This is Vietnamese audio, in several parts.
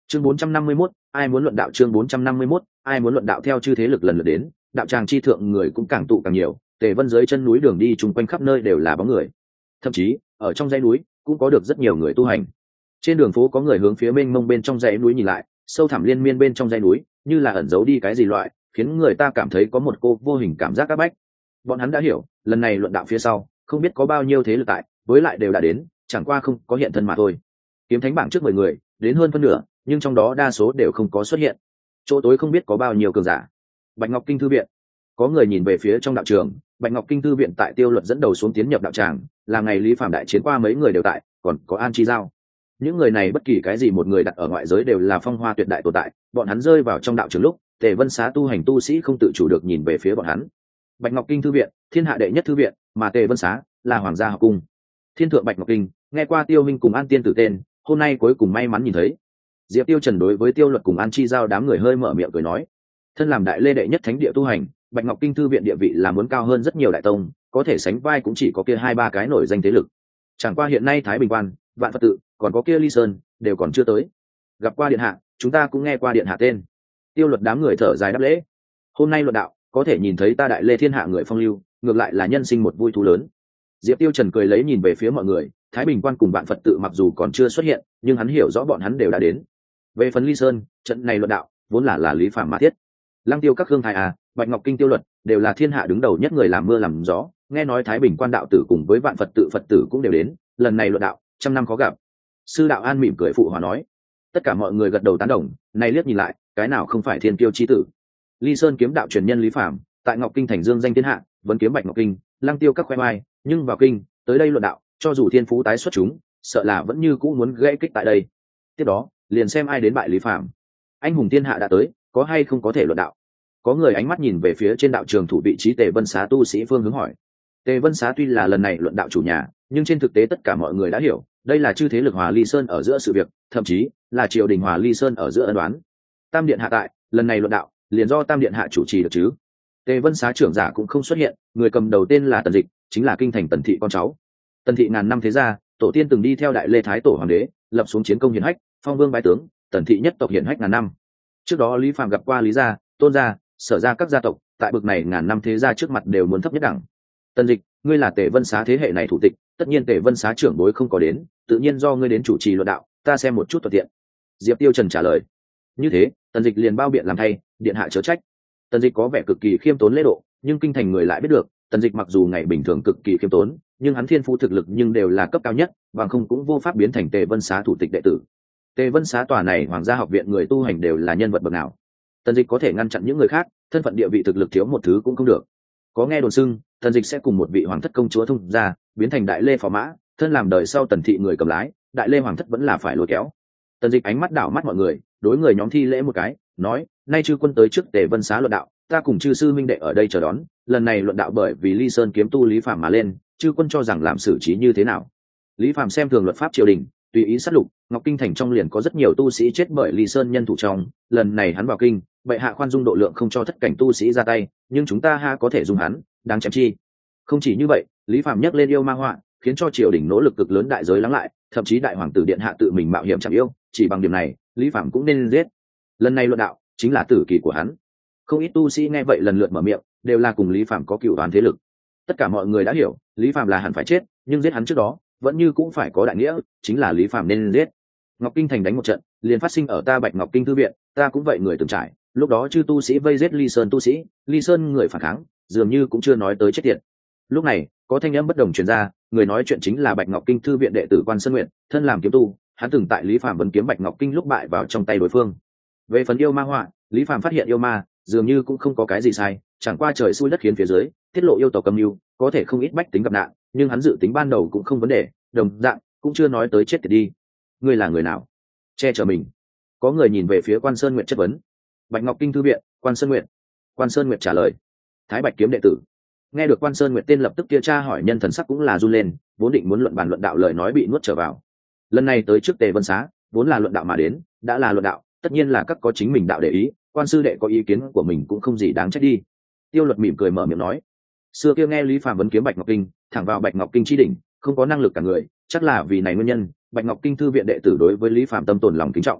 Chương 451, ai muốn luận đạo? Chương 451, ai muốn luận đạo? Theo chư thế lực lần lượt đến, đạo tràng chi thượng người cũng càng tụ càng nhiều, Tề Vân dưới chân núi đường đi chung quanh khắp nơi đều là bóng người. Thậm chí, ở trong dãy núi cũng có được rất nhiều người tu hành. Trên đường phố có người hướng phía mênh mông bên trong dãy núi nhìn lại, sâu thẳm liên miên bên trong dãy núi, như là ẩn giấu đi cái gì loại, khiến người ta cảm thấy có một cô vô hình cảm giác áp bách. Bọn hắn đã hiểu, lần này luận đạo phía sau, không biết có bao nhiêu thế lực tại, với lại đều đã đến, chẳng qua không có hiện thân mà thôi. Kiếm thánh bảng trước 10 người, đến hơn phân nửa, nhưng trong đó đa số đều không có xuất hiện. Chỗ tối không biết có bao nhiêu cường giả. Bạch Ngọc Kinh thư viện, có người nhìn về phía trong đạo trường. Bạch Ngọc Kinh thư viện tại Tiêu Luật dẫn đầu xuống tiến nhập đạo tràng, là ngày Lý Phạm đại chiến qua mấy người đều tại, còn có An Chi Giao. Những người này bất kỳ cái gì một người đặt ở ngoại giới đều là phong hoa tuyệt đại tồn tại, bọn hắn rơi vào trong đạo trường lúc, Tề Vân Xá tu hành tu sĩ không tự chủ được nhìn về phía bọn hắn. Bạch Ngọc Kinh thư viện, thiên hạ đệ nhất thư viện, mà Tề Vân Xá là hoàng gia học cung. Thiên thượng Bạch Ngọc Kinh, nghe qua Tiêu Minh cùng An Tiên tử tên, hôm nay cuối cùng may mắn nhìn thấy. Diệp Tiêu Trần đối với Tiêu Luật cùng An Chi Giao đám người hơi mở miệng cười nói, thân làm đại lê đệ nhất thánh địa tu hành, Bạch Ngọc Kinh thư viện địa vị là muốn cao hơn rất nhiều đại tông, có thể sánh vai cũng chỉ có kia 2-3 cái nổi danh thế lực. Chẳng qua hiện nay Thái Bình Quan, Vạn Phật tự, còn có kia Ly Sơn, đều còn chưa tới. Gặp qua điện hạ, chúng ta cũng nghe qua điện hạ tên. Tiêu Luật đám người thở dài đáp lễ. Hôm nay luận đạo, có thể nhìn thấy ta đại lê thiên hạ người phong lưu, ngược lại là nhân sinh một vui thú lớn. Diệp Tiêu Trần cười lấy nhìn về phía mọi người, Thái Bình Quan cùng Vạn Phật tự mặc dù còn chưa xuất hiện, nhưng hắn hiểu rõ bọn hắn đều đã đến. Về phần Ly Sơn, trận này luận đạo vốn là Lý Phạm mà thiết. Lăng Tiêu các Khương Thái Bạch Ngọc Kinh Tiêu Luật đều là thiên hạ đứng đầu nhất người làm mưa làm gió, nghe nói Thái Bình Quan đạo tử cùng với Vạn Phật tự Phật tử cũng đều đến, lần này luận đạo, trăm năm khó gặp. Sư đạo An mỉm cười phụ hòa nói. Tất cả mọi người gật đầu tán đồng, này liếc nhìn lại, cái nào không phải thiên kiêu chi tử. Ly Sơn kiếm đạo truyền nhân Lý Phạm, tại Ngọc Kinh thành dương danh thiên hạ, vẫn kiếm Bạch Ngọc Kinh, Lăng Tiêu các khoe mai, nhưng vào kinh, tới đây luận đạo, cho dù thiên phú tái xuất chúng, sợ là vẫn như cũ muốn gãy kích tại đây. Tiếp đó, liền xem ai đến bại Lý Phạm. Anh hùng thiên hạ đã tới, có hay không có thể luận đạo? Có người ánh mắt nhìn về phía trên đạo trường thủ vị trí Tề Vân Xá tu sĩ phương hướng hỏi. Tề Vân Xá tuy là lần này luận đạo chủ nhà, nhưng trên thực tế tất cả mọi người đã hiểu, đây là chư thế lực hòa Ly Sơn ở giữa sự việc, thậm chí là triều đình hòa Ly Sơn ở giữa ân đoán. Tam điện hạ tại, lần này luận đạo, liền do Tam điện hạ chủ trì được chứ? Tề Vân Xá trưởng giả cũng không xuất hiện, người cầm đầu tên là Tần Dịch, chính là kinh thành Tần thị con cháu. Tần thị ngàn năm thế gia, tổ tiên từng đi theo đại lê thái tổ hoàng đế, lập xuống chiến công hiển hách, phong vương bái tướng, Tần thị nhất tộc hiển hách ngàn năm. Trước đó Lý Phạm gặp qua Lý gia, Tôn gia, Sở gia các gia tộc, tại bực này ngàn năm thế gia trước mặt đều muốn thấp nhất đẳng. Tần Dịch, ngươi là Tề Vân Xá thế hệ này thủ tịch, tất nhiên Tề Vân Xá trưởng bối không có đến, tự nhiên do ngươi đến chủ trì luận đạo, ta xem một chút thuận tiện. Diệp Tiêu Trần trả lời. Như thế, Tần Dịch liền bao biện làm thay, điện hạ chớ trách. Tần Dịch có vẻ cực kỳ khiêm tốn lễ độ, nhưng kinh thành người lại biết được, Tần Dịch mặc dù ngày bình thường cực kỳ khiêm tốn, nhưng hắn thiên phú thực lực nhưng đều là cấp cao nhất, bằng không cũng vô pháp biến thành Tề Vân Xá thủ tịch đệ tử. Tề Vân Xá tòa này hoàng gia học viện người tu hành đều là nhân vật bậc nào? Tần Dịch có thể ngăn chặn những người khác, thân phận địa vị thực lực thiếu một thứ cũng không được. Có nghe đồn xưng, Tần Dịch sẽ cùng một vị hoàng thất công chúa thông gia, biến thành đại lê phò mã, thân làm đời sau Tần thị người cầm lái, đại lê hoàng thất vẫn là phải lôi kéo. Tần Dịch ánh mắt đảo mắt mọi người, đối người nhóm thi lễ một cái, nói: nay chư quân tới trước Tề Vân Xá luận đạo, ta cùng chư sư minh đệ ở đây chờ đón, lần này luận đạo bởi vì Ly Sơn kiếm tu Lý Phạm mà lên, chư quân cho rằng làm xử trí như thế nào? Lý Phạm xem thường luật pháp triều đình, tùy ý sát lục, Ngọc Kinh thành trong liền có rất nhiều tu sĩ chết bởi Ly Sơn nhân thủ trong, lần này hắn vào kinh, bệ hạ khoan dung độ lượng không cho thất cảnh tu sĩ ra tay, nhưng chúng ta ha có thể dùng hắn, đáng chém chi. Không chỉ như vậy, Lý Phạm nhắc lên yêu ma họa, khiến cho triều đình nỗ lực cực lớn đại giới lắng lại, thậm chí đại hoàng tử điện hạ tự mình mạo hiểm chạm yêu, chỉ bằng điểm này, Lý Phạm cũng nên giết. Lần này luận đạo chính là tử kỳ của hắn. Không ít tu sĩ nghe vậy lần lượt mở miệng, đều là cùng Lý Phạm có cựu đoán thế lực. Tất cả mọi người đã hiểu, Lý Phạm là hẳn phải chết, nhưng giết hắn trước đó, vẫn như cũng phải có đại nghĩa, chính là Lý Phạm nên giết. Ngọc Kinh thành đánh một trận, liền phát sinh ở ta Bạch Ngọc Kinh thư viện, ta cũng vậy người từng trải, lúc đó chư tu sĩ vây giết Ly Sơn tu sĩ, Ly Sơn người phản kháng, dường như cũng chưa nói tới chết tiệt. Lúc này, có thanh âm bất đồng truyền ra, người nói chuyện chính là Bạch Ngọc Kinh thư viện đệ tử Quan Sơn Nguyện, thân làm kiếm tu, hắn từng tại Lý Phạm vấn kiếm Bạch Ngọc Kinh lúc bại vào trong tay đối phương. Về phần yêu ma họa, Lý Phạm phát hiện yêu ma, dường như cũng không có cái gì sai, chẳng qua trời xui đất khiến phía dưới, tiết lộ yêu tộc cầm mưu, có thể không ít bách tính gặp nạn, nhưng hắn dự tính ban đầu cũng không vấn đề, đồng dạng cũng chưa nói tới chết tiệt đi. Ngươi là người nào? Che chở mình. Có người nhìn về phía Quan Sơn Nguyện chất vấn. Bạch Ngọc Kinh thư viện, Quan Sơn Nguyện. Quan Sơn Nguyện trả lời. Thái Bạch kiếm đệ tử. Nghe được Quan Sơn Nguyện tên lập tức kia tra hỏi nhân thần sắc cũng là run lên, vốn định muốn luận bàn luận đạo lời nói bị nuốt trở vào. Lần này tới trước Tề Vân Xá, vốn là luận đạo mà đến, đã là luận đạo, tất nhiên là các có chính mình đạo để ý, Quan sư đệ có ý kiến của mình cũng không gì đáng trách đi. Tiêu Luật mỉm cười mở miệng nói. Xưa kia nghe Lý Phạm vấn kiếm Bạch Ngọc Kinh, thẳng vào Bạch Ngọc Kinh chi đỉnh, không có năng lực cả người, chắc là vì này nguyên nhân, Bạch Ngọc Kinh thư viện đệ tử đối với Lý Phạm tâm tồn lòng kính trọng.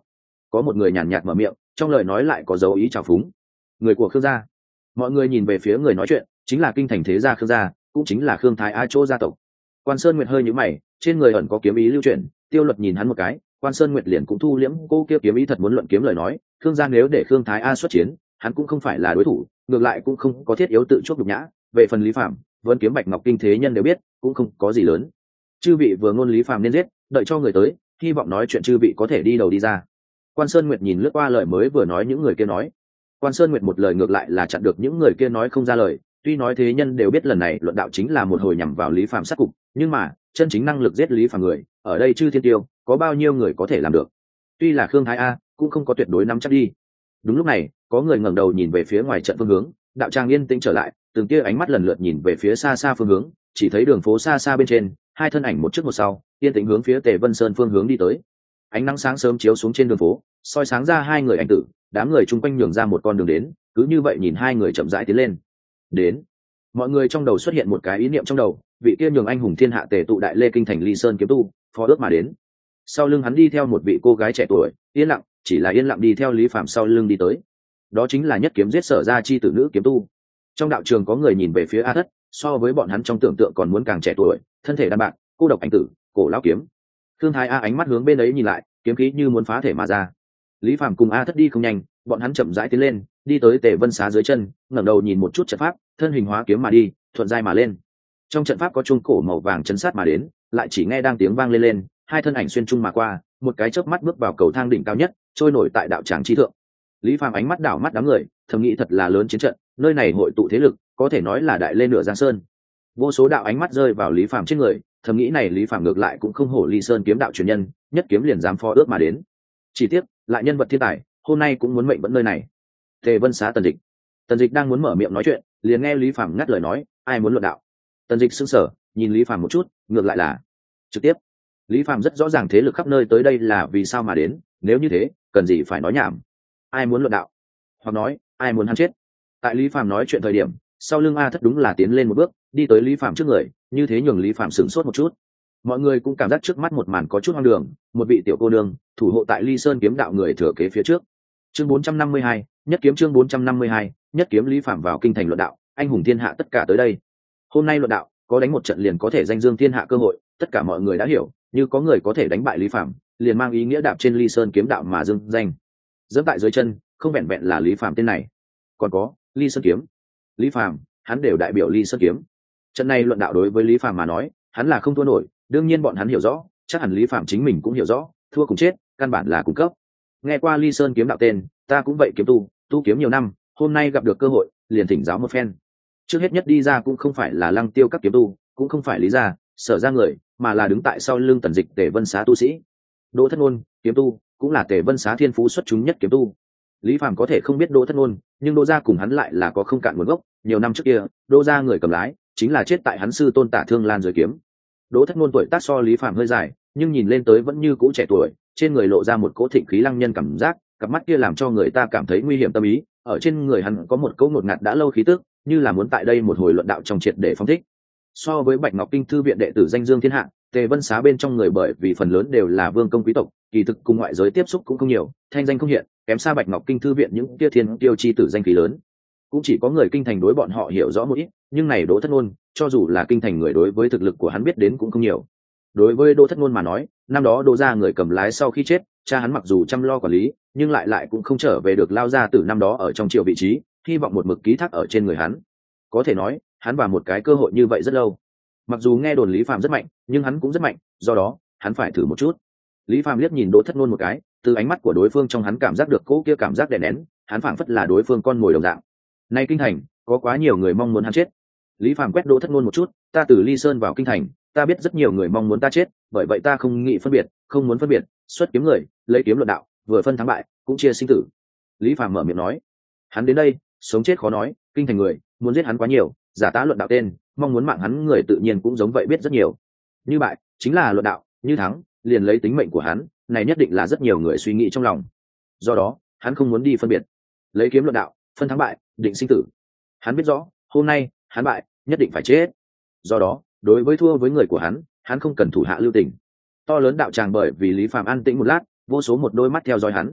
có một người nhàn nhạt mở miệng, trong lời nói lại có dấu ý trào phúng. Người của Khương gia. Mọi người nhìn về phía người nói chuyện, chính là kinh thành thế gia Khương gia, cũng chính là Khương Thái A Chỗ gia tộc. Quan Sơn Nguyệt hơi nhíu mày, trên người ẩn có kiếm ý lưu chuyển. Tiêu Luật nhìn hắn một cái, Quan Sơn Nguyệt liền cũng thu liễm cô kia kiếm ý thật muốn luận kiếm lời nói, Khương gia nếu để Khương Thái A xuất chiến, hắn cũng không phải là đối thủ, ngược lại cũng không có thiết yếu tự chuốc nhục nhã. Về phần Lý Phạm, vẫn kiếm Bạch Ngọc Kinh thế nhân đều biết, cũng không có gì lớn. Chư vị vừa ngôn Lý Phạm nên giết, đợi cho người tới, hy vọng nói chuyện chư vị có thể đi đầu đi ra. Quan Sơn Nguyệt nhìn lướt qua lời mới vừa nói những người kia nói. Quan Sơn Nguyệt một lời ngược lại là chặn được những người kia nói không ra lời, tuy nói thế nhân đều biết lần này luận đạo chính là một hồi nhằm vào Lý Phạm sát cục, nhưng mà chân chính năng lực giết Lý Phạm người, ở đây chư thiên tiêu, có bao nhiêu người có thể làm được? Tuy là Khương Thái A, cũng không có tuyệt đối nắm chắc đi. Đúng lúc này, có người ngẩng đầu nhìn về phía ngoài trận phương hướng, đạo tràng yên tĩnh trở lại, từng kia ánh mắt lần lượt nhìn về phía xa xa phương hướng, chỉ thấy đường phố xa xa bên trên, hai thân ảnh một trước một sau, yên tĩnh hướng phía Tề Vân Sơn phương hướng đi tới. Ánh nắng sáng sớm chiếu xuống trên đường phố, soi sáng ra hai người ảnh tử, đám người chung quanh nhường ra một con đường đến, cứ như vậy nhìn hai người chậm rãi tiến lên. Đến, mọi người trong đầu xuất hiện một cái ý niệm trong đầu, vị kia nhường anh hùng thiên hạ tề tụ đại lê kinh thành Ly Sơn kiếm tu, phó ước mà đến. Sau lưng hắn đi theo một vị cô gái trẻ tuổi, yên lặng, chỉ là yên lặng đi theo Lý Phạm sau lưng đi tới. Đó chính là nhất kiếm giết Sở gia chi tử nữ kiếm tu. Trong đạo trường có người nhìn về phía A Thất, so với bọn hắn trong tưởng tượng còn muốn càng trẻ tuổi, thân thể đan bạc, cô độc ảnh tử, cổ lão kiếm. Thương Thái A ánh mắt hướng bên ấy nhìn lại, kiếm khí như muốn phá thể mà ra. Lý Phạm cùng A Thất đi không nhanh, bọn hắn chậm rãi tiến lên, đi tới Tề Vân Xá dưới chân, ngẩng đầu nhìn một chút trận pháp, thân hình hóa kiếm mà đi, thuận giai mà lên. Trong trận pháp có chuông cổ màu vàng chấn sát mà đến, lại chỉ nghe đang tiếng vang lên, hai thân ảnh xuyên trung mà qua, một cái chớp mắt bước vào cầu thang đỉnh cao nhất, trôi nổi tại đạo tràng chi thượng. Lý Phạm ánh mắt đảo mắt đám người, thầm nghĩ thật là lớn chiến trận, nơi này hội tụ thế lực, có thể nói là đại lên nửa giang sơn. Vô số đạo ánh mắt rơi vào Lý Phạm trên người, thầm nghĩ này Lý Phạm ngược lại cũng không hổ Ly Sơn kiếm đạo truyền nhân, nhất kiếm liền dám phó ước mà đến. Chỉ tiếc, lại nhân vật thiên tài, hôm nay cũng muốn mệnh vẫn nơi này. Tề Vân Xá Tần Dịch. Tần Dịch đang muốn mở miệng nói chuyện, liền nghe Lý Phạm ngắt lời nói, ai muốn luận đạo? Tần Dịch sững sờ, nhìn Lý Phạm một chút, ngược lại là trực tiếp. Lý Phạm rất rõ ràng thế lực khắp nơi tới đây là vì sao mà đến, nếu như thế, cần gì phải nói nhảm. Ai muốn luận đạo? Hoặc nói, ai muốn hắn chết? Tại Lý Phạm nói chuyện thời điểm, sau lưng A Thất đúng là tiến lên một bước, đi tới Lý Phạm trước người, như thế nhường Lý Phạm sửng sốt một chút. Mọi người cũng cảm giác trước mắt một màn có chút hoang đường, một vị tiểu cô nương thủ hộ tại Ly Sơn kiếm đạo người thừa kế phía trước. Chương 452, nhất kiếm chương 452, nhất kiếm Lý Phạm vào kinh thành luận đạo, anh hùng thiên hạ tất cả tới đây. Hôm nay luận đạo, có đánh một trận liền có thể danh dương thiên hạ cơ hội, tất cả mọi người đã hiểu, như có người có thể đánh bại Lý Phạm, liền mang ý nghĩa đạp trên Ly Sơn kiếm đạo mà dương danh. Dẫm tại dưới chân, không vẹn vẹn là Lý Phạm tên này, còn có Ly Sơn kiếm. Lý Phạm, hắn đều đại biểu Ly Sơn kiếm. Trận này luận đạo đối với Lý Phạm mà nói, hắn là không thua nổi, đương nhiên bọn hắn hiểu rõ, chắc hẳn Lý Phạm chính mình cũng hiểu rõ, thua cùng chết, căn bản là cùng cấp. Nghe qua Ly Sơn kiếm đạo tên, ta cũng vậy kiếm tu kiếm nhiều năm, hôm nay gặp được cơ hội, liền thỉnh giáo một phen. Trước hết nhất đi ra cũng không phải là Lăng Tiêu các kiếm tu, cũng không phải Lý gia, Sở ra người, mà là đứng tại sau lưng Tần Dịch Tề Vân Xá tu sĩ. Đỗ Thất Ngôn, kiếm tu, cũng là Tề Vân Xá thiên phú xuất chúng nhất kiếm tu. Lý Phạm có thể không biết Đỗ Thất Ngôn, nhưng Đỗ gia cùng hắn lại là có không cạn nguồn gốc, nhiều năm trước kia, Đỗ gia người cầm lái, chính là chết tại hắn sư tôn Tả Thương Lan dưới kiếm. Đỗ Thất Ngôn tuổi tác so Lý Phạm hơi dài, nhưng nhìn lên tới vẫn như cũ trẻ tuổi, trên người lộ ra một cỗ thịnh khí lăng nhân cảm giác, cặp mắt kia làm cho người ta cảm thấy nguy hiểm tâm ý, ở trên người hắn có một cỗ ngột ngạt đã lâu khí tức, như là muốn tại đây một hồi luận đạo trong triệt để phóng thích. So với Bạch Ngọc Kinh thư viện đệ tử danh dương thiên hạ, Tề Vân Xá bên trong người bởi vì phần lớn đều là vương công quý tộc, kỳ thực cùng ngoại giới tiếp xúc cũng không nhiều, thanh danh không hiện, kém xa Bạch Ngọc Kinh thư viện những kia thiên tiêu chi tử danh khí lớn. Cũng chỉ có người kinh thành đối bọn họ hiểu rõ một ít, nhưng này Đỗ Thất Ngôn, cho dù là kinh thành người đối với thực lực của hắn biết đến cũng không nhiều. Đối với Đỗ Thất Ngôn mà nói, năm đó Đỗ gia người cầm lái sau khi chết, cha hắn mặc dù chăm lo quản lý, nhưng lại cũng không trở về được lao ra từ năm đó ở trong triều vị trí, hy vọng một mực ký thác ở trên người hắn. Có thể nói, hắn vào một cái cơ hội như vậy rất lâu. Mặc dù nghe đồn Lý Phạm rất mạnh, nhưng hắn cũng rất mạnh, do đó, hắn phải thử một chút. Lý Phạm liếc nhìn Đỗ Thất Ngôn một cái, từ ánh mắt của đối phương trong hắn cảm giác được cỗ kia cảm giác đè nén, hắn phảng phất là đối phương con mồi đồng dạng. Nay kinh thành, có quá nhiều người mong muốn hắn chết. Lý Phạm quét Đỗ Thất Ngôn một chút, ta từ Ly Sơn vào kinh thành, ta biết rất nhiều người mong muốn ta chết, bởi vậy ta không nghĩ phân biệt, không muốn phân biệt, xuất kiếm người, lấy kiếm luận đạo, vừa phân thắng bại, cũng chia sinh tử. Lý Phạm mở miệng nói, hắn đến đây, sống chết khó nói, kinh thành người muốn giết hắn quá nhiều, giả tá luận đạo tên, mong muốn mạng hắn người tự nhiên cũng giống vậy biết rất nhiều. Như bại, chính là luận đạo, như thắng, liền lấy tính mệnh của hắn, này nhất định là rất nhiều người suy nghĩ trong lòng. Do đó, hắn không muốn đi phân biệt, lấy kiếm luận đạo, phân thắng bại, định sinh tử. Hắn biết rõ, hôm nay, hắn bại, nhất định phải chết. Do đó, đối với thua với người của hắn không cần thủ hạ lưu tình. To lớn đạo tràng bởi vì Lý Phạm an tĩnh một lát, vô số một đôi mắt theo dõi hắn.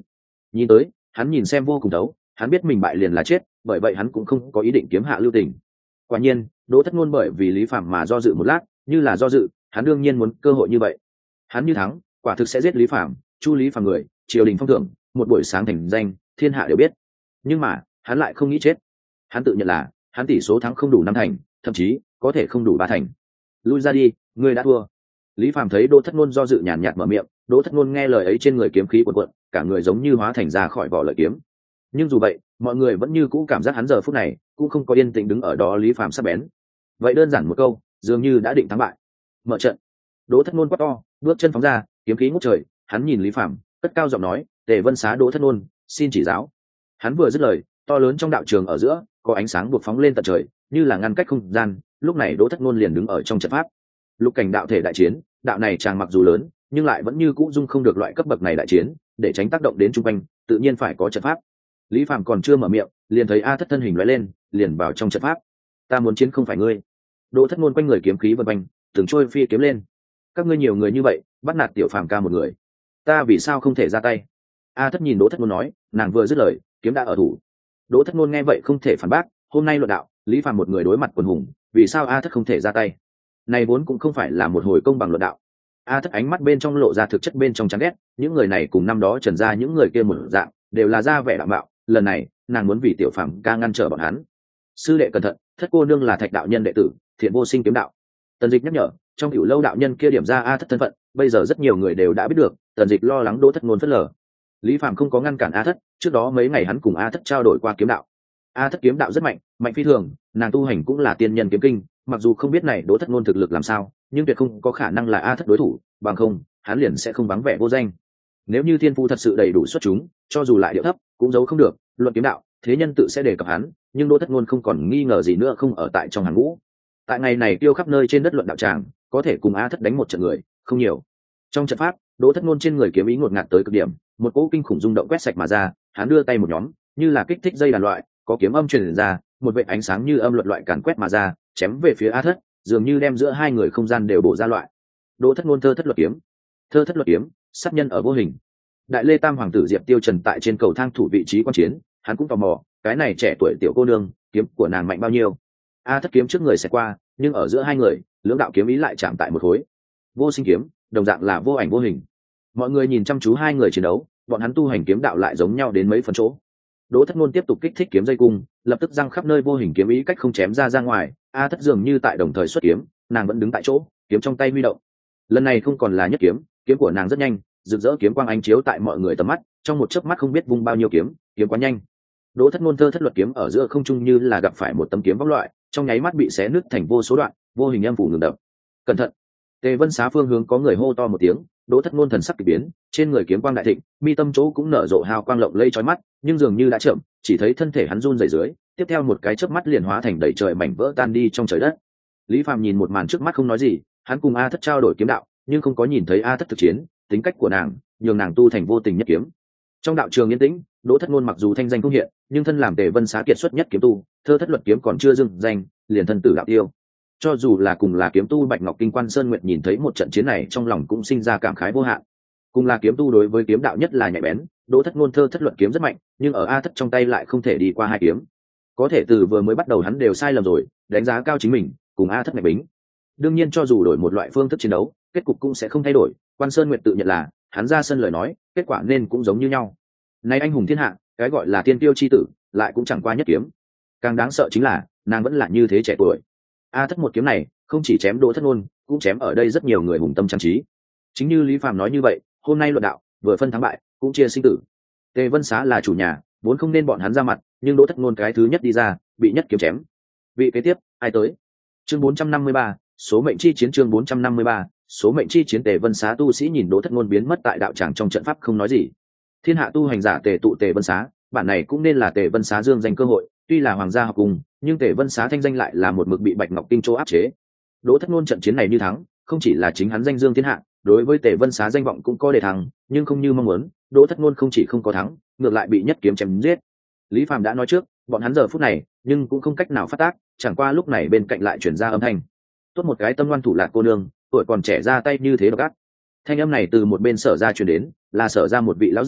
Nhìn tới hắn nhìn xem vô cùng thấu, hắn biết mình bại liền là chết, bởi vậy hắn cũng không có ý định kiếm hạ lưu tình. Quả nhiên Đỗ Thất Ngôn bởi vì Lý Phàm mà do dự một lát, như là do dự, hắn đương nhiên muốn cơ hội như vậy. Hắn như thắng, quả thực sẽ giết Lý Phàm, chu Lý Phàm người, triều đình phong thưởng, một buổi sáng thành danh, thiên hạ đều biết. Nhưng mà hắn lại không nghĩ chết. Hắn tự nhận là hắn tỷ số thắng không đủ 5 thành, thậm chí có thể không đủ 3 thành. Lui ra đi, ngươi đã thua. Lý Phàm thấy Đỗ Thất Ngôn do dự nhàn nhạt mở miệng, Đỗ Thất Ngôn nghe lời ấy trên người kiếm khí cuồn cuộn, cả người giống như hóa thành ra khỏi vỏ lợi kiếm. Nhưng dù vậy, mọi người vẫn như cũ cảm giác hắn giờ phút này cũng không có yên tĩnh đứng ở đó. Lý Phàm sắc bén. Vậy đơn giản một câu, dường như đã định thắng bại. Mở trận. Đỗ Thất Ngôn quát to, bước chân phóng ra, kiếm khí ngút trời, hắn nhìn Lý Phàm, cất cao giọng nói, "Tề Vân Xá Đỗ Thất Ngôn, xin chỉ giáo." Hắn vừa dứt lời, to lớn trong đạo trường ở giữa, có ánh sáng buộc phóng lên tận trời, như là ngăn cách không gian, lúc này Đỗ Thất Ngôn liền đứng ở trong trận pháp. Lục cảnh đạo thể đại chiến, đạo này chàng mặc dù lớn, nhưng lại vẫn như cũ dung không được loại cấp bậc này đại chiến, để tránh tác động đến trung quanh, tự nhiên phải có trận pháp. Lý Phàm còn chưa mở miệng, liền thấy A Thất thân hình lóe lên, liền vào trong trận pháp. "Ta muốn chiến không phải ngươi." Đỗ Thất Ngôn quanh người kiếm khí vần quanh, từng trôi phi kiếm lên. "Các ngươi nhiều người như vậy, bắt nạt tiểu phàm ca một người, ta vì sao không thể ra tay?" A Thất nhìn Đỗ Thất Ngôn nói, nàng vừa dứt lời, kiếm đã ở thủ. Đỗ Thất Ngôn nghe vậy không thể phản bác, hôm nay luận đạo, Lý Phàm một người đối mặt quần hùng, vì sao A Thất không thể ra tay? Này vốn cũng không phải là một hồi công bằng luận đạo. A Thất ánh mắt bên trong lộ ra thực chất bên trong chán ghét, những người này cùng năm đó Trần gia những người kia một dạng, đều là ra vẻ đạm bạo, lần này, nàng muốn vì tiểu phàm ca ngăn trở bọn hắn. "Sư đệ cẩn thận, Thất cô nương là Thạch đạo nhân đệ tử, Thiện vô sinh kiếm đạo." Tần Dịch nhắc nhở, trong Hữu Lâu đạo nhân kia điểm ra A Thất thân phận, bây giờ rất nhiều người đều đã biết được, Tần Dịch lo lắng Đỗ Thất Ngôn phớt lờ. Lý Phàm không có ngăn cản A Thất, trước đó mấy ngày hắn cùng A Thất trao đổi qua kiếm đạo. A Thất kiếm đạo rất mạnh, mạnh phi thường, nàng tu hành cũng là tiên nhân kiếm kinh, mặc dù không biết này Đỗ Thất Ngôn thực lực làm sao, nhưng tuyệt không có khả năng là A Thất đối thủ, bằng không, hắn liền sẽ không vắng vẻ vô danh. Nếu như thiên phu thật sự đầy đủ xuất chúng, cho dù lại điệu thấp, cũng giấu không được, luận kiếm đạo, thế nhân tự sẽ đề cập hắn, nhưng Đỗ Thất Ngôn không còn nghi ngờ gì nữa không ở tại trong hàng ngũ. Tại ngày này tiêu khắp nơi trên đất luận đạo tràng, có thể cùng A Thất đánh một trận người, không nhiều. Trong trận pháp, Đỗ Thất Ngôn trên người kiếm ý ngột ngạt tới cực điểm, một cỗ kinh khủng rung động quét sạch mà ra, hắn đưa tay một nhóm, như là kích thích dây đàn loại, có kiếm âm truyền ra, một vệt ánh sáng như âm luật loại càn quét mà ra, chém về phía A Thất, dường như đem giữa hai người không gian đều bổ ra loại. Đỗ Thất Ngôn thơ thất luật kiếm, thơ thất luật kiếm, sát nhân ở vô hình. Đại Lê Tam hoàng tử Diệp Tiêu Trần tại trên cầu thang thủ vị trí quan chiến, hắn cũng tò mò, cái này trẻ tuổi tiểu cô nương, kiếm của nàng mạnh bao nhiêu? A Thất kiếm trước người sẽ qua, nhưng ở giữa hai người, lưỡng đạo kiếm ý lại chạm tại một khối. Vô sinh kiếm, đồng dạng là vô ảnh vô hình. Mọi người nhìn chăm chú hai người chiến đấu, bọn hắn tu hành kiếm đạo lại giống nhau đến mấy phần chỗ. Đỗ Thất Ngôn tiếp tục kích thích kiếm dây cung, lập tức răng khắp nơi vô hình kiếm ý cách không chém ra ngoài. A Thất dường như tại đồng thời xuất kiếm, nàng vẫn đứng tại chỗ, kiếm trong tay huy động. Lần này không còn là nhất kiếm, kiếm của nàng rất nhanh, rực rỡ kiếm quang ánh chiếu tại mọi người tầm mắt, trong một chớp mắt không biết vung bao nhiêu kiếm, kiếm quá nhanh. Đỗ Thất Ngôn thơ thất luật kiếm ở giữa không trung như là gặp phải một tấm kiếm vóc loại, trong nháy mắt bị xé nứt thành vô số đoạn, vô hình âm phủ ngừng đập. Cẩn thận! Tề Vân Xá phương hướng có người hô to một tiếng, Đỗ Thất Ngôn thần sắc kỳ biến, trên người kiếm quang đại thịnh, mi tâm chỗ cũng nở rộ hào quang lộng lẫy chói mắt, nhưng dường như đã chậm, chỉ thấy thân thể hắn run rẩy dưới, tiếp theo một cái chớp mắt liền hóa thành đầy trời mảnh vỡ tan đi trong trời đất. Lý Phàm nhìn một màn trước mắt không nói gì, hắn cùng A Thất trao đổi kiếm đạo, nhưng không có nhìn thấy A Thất thực chiến, tính cách của nàng, nhường nàng tu thành vô tình nhất kiếm. Trong đạo trường yên tĩnh, Đỗ Thất Ngôn mặc dù thanh danh không hiện, nhưng thân làm Tề Vân Xá kiệt xuất nhất kiếm tu, thơ thất luật kiếm còn chưa dừng danh, liền thân tử đạo tiêu. Cho dù là cùng là kiếm tu Bạch Ngọc Kinh Quan Sơn Nguyệt nhìn thấy một trận chiến này trong lòng cũng sinh ra cảm khái vô hạn. Cùng là kiếm tu đối với kiếm đạo nhất là nhạy bén, Đỗ Thất Ngôn thơ thất luật kiếm rất mạnh, nhưng ở A Thất trong tay lại không thể đi qua hai kiếm. Có thể từ vừa mới bắt đầu hắn đều sai lầm rồi, đánh giá cao chính mình, cùng A Thất ngạch bính. Đương nhiên cho dù đổi một loại phương thức chiến đấu, kết cục cũng sẽ không thay đổi. Quan Sơn Nguyệt tự nhận là, hắn ra sân lời nói, kết quả nên cũng giống như nhau. Nay anh hùng thiên hạ, cái gọi là tiên tiêu chi tử, lại cũng chẳng qua nhất kiếm. Càng đáng sợ chính là, nàng vẫn là như thế trẻ tuổi. A Thất một kiếm này, không chỉ chém Đỗ Thất Ngôn, cũng chém ở đây rất nhiều người hùng tâm trang trí. Chính như Lý Phàm nói như vậy, hôm nay luận đạo, vừa phân thắng bại, cũng chia sinh tử. Tề Vân Xá là chủ nhà, vốn không nên bọn hắn ra mặt, nhưng Đỗ Thất Ngôn cái thứ nhất đi ra, bị nhất kiếm chém. Vị kế tiếp, ai tới? Chương 453, số mệnh chi chiến. Chương 453, số mệnh chi chiến. Tề Vân Xá tu sĩ nhìn Đỗ Thất Ngôn biến mất tại đạo tràng trong trận pháp không nói gì. Thiên hạ tu hành giả tề tụ Tề Vân Xá, bản này cũng nên là Tề Vân Xá dương danh cơ hội, tuy là hoàng gia học cùng, nhưng Tề Vân Xá thanh danh lại là một mực bị Bạch Ngọc Kinh Châu áp chế. Đỗ Thất Ngôn trận chiến này như thắng, không chỉ là chính hắn danh dương thiên hạ, đối với Tề Vân Xá danh vọng cũng có đề thắng, nhưng không như mong muốn, Đỗ Thất Ngôn không chỉ không có thắng, ngược lại bị nhất kiếm chém giết. Lý Phàm đã nói trước, bọn hắn giờ phút này, nhưng cũng không cách nào phát tác, chẳng qua lúc này bên cạnh lại truyền ra âm thanh. Tốt một cái tâm ngoan thủ lạt cô nương, tuổi còn trẻ ra tay như thế độc ác. Thanh âm này từ một bên Sở ra truyền đến, là Sở ra một vị lão giả,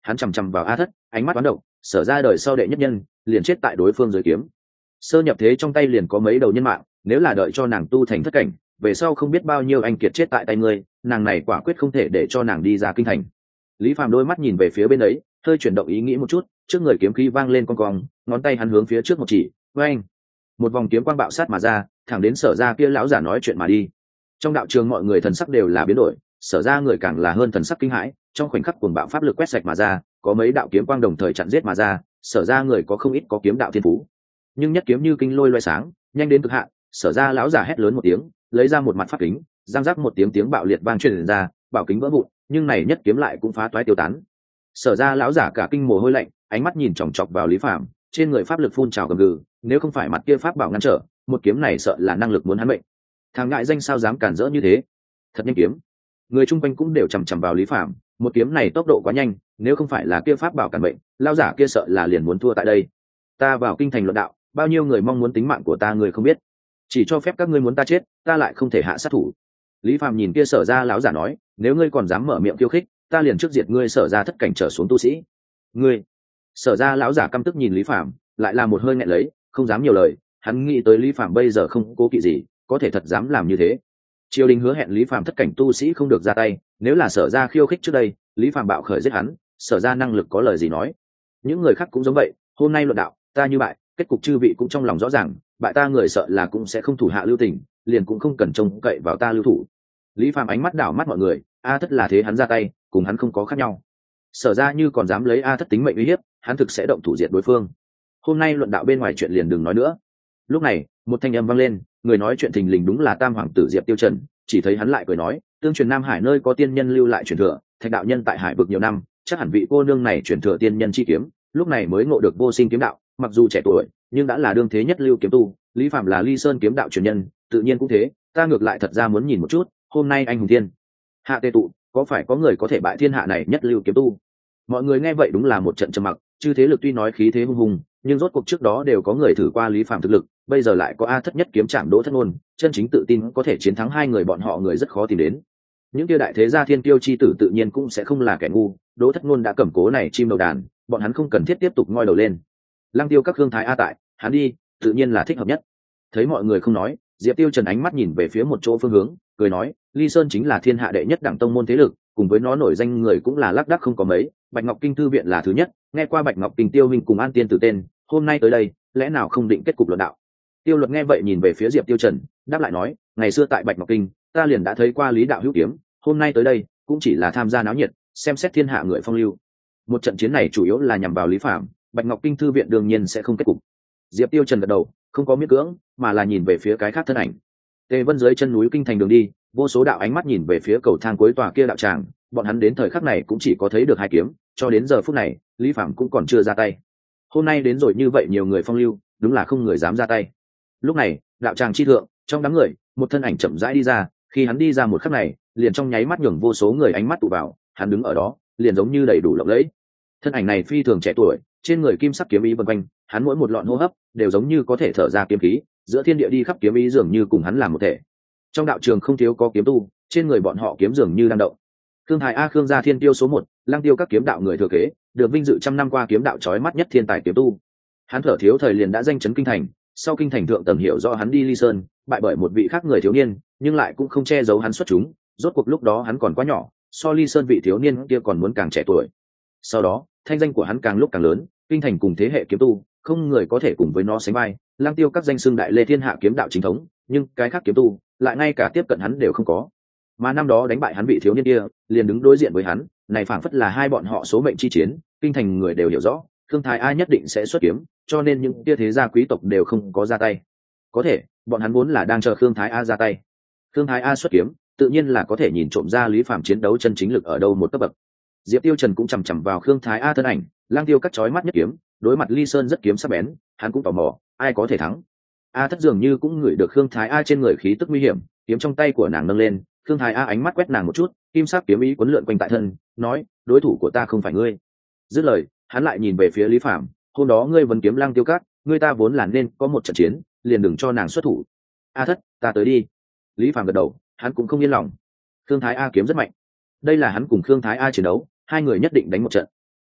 hắn chằm chằm vào A Thất, ánh mắt toán độc, Sở ra đời sau đệ nhất nhân liền chết tại đối phương dưới kiếm. Sơ nhập thế trong tay liền có mấy đầu nhân mạng, nếu là đợi cho nàng tu thành thất cảnh, về sau không biết bao nhiêu anh kiệt chết tại tay ngươi, nàng này quả quyết không thể để cho nàng đi ra kinh thành. Lý Phàm đôi mắt nhìn về phía bên ấy, hơi chuyển động ý nghĩ một chút, trước người kiếm khí vang lên con cong, ngón tay hắn hướng phía trước một chỉ, oeng, một vòng kiếm quang bạo sát mà ra, thẳng đến Sở ra kia lão giả nói chuyện mà đi. Trong đạo trường mọi người thần sắc đều là biến đổi, Sở ra người càng là hơn thần sắc kinh hãi, trong khoảnh khắc cuồng bạo pháp lực quét sạch mà ra, có mấy đạo kiếm quang đồng thời chặn giết mà ra, Sở ra người có không ít có kiếm đạo thiên phú, nhưng nhất kiếm như kinh lôi loé sáng, nhanh đến cực hạn. Sở ra lão giả hét lớn một tiếng, lấy ra một mặt pháp kính, giang rắc một tiếng bạo liệt vang truyền ra, bảo kính vỡ vụn, nhưng này nhất kiếm lại cũng phá toái tiêu tán. Sở ra lão giả cả kinh mồ hôi lạnh, ánh mắt nhìn chòng chọc vào Lý Phàm, trên người pháp lực phun trào gầm gừ, nếu không phải mặt kia pháp bảo ngăn trở, một kiếm này sợ là năng lực muốn hắn mệnh. Thằng ngại danh sao dám cản rỡ như thế? Thật nhanh kiếm. Người chung quanh cũng đều chằm chằm vào Lý Phàm, một kiếm này tốc độ quá nhanh, nếu không phải là kia pháp bảo cản mệnh, lão giả kia sợ là liền muốn thua tại đây. Ta vào kinh thành luận đạo, bao nhiêu người mong muốn tính mạng của ta người không biết, chỉ cho phép các ngươi muốn ta chết, ta lại không thể hạ sát thủ. Lý Phàm nhìn kia Sở ra lão giả nói, nếu ngươi còn dám mở miệng khiêu khích, ta liền trước diệt ngươi Sở ra thất cảnh trở xuống tu sĩ. Ngươi? Sở ra lão giả căm tức nhìn Lý Phàm, lại là một hơi nghẹn lấy, không dám nhiều lời, hắn nghĩ tới Lý Phàm bây giờ không cố kỵ gì, có thể thật dám làm như thế. Triều đình hứa hẹn Lý Phàm thất cảnh tu sĩ không được ra tay, nếu là Sở ra khiêu khích trước đây, Lý Phàm bạo khởi giết hắn, Sở ra năng lực có lời gì nói. Những người khác cũng giống vậy, hôm nay luận đạo, ta như bại, kết cục chư vị cũng trong lòng rõ ràng, bại ta người sợ là cũng sẽ không thủ hạ lưu tình, liền cũng không cần trông cậy vào ta lưu thủ. Lý Phàm ánh mắt đảo mắt mọi người, A Thất là thế hắn ra tay, cùng hắn không có khác nhau. Sở ra như còn dám lấy A Thất tính mệnh uy hiếp, hắn thực sẽ động thủ diệt đối phương. Hôm nay luận đạo bên ngoài chuyện liền đừng nói nữa. Lúc này, một thanh âm vang lên, người nói chuyện thình lình đúng là Tam hoàng tử Diệp Tiêu Trần, chỉ thấy hắn lại cười nói, tương truyền Nam Hải nơi có tiên nhân lưu lại truyền thừa, Thạch đạo nhân tại Hải vực nhiều năm, chắc hẳn vị cô nương này truyền thừa tiên nhân chi kiếm, lúc này mới ngộ được vô sinh kiếm đạo, mặc dù trẻ tuổi, nhưng đã là đương thế nhất lưu kiếm tu. Lý Phạm là Ly Sơn kiếm đạo truyền nhân, tự nhiên cũng thế, ta ngược lại thật ra muốn nhìn một chút, hôm nay anh hùng thiên hạ tề tụ, có phải có người có thể bại thiên hạ này nhất lưu kiếm tu? Mọi người nghe vậy đúng là một trận trầm mặc, chư thế lực tuy nói khí thế hung hùng, nhưng rốt cuộc trước đó đều có người thử qua Lý Phạm thực lực, bây giờ lại có A Thất nhất kiếm chạm Đỗ Thất Ngôn, chân chính tự tin có thể chiến thắng hai người bọn họ người rất khó tìm đến. Những kia đại thế gia thiên kiêu chi tử tự nhiên cũng sẽ không là kẻ ngu, Đỗ Thất Ngôn đã cầm cố này chim đầu đàn, bọn hắn không cần thiết tiếp tục ngoi đầu lên. Lăng Tiêu các Khương Thái A tại, hắn đi, tự nhiên là thích hợp nhất. Thấy mọi người không nói, Diệp Tiêu Trần ánh mắt nhìn về phía một chỗ phương hướng, cười nói, Ly Sơn chính là thiên hạ đệ nhất đẳng tông môn thế lực, cùng với nó nổi danh người cũng là lác đác không có mấy, Bạch Ngọc Kinh thư viện là thứ nhất, nghe qua Bạch Ngọc Kinh Tiêu huynh cùng An Tiên tử tên, hôm nay tới đây, lẽ nào không định kết cục luận đạo? Tiêu Luật nghe vậy nhìn về phía Diệp Tiêu Trần, đáp lại nói, ngày xưa tại Bạch Ngọc Kinh, ta liền đã thấy qua Lý đạo hữu kiếm, hôm nay tới đây, cũng chỉ là tham gia náo nhiệt, xem xét thiên hạ người phong lưu. Một trận chiến này chủ yếu là nhằm vào Lý Phạm, Bạch Ngọc Kinh thư viện đương nhiên sẽ không kết cục. Diệp Tiêu Trần gật đầu, không có miễn cưỡng, mà là nhìn về phía cái khác thân ảnh. Tề Vân dưới chân núi kinh thành đường đi, vô số đạo ánh mắt nhìn về phía cầu thang cuối tòa kia đạo tràng, bọn hắn đến thời khắc này cũng chỉ có thấy được hai kiếm, cho đến giờ phút này, Lý Phạm cũng còn chưa ra tay. Hôm nay đến rồi như vậy nhiều người phong lưu, đúng là không người dám ra tay. Lúc này, đạo tràng chi thượng, trong đám người, một thân ảnh chậm rãi đi ra, khi hắn đi ra một khắc này, liền trong nháy mắt nhường vô số người ánh mắt tụ vào, hắn đứng ở đó, liền giống như đầy đủ lộng lẫy. Thân ảnh này phi thường trẻ tuổi, trên người kim sắc kiếm ý vần quanh, hắn mỗi một lọn hô hấp đều giống như có thể thở ra kiếm khí, giữa thiên địa đi khắp kiếm ý dường như cùng hắn làm một thể. Trong đạo trường không thiếu có kiếm tu, trên người bọn họ kiếm dường như đang động. Khương Thái A, Khương gia thiên tiêu số 1, Lăng Tiêu các kiếm đạo người thừa kế, được vinh dự trăm năm qua kiếm đạo chói mắt nhất thiên tài kiếm tu. Hắn thở thiếu thời liền đã danh chấn kinh thành, sau kinh thành thượng tầng hiểu rõ hắn đi Ly Sơn, bại bởi một vị khác người thiếu niên, nhưng lại cũng không che giấu hắn xuất chúng, rốt cuộc lúc đó hắn còn quá nhỏ, so Ly Sơn vị thiếu niên kia còn muốn càng trẻ tuổi. Sau đó, thanh danh của hắn càng lúc càng lớn, kinh thành cùng thế hệ kiếm tu, không người có thể cùng với nó sánh vai. Lăng Tiêu các danh xưng đại lê thiên hạ kiếm đạo chính thống, nhưng cái khác kiếm tu lại ngay cả tiếp cận hắn đều không có. Mà năm đó đánh bại hắn vị thiếu niên kia, liền đứng đối diện với hắn, này phảng phất là hai bọn họ số mệnh chi chiến, kinh thành người đều hiểu rõ, Khương Thái A nhất định sẽ xuất kiếm, cho nên những kia thế gia quý tộc đều không có ra tay. Có thể, bọn hắn vốn là đang chờ Khương Thái A ra tay. Khương Thái A xuất kiếm, tự nhiên là có thể nhìn trộm ra Lý Phạm chiến đấu chân chính lực ở đâu một cấp bậc. Diệp Tiêu Trần cũng chằm chằm vào Khương Thái A thân ảnh, Lang Tiêu cắt chói mắt nhất kiếm, đối mặt Ly Sơn rất kiếm sắc bén, hắn cũng tò mò, ai có thể thắng. A Thất dường như cũng ngửi được Khương Thái A trên người khí tức nguy hiểm, kiếm trong tay của nàng nâng lên, Khương Thái A ánh mắt quét nàng một chút, kim sắc kiếm ý cuốn lượn quanh tại thân, nói, đối thủ của ta không phải ngươi. Dứt lời, hắn lại nhìn về phía Lý Phạm, hôm đó ngươi vẫn kiếm Lang Tiêu cắt, ngươi ta vốn là nên có một trận chiến, liền đừng cho nàng xuất thủ. A Thất, ta tới đi. Lý Phạm gật đầu, hắn cũng không yên lòng. Khương Thái A kiếm rất mạnh, đây là hắn cùng Khương Thái A chiến đấu, hai người nhất định đánh một trận.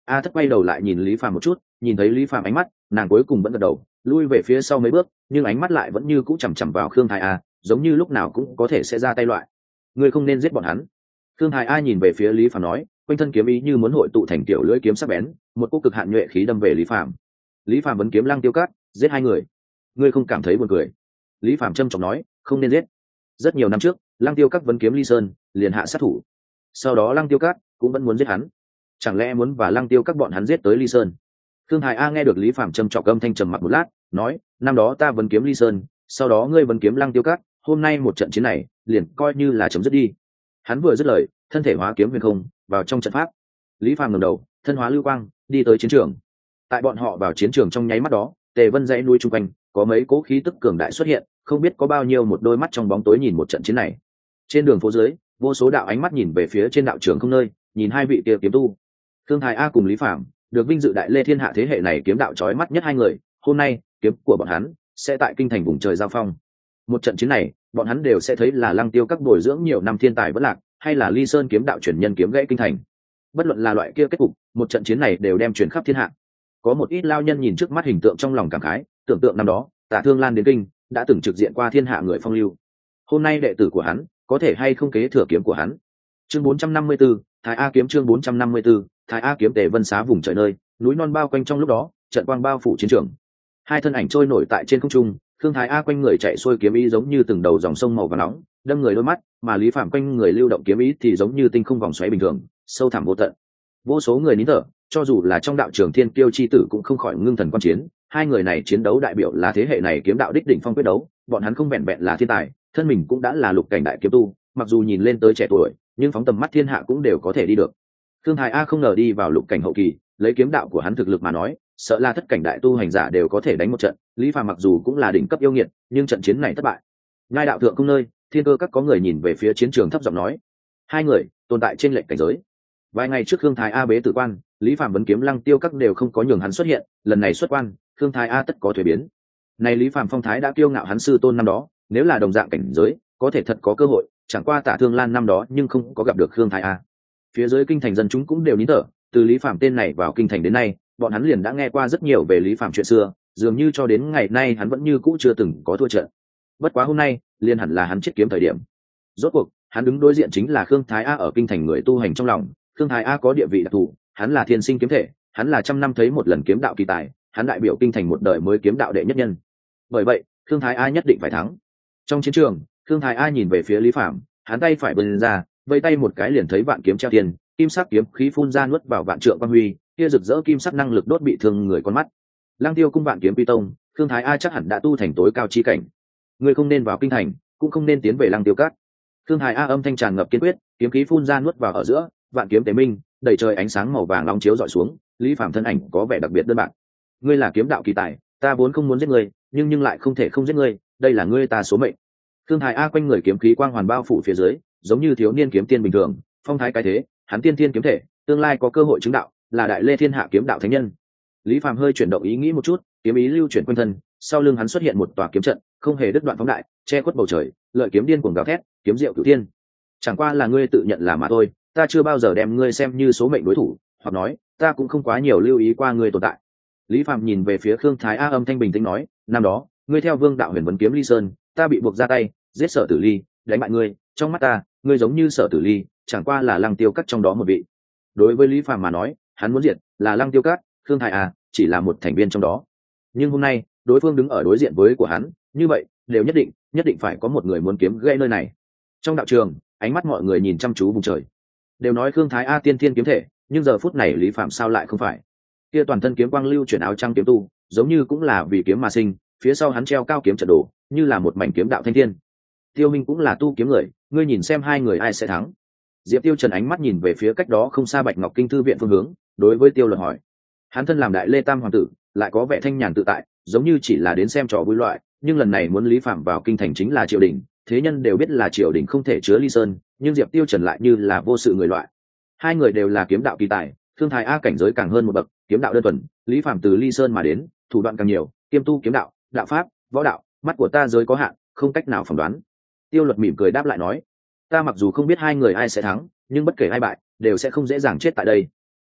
A Thất quay đầu lại nhìn Lý Phàm một chút, nhìn thấy Lý Phàm ánh mắt, nàng cuối cùng vẫn gật đầu, lui về phía sau mấy bước, nhưng ánh mắt lại vẫn như cũ chằm chằm vào Khương Thái A, giống như lúc nào cũng có thể sẽ ra tay loại. Ngươi không nên giết bọn hắn. Khương Thái A nhìn về phía Lý Phàm nói, quanh thân kiếm ý như muốn hội tụ thành tiểu lưỡi kiếm sắc bén, một cú cực hạn nhuệ khí đâm về Lý Phàm. Lý Phàm vấn kiếm Lăng Tiêu Cát, giết hai người. Ngươi không cảm thấy buồn cười? Lý Phàm trầm trọng nói, không nên giết. Rất nhiều năm trước, Lăng Tiêu Cát vấn kiếm Ly Sơn, liền hạ sát thủ. Sau đó Lăng Tiêu Cát cũng vẫn muốn giết hắn. Chẳng lẽ muốn và Lăng Tiêu Các bọn hắn giết tới Ly Sơn? Khương Thái A nghe được Lý Phàm trầm trọng âm thanh trầm mặc một lát, nói, năm đó ta vấn kiếm Ly Sơn, sau đó ngươi vấn kiếm Lăng Tiêu Các, hôm nay một trận chiến này, liền coi như là chấm dứt đi. Hắn vừa dứt lời, thân thể hóa kiếm huyền không, vào trong trận pháp. Lý Phàm ngẩng đầu, thân hóa lưu quang, đi tới chiến trường. Tại bọn họ vào chiến trường trong nháy mắt đó, Tề Vân dãy núi chung quanh, có mấy cỗ khí tức cường đại xuất hiện, không biết có bao nhiêu một đôi mắt trong bóng tối nhìn một trận chiến này. Trên đường phố dưới, vô số đạo ánh mắt nhìn về phía trên đạo trường không nơi, nhìn hai vị kia kiếm tu. Thương Thái A cùng Lý Phàm được vinh dự đại lê thiên hạ thế hệ này kiếm đạo chói mắt nhất hai người, hôm nay kiếm của bọn hắn sẽ tại kinh thành vùng trời giao phong. Một trận chiến này, bọn hắn đều sẽ thấy là Lăng Tiêu các bồi dưỡng nhiều năm thiên tài vẫn lạc, hay là Ly Sơn kiếm đạo truyền nhân kiếm gãy kinh thành. Bất luận là loại kia kết cục, một trận chiến này đều đem truyền khắp thiên hạ. Có một ít lao nhân nhìn trước mắt hình tượng trong lòng cảm khái, tưởng tượng năm đó, Tả Thương Lan đến kinh, đã từng trực diện qua thiên hạ người phong lưu. Hôm nay đệ tử của hắn, có thể hay không kế thừa kiếm của hắn. Chương 454, Thái A kiếm chương 454, Thái A kiếm. Tề Vân xá vùng trời nơi, núi non bao quanh trong lúc đó, trận quang bao phủ chiến trường. Hai thân ảnh trôi nổi tại trên không trung, Khương Thái A quanh người chạy xuôi kiếm ý giống như từng đầu dòng sông màu vàng nóng, đâm người đôi mắt, mà Lý Phàm quanh người lưu động kiếm ý thì giống như tinh không vòng xoáy bình thường, sâu thẳm vô tận. Vô số người nín thở, cho dù là trong đạo trường Thiên Kiêu chi tử cũng không khỏi ngưng thần quan chiến, hai người này chiến đấu đại biểu là thế hệ này kiếm đạo đích đỉnh phong quyết đấu, bọn hắn không vẹn vẹn là thiên tài, thân mình cũng đã là lục cảnh đại kiếm tu, mặc dù nhìn lên tới trẻ tuổi, nhưng phóng tầm mắt thiên hạ cũng đều có thể đi được. Thương Thái A không ngờ đi vào lục cảnh hậu kỳ, lấy kiếm đạo của hắn thực lực mà nói, sợ là thất cảnh đại tu hành giả đều có thể đánh một trận. Lý Phàm mặc dù cũng là đỉnh cấp yêu nghiệt, nhưng trận chiến này thất bại. Ngai đạo thượng không nơi, Thiên Cơ các có người nhìn về phía chiến trường thấp giọng nói, hai người tồn tại trên lệnh cảnh giới. Vài ngày trước Thương Thái A bế tử quan, Lý Phàm vấn kiếm Lăng Tiêu các đều không có nhường hắn xuất hiện, lần này xuất quan, Thương Thái A tất có thuế biến. Này Lý Phàm phong thái đã kiêu ngạo hắn sư tôn năm đó, nếu là đồng dạng cảnh giới, có thể thật có cơ hội, chẳng qua Tả Thương Lan năm đó nhưng không có gặp được Thương Thái A. Phía dưới kinh thành dân chúng cũng đều nín thở, từ Lý Phàm tên này vào kinh thành đến nay, bọn hắn liền đã nghe qua rất nhiều về Lý Phàm chuyện xưa, dường như cho đến ngày nay hắn vẫn như cũ chưa từng có thua trận. Bất quá hôm nay, liền hẳn là hắn chết kiếm thời điểm. Rốt cuộc, hắn đứng đối diện chính là Khương Thái A ở kinh thành người tu hành trong lòng, Khương Thái A có địa vị đặc thù, hắn là thiên sinh kiếm thể, hắn là trăm năm thấy một lần kiếm đạo kỳ tài, hắn đại biểu kinh thành một đời mới kiếm đạo đệ nhất nhân. Bởi vậy, Khương Thái A nhất định phải thắng. Trong chiến trường, Khương Thái A nhìn về phía Lý Phàm, hắn tay phải bừng ra, vây tay một cái liền thấy vạn kiếm treo tiền, kim sắc kiếm khí phun ra nuốt vào vạn trượng quang huy, kia rực rỡ kim sắc năng lực đốt bị thương người con mắt. Lăng Tiêu cung vạn kiếm pi tông, Khương Thái A chắc hẳn đã tu thành tối cao chi cảnh. Ngươi không nên vào kinh thành, cũng không nên tiến về Lăng Tiêu các. Khương Thái A âm thanh tràn ngập kiên quyết, kiếm khí phun ra nuốt vào ở giữa, vạn kiếm tế minh, đầy trời ánh sáng màu vàng long chiếu dọi xuống, Lý Phàm thân ảnh có vẻ đặc biệt đơn bạc. Ngươi là kiếm đạo kỳ tài, ta vốn không muốn giết ngươi, nhưng lại không thể không giết ngươi, đây là ngươi ta số mệnh. Khương Thái A quanh người kiếm khí quang hoàn bao phủ phía dưới, giống như thiếu niên kiếm tiên bình thường, phong thái cái thế, hắn tiên thiên kiếm thể, tương lai có cơ hội chứng đạo, là đại lê thiên hạ kiếm đạo thánh nhân. Lý Phàm hơi chuyển động ý nghĩ một chút, kiếm ý lưu chuyển quanh thân, sau lưng hắn xuất hiện một tòa kiếm trận, không hề đứt đoạn phóng đại, che khuất bầu trời, lợi kiếm điên cuồng gào thét, kiếm diệu cửu thiên. Chẳng qua là ngươi tự nhận là mà thôi, ta chưa bao giờ đem ngươi xem như số mệnh đối thủ, hoặc nói, ta cũng không quá nhiều lưu ý qua ngươi tồn tại. Lý Phàm nhìn về phía Khương Thái A âm thanh bình tĩnh nói, năm đó, ngươi theo Vương đạo huyền vấn kiếm Ly Sơn, ta bị buộc ra tay, giết Sở Tử Ly, đánh bại ngươi, trong mắt ta, ngươi giống như Sở Tử Ly, chẳng qua là Lăng Tiêu Các trong đó một vị. Đối với Lý Phàm mà nói, hắn muốn diệt là Lăng Tiêu Các, Khương Thái A chỉ là một thành viên trong đó. Nhưng hôm nay, đối phương đứng ở đối diện với của hắn, như vậy, đều nhất định phải có một người muốn kiếm gây nơi này. Trong đạo trường, ánh mắt mọi người nhìn chăm chú vùng trời. Đều nói Khương Thái A tiên thiên kiếm thể, nhưng giờ phút này Lý Phàm sao lại không phải? Kia toàn thân kiếm quang lưu chuyển áo trang kiếm tu, giống như cũng là vì kiếm mà sinh, phía sau hắn treo cao kiếm trận đồ, như là một mảnh kiếm đạo thanh thiên. Tiêu Minh cũng là tu kiếm người, ngươi nhìn xem hai người ai sẽ thắng? Diệp Tiêu Trần ánh mắt nhìn về phía cách đó không xa Bạch Ngọc Kinh thư viện phương hướng, đối với Tiêu Luật hỏi. Hắn thân làm đại lê tam hoàng tử, lại có vẻ thanh nhàn tự tại, giống như chỉ là đến xem trò vui loại, nhưng lần này muốn Lý Phàm vào kinh thành chính là triều đình, thế nhân đều biết là triều đình không thể chứa Ly Sơn, nhưng Diệp Tiêu Trần lại như là vô sự người loại. Hai người đều là kiếm đạo kỳ tài, Thương Thái A cảnh giới càng hơn một bậc, kiếm đạo đơn thuần, Lý Phàm từ Ly Sơn mà đến, thủ đoạn càng nhiều, kiêm tu kiếm đạo, đạo pháp, võ đạo, mắt của ta giới có hạn, không cách nào phỏng đoán. Tiêu Luật mỉm cười đáp lại nói, ta mặc dù không biết hai người ai sẽ thắng, nhưng bất kể ai bại, đều sẽ không dễ dàng chết tại đây.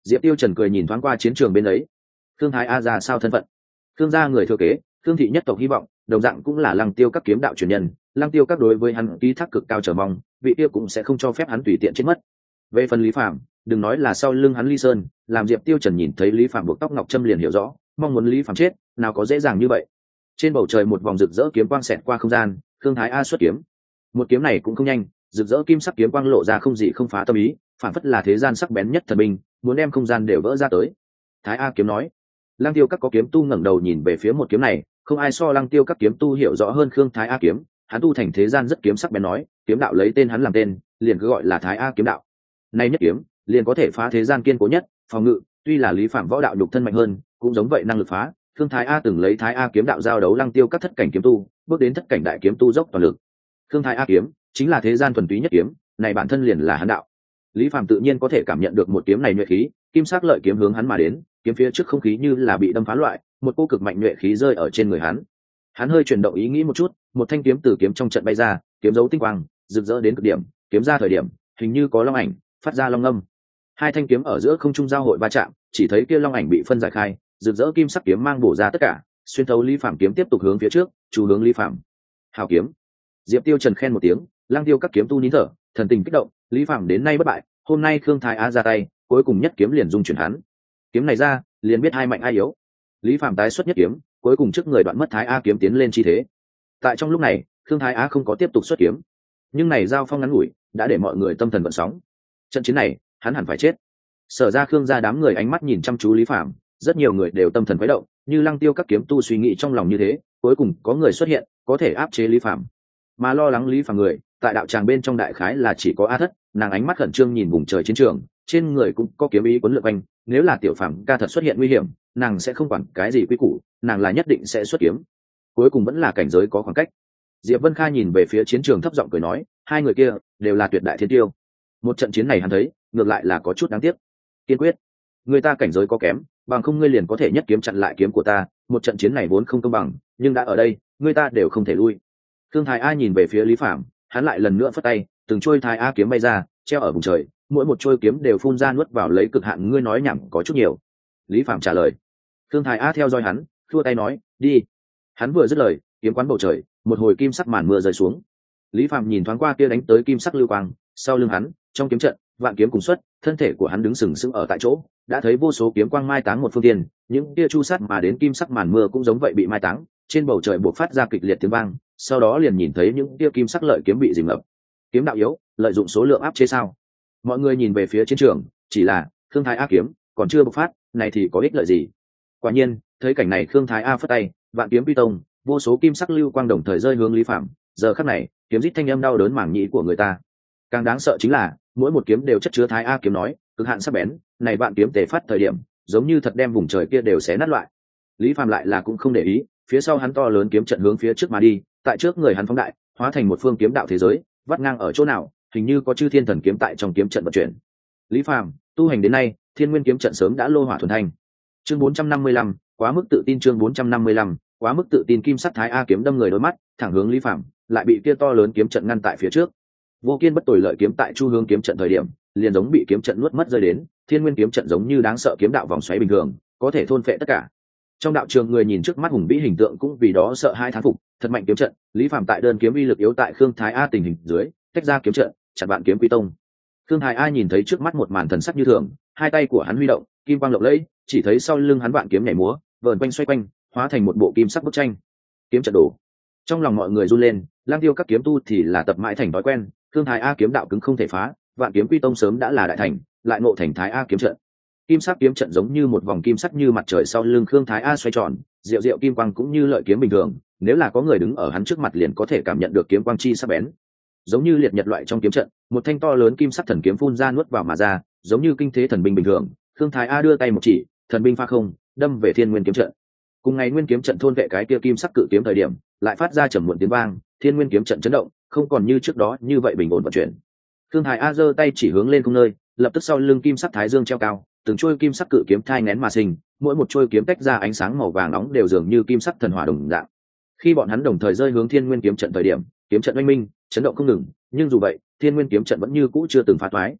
Diệp Tiêu Trần cười nhìn thoáng qua chiến trường bên ấy. Khương Thái A ra sao thân phận? Khương gia người thừa kế, Khương thị nhất tộc hy vọng, đồng dạng cũng là Lăng Tiêu các kiếm đạo truyền nhân, Lăng Tiêu các đối với hắn ký thác cực cao chờ mong, vị tiêu cũng sẽ không cho phép hắn tùy tiện chết mất. Về phần Lý Phạm, đừng nói là sau lưng hắn Ly Sơn, làm Diệp Tiêu Trần nhìn thấy Lý Phạm buộc tóc ngọc trâm liền hiểu rõ, mong muốn Lý Phạm chết, nào có dễ dàng như vậy. Trên bầu trời một vòng rực rỡ kiếm quang xẹt qua không gian, Khương Thái A xuất kiếm. Một kiếm này cũng không nhanh, rực rỡ kim sắc kiếm quang lộ ra không gì không phá tâm ý, phản phất là thế gian sắc bén nhất thần binh, muốn đem không gian đều vỡ ra tới. Thái A kiếm nói. Lăng Tiêu các có kiếm tu ngẩng đầu nhìn về phía một kiếm này, không ai so Lăng Tiêu các kiếm tu hiểu rõ hơn Khương Thái A kiếm, hắn tu thành thế gian rất kiếm sắc bén nói, kiếm đạo lấy tên hắn làm tên, liền cứ gọi là Thái A kiếm đạo. Nay nhất kiếm, liền có thể phá thế gian kiên cố nhất, phòng ngự, tuy là Lý Phạm võ đạo nhục thân mạnh hơn, cũng giống vậy năng lực phá. Khương Thái A từng lấy Thái A kiếm đạo giao đấu Lăng Tiêu các thất cảnh kiếm tu, bước đến thất cảnh đại kiếm tu dốc toàn lực. Khương Thái A kiếm chính là thế gian thuần túy nhất kiếm, này bản thân liền là hắn đạo. Lý Phạm tự nhiên có thể cảm nhận được một kiếm này nhuệ khí, kim sắc lợi kiếm hướng hắn mà đến, kiếm phía trước không khí như là bị đâm phá loại, một cô cực mạnh nhuệ khí rơi ở trên người hắn. Hắn hơi chuyển động ý nghĩ một chút, một thanh kiếm từ kiếm trong trận bay ra, kiếm dấu tinh quang, rực rỡ đến cực điểm, kiếm ra thời điểm, hình như có long ảnh, phát ra long âm. Hai thanh kiếm ở giữa không trung giao hội va chạm, chỉ thấy kia long ảnh bị phân giải khai, rực rỡ kim sắc kiếm mang bổ ra tất cả, xuyên thấu Lý Phạm kiếm tiếp tục hướng phía trước, chú hướng Lý Phạm. Hào kiếm. Diệp Tiêu Trần khen một tiếng, Lăng Tiêu các kiếm tu nín thở, thần tình kích động, Lý Phạm đến nay bất bại, hôm nay Khương Thái Á ra tay, cuối cùng nhất kiếm liền dung chuyển hắn. Kiếm này ra, liền biết hai mạnh ai yếu. Lý Phạm tái xuất nhất kiếm, cuối cùng trước người đoạn mất Thái A kiếm tiến lên chi thế. Tại trong lúc này, Khương Thái Á không có tiếp tục xuất kiếm, nhưng này giao phong ngắn ngủi, đã để mọi người tâm thần vận sóng. Trận chiến này, hắn hẳn phải chết. Sở ra Khương gia đám người ánh mắt nhìn chăm chú Lý Phạm, rất nhiều người đều tâm thần khuấy động, như Lăng Tiêu các kiếm tu suy nghĩ trong lòng như thế, cuối cùng có người xuất hiện, có thể áp chế Lý Phạm. Mà lo lắng Lý Phạm người, tại đạo tràng bên trong đại khái là chỉ có A Thất, nàng ánh mắt khẩn trương nhìn vùng trời chiến trường, trên người cũng có kiếm ý cuốn lượn quanh, nếu là tiểu Phạm ca thật xuất hiện nguy hiểm, nàng sẽ không quản cái gì quy củ, nàng là nhất định sẽ xuất kiếm. Cuối cùng vẫn là cảnh giới có khoảng cách. Diệp Vân Kha nhìn về phía chiến trường thấp giọng cười nói, hai người kia đều là tuyệt đại thiên tiêu. Một trận chiến này hắn thấy, ngược lại là có chút đáng tiếc. Kiên quyết, người ta cảnh giới có kém, bằng không ngươi liền có thể nhất kiếm chặn lại kiếm của ta, một trận chiến này vốn không công bằng, nhưng đã ở đây, người ta đều không thể lui. Thương Thái A nhìn về phía Lý Phạm, hắn lại lần nữa phất tay, từng trôi Thái A kiếm bay ra, treo ở vùng trời, mỗi một trôi kiếm đều phun ra nuốt vào lấy cực hạn, ngươi nói nhảm có chút nhiều. Lý Phạm trả lời. Thương Thái A theo dõi hắn, thua tay nói, đi. Hắn vừa dứt lời, kiếm quán bầu trời, một hồi kim sắc màn mưa rơi xuống. Lý Phạm nhìn thoáng qua kia đánh tới kim sắc lưu quang, sau lưng hắn, trong kiếm trận, vạn kiếm cùng xuất, thân thể của hắn đứng sừng sững ở tại chỗ, đã thấy vô số kiếm quang mai táng một phương tiền, những kia chu sát mà đến kim sắc màn mưa cũng giống vậy bị mai táng, trên bầu trời bộc phát ra kịch liệt tiếng vang, sau đó liền nhìn thấy những kia kim sắc lợi kiếm bị dìm ngập. Kiếm đạo yếu, lợi dụng số lượng áp chế sao? Mọi người nhìn về phía chiến trường, chỉ là Khương Thái A kiếm còn chưa bộc phát, này thì có ích lợi gì? Quả nhiên, thấy cảnh này Khương Thái A phất tay, vạn kiếm quy tông, vô số kim sắc lưu quang đồng thời rơi hướng Lý Phạm, giờ khắc này, kiếm rít thanh âm đau đớn mảng nhĩ của người ta. Càng đáng sợ chính là, mỗi một kiếm đều chất chứa Thái A kiếm nói, cực hạn sắc bén, này vạn kiếm tề phát thời điểm, giống như thật đem vùng trời kia đều xé nát loại. Lý Phạm lại là cũng không để ý, phía sau hắn to lớn kiếm trận hướng phía trước mà đi, tại trước người hắn phóng đại, hóa thành một phương kiếm đạo thế giới, vắt ngang ở chỗ nào, hình như có chư thiên thần kiếm tại trong kiếm trận vận chuyển. Lý Phạm, tu hành đến nay, Thiên Nguyên kiếm trận sớm đã lô hỏa thuần thành. Chương 455, quá mức tự tin, chương 455, quá mức tự tin, kim sắc Thái A kiếm đâm người đôi mắt, thẳng hướng Lý Phạm, lại bị kia to lớn kiếm trận ngăn tại phía trước. Vô Kiên bất tồi lợi kiếm tại chu hướng kiếm trận thời điểm, liền giống bị kiếm trận nuốt mất rơi đến, Thiên Nguyên kiếm trận giống như đáng sợ kiếm đạo vòng xoáy bình thường, có thể thôn phệ tất cả. Trong đạo trường người nhìn trước mắt hùng vĩ hình tượng cũng vì đó sợ hai thán phục, thật mạnh kiếm trận, Lý Phạm tại đơn kiếm uy lực yếu tại Khương Thái A tình hình dưới, tách ra kiếm trận, chặn vạn kiếm quy tông. Khương Thái A nhìn thấy trước mắt một màn thần sắc như thường, hai tay của hắn huy động, kim quang lộng lẫy, chỉ thấy sau lưng hắn vạn kiếm nhảy múa, vờn quanh xoay quanh, hóa thành một bộ kim sắc bức tranh. Kiếm trận đổ. Trong lòng mọi người run lên, Lang Tiêu các kiếm tu thì là tập mãi thành thói quen, Khương Thái A kiếm đạo cứng không thể phá, vạn kiếm quy tông sớm đã là đại thành, lại ngộ thành Thái A kiếm trận. Kim sắc kiếm trận giống như một vòng kim sắc như mặt trời sau lưng Khương Thái A xoay tròn, diệu diệu kim quang cũng như lợi kiếm bình thường, nếu là có người đứng ở hắn trước mặt liền có thể cảm nhận được kiếm quang chi sắc bén. Giống như liệt nhật loại trong kiếm trận, một thanh to lớn kim sắc thần kiếm phun ra nuốt vào mà ra, giống như kinh thế thần binh bình thường. Khương Thái A đưa tay một chỉ, thần binh pha không, đâm về Thiên Nguyên kiếm trận. Cùng ngày Nguyên kiếm trận thôn vệ cái kia kim sắc cự kiếm thời điểm, lại phát ra trầm muộn tiếng vang, Thiên Nguyên kiếm trận chấn động, không còn như trước đó như vậy bình ổn vận chuyển. Khương Thái A giơ tay chỉ hướng lên không nơi, lập tức sau lưng kim sắc thái dương treo cao, từng trôi kim sắc cự kiếm thai nén mà sinh, mỗi một trôi kiếm tách ra ánh sáng màu vàng nóng đều dường như kim sắc thần hỏa đồng dạng. Khi bọn hắn đồng thời rơi hướng Thiên Nguyên kiếm trận thời điểm, kiếm trận oanh minh, chấn động không ngừng, nhưng dù vậy, Thiên Nguyên kiếm trận vẫn như cũ chưa từng phá toái.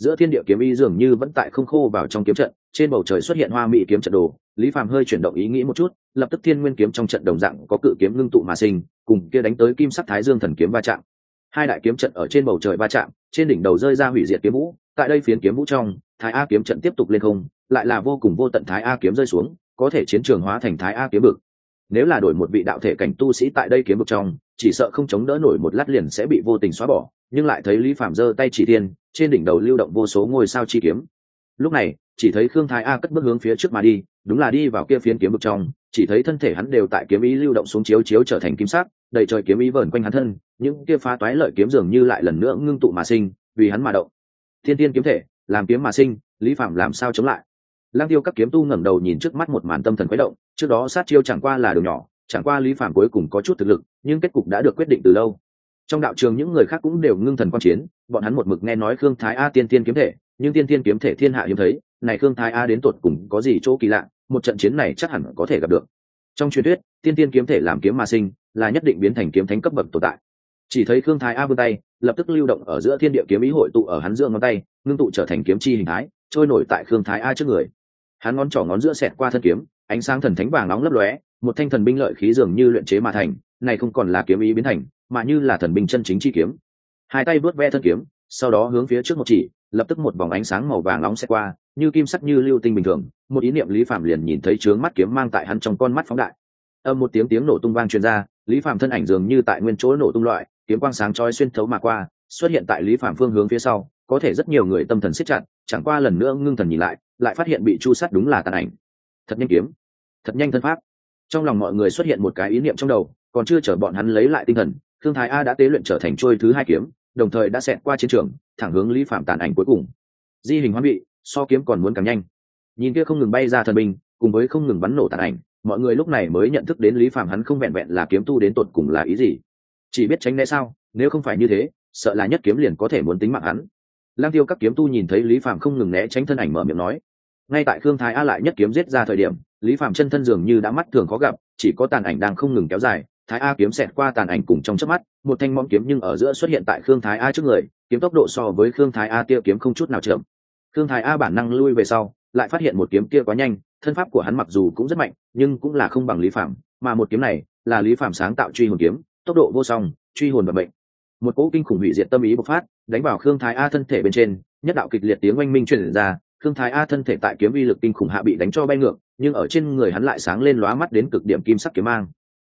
giữa thiên địa kiếm ý dường như vẫn tại không khô vào trong kiếm trận, trên bầu trời xuất hiện hoa mỹ kiếm trận đồ. Lý Phàm hơi chuyển động ý nghĩ một chút, lập tức thiên nguyên kiếm trong trận đồng dạng có cự kiếm ngưng tụ mà sinh, cùng kia đánh tới kim sắc thái dương thần kiếm va chạm. Hai đại kiếm trận ở trên bầu trời va chạm, trên đỉnh đầu rơi ra hủy diệt kiếm vũ. Tại đây phiến kiếm vũ trong, thái a kiếm trận tiếp tục lên không, lại là vô cùng vô tận thái a kiếm rơi xuống, có thể chiến trường hóa thành thái a kiếm vực. Nếu là đổi một vị đạo thể cảnh tu sĩ tại đây kiếm vực trong, chỉ sợ không chống đỡ nổi một lát liền sẽ bị vô tình xóa bỏ, nhưng lại thấy Lý Phàm giơ tay chỉ thiên, trên đỉnh đầu lưu động vô số ngôi sao chi kiếm. Lúc này, chỉ thấy Khương Thái A cất bước hướng phía trước mà đi, đúng là đi vào kia phiến kiếm vực trong, chỉ thấy thân thể hắn đều tại kiếm ý lưu động xuống chiếu chiếu trở thành kim sắc, đầy trời kiếm ý vờn quanh hắn thân, những kia phá toái lợi kiếm dường như lại lần nữa ngưng tụ mà sinh, vì hắn mà động. Thiên tiên kiếm thể, làm kiếm mà sinh, Lý Phàm làm sao chống lại? Lang Tiêu các kiếm tu ngẩng đầu nhìn trước mắt một màn tâm thần khuấy động, trước đó sát chiêu chẳng qua là đường nhỏ, chẳng qua Lý Phàm cuối cùng có chút thực lực, nhưng kết cục đã được quyết định từ lâu. Trong đạo trường những người khác cũng đều ngưng thần quan chiến, bọn hắn một mực nghe nói Khương Thái A tiên tiên kiếm thể, nhưng tiên tiên kiếm thể thiên hạ hiếm thấy, này Khương Thái A đến tột cùng có gì chỗ kỳ lạ, một trận chiến này chắc hẳn có thể gặp được. Trong truyền thuyết, tiên tiên kiếm thể làm kiếm mà sinh, là nhất định biến thành kiếm thánh cấp bậc tồn tại. Chỉ thấy Khương Thái A vươn tay, lập tức lưu động ở giữa thiên địa kiếm ý hội tụ ở hắn giữa ngón tay, ngưng tụ trở thành kiếm chi hình thái, trôi nổi tại Khương Thái A trước người. Hắn ngón trỏ ngón giữa xẹt qua thân kiếm, ánh sáng thần thánh vàng nóng lấp lóe, một thanh thần binh lợi khí dường như luyện chế mà thành, này không còn là kiếm ý biến thành, mà như là thần binh chân chính chi kiếm. Hai tay vớt ve thân kiếm, sau đó hướng phía trước một chỉ, lập tức một vòng ánh sáng màu vàng nóng xẹt qua, như kim sắc như lưu tinh bình thường, một ý niệm Lý Phàm liền nhìn thấy chướng mắt kiếm mang tại hắn trong con mắt phóng đại. Âm một tiếng tiếng nổ tung vang truyền ra, Lý Phàm thân ảnh dường như tại nguyên chỗ nổ tung loại, kiếm quang sáng chói xuyên thấu mà qua, xuất hiện tại Lý Phàm phương hướng phía sau, có thể rất nhiều người tâm thần siết chặt, chẳng qua lần nữa ngưng thần nhìn lại phát hiện bị chu sát đúng là tàn ảnh. Thật nhanh kiếm, thật nhanh thân pháp. Trong lòng mọi người xuất hiện một cái ý niệm trong đầu, còn chưa chờ bọn hắn lấy lại tinh thần, Thương Thái A đã tế luyện trở thành trôi thứ hai kiếm, đồng thời đã xẹt qua chiến trường, thẳng hướng Lý Phàm tàn ảnh cuối cùng. Di hình hoán bị, so kiếm còn muốn càng nhanh. Nhìn kia không ngừng bay ra thần binh, cùng với không ngừng bắn nổ tàn ảnh, mọi người lúc này mới nhận thức đến Lý Phàm hắn không vẹn vẹn là kiếm tu đến tột cùng là ý gì. Chỉ biết tránh né sao, nếu không phải như thế, sợ là nhất kiếm liền có thể muốn tính mạng hắn. Lang Tiêu các kiếm tu nhìn thấy Lý Phàm không ngừng né tránh thân ảnh mở miệng nói. Ngay tại Khương Thái A lại nhất kiếm giết ra thời điểm, Lý Phàm chân thân dường như đã mắt thường khó gặp, chỉ có tàn ảnh đang không ngừng kéo dài, Thái A kiếm xẹt qua tàn ảnh cùng trong chớp mắt, một thanh mõm kiếm nhưng ở giữa xuất hiện tại Khương Thái A trước người, kiếm tốc độ so với Khương Thái A tia kiếm không chút nào chậm. Khương Thái A bản năng lui về sau, lại phát hiện một kiếm kia quá nhanh, thân pháp của hắn mặc dù cũng rất mạnh, nhưng cũng là không bằng Lý Phàm, mà một kiếm này là Lý Phàm sáng tạo truy hồn kiếm, tốc độ vô song, truy hồn và mệnh. Một cỗ kinh khủng hủy diệt tâm ý bộc phát, đánh vào Khương Thái A thân thể bên trên, nhất đạo kịch liệt tiếng oanh minh truyền ra, Khương Thái A thân thể tại kiếm uy lực kinh khủng hạ bị đánh cho bay ngược, nhưng ở trên người hắn lại sáng lên lóa mắt đến cực điểm kim sắc kiếm mang.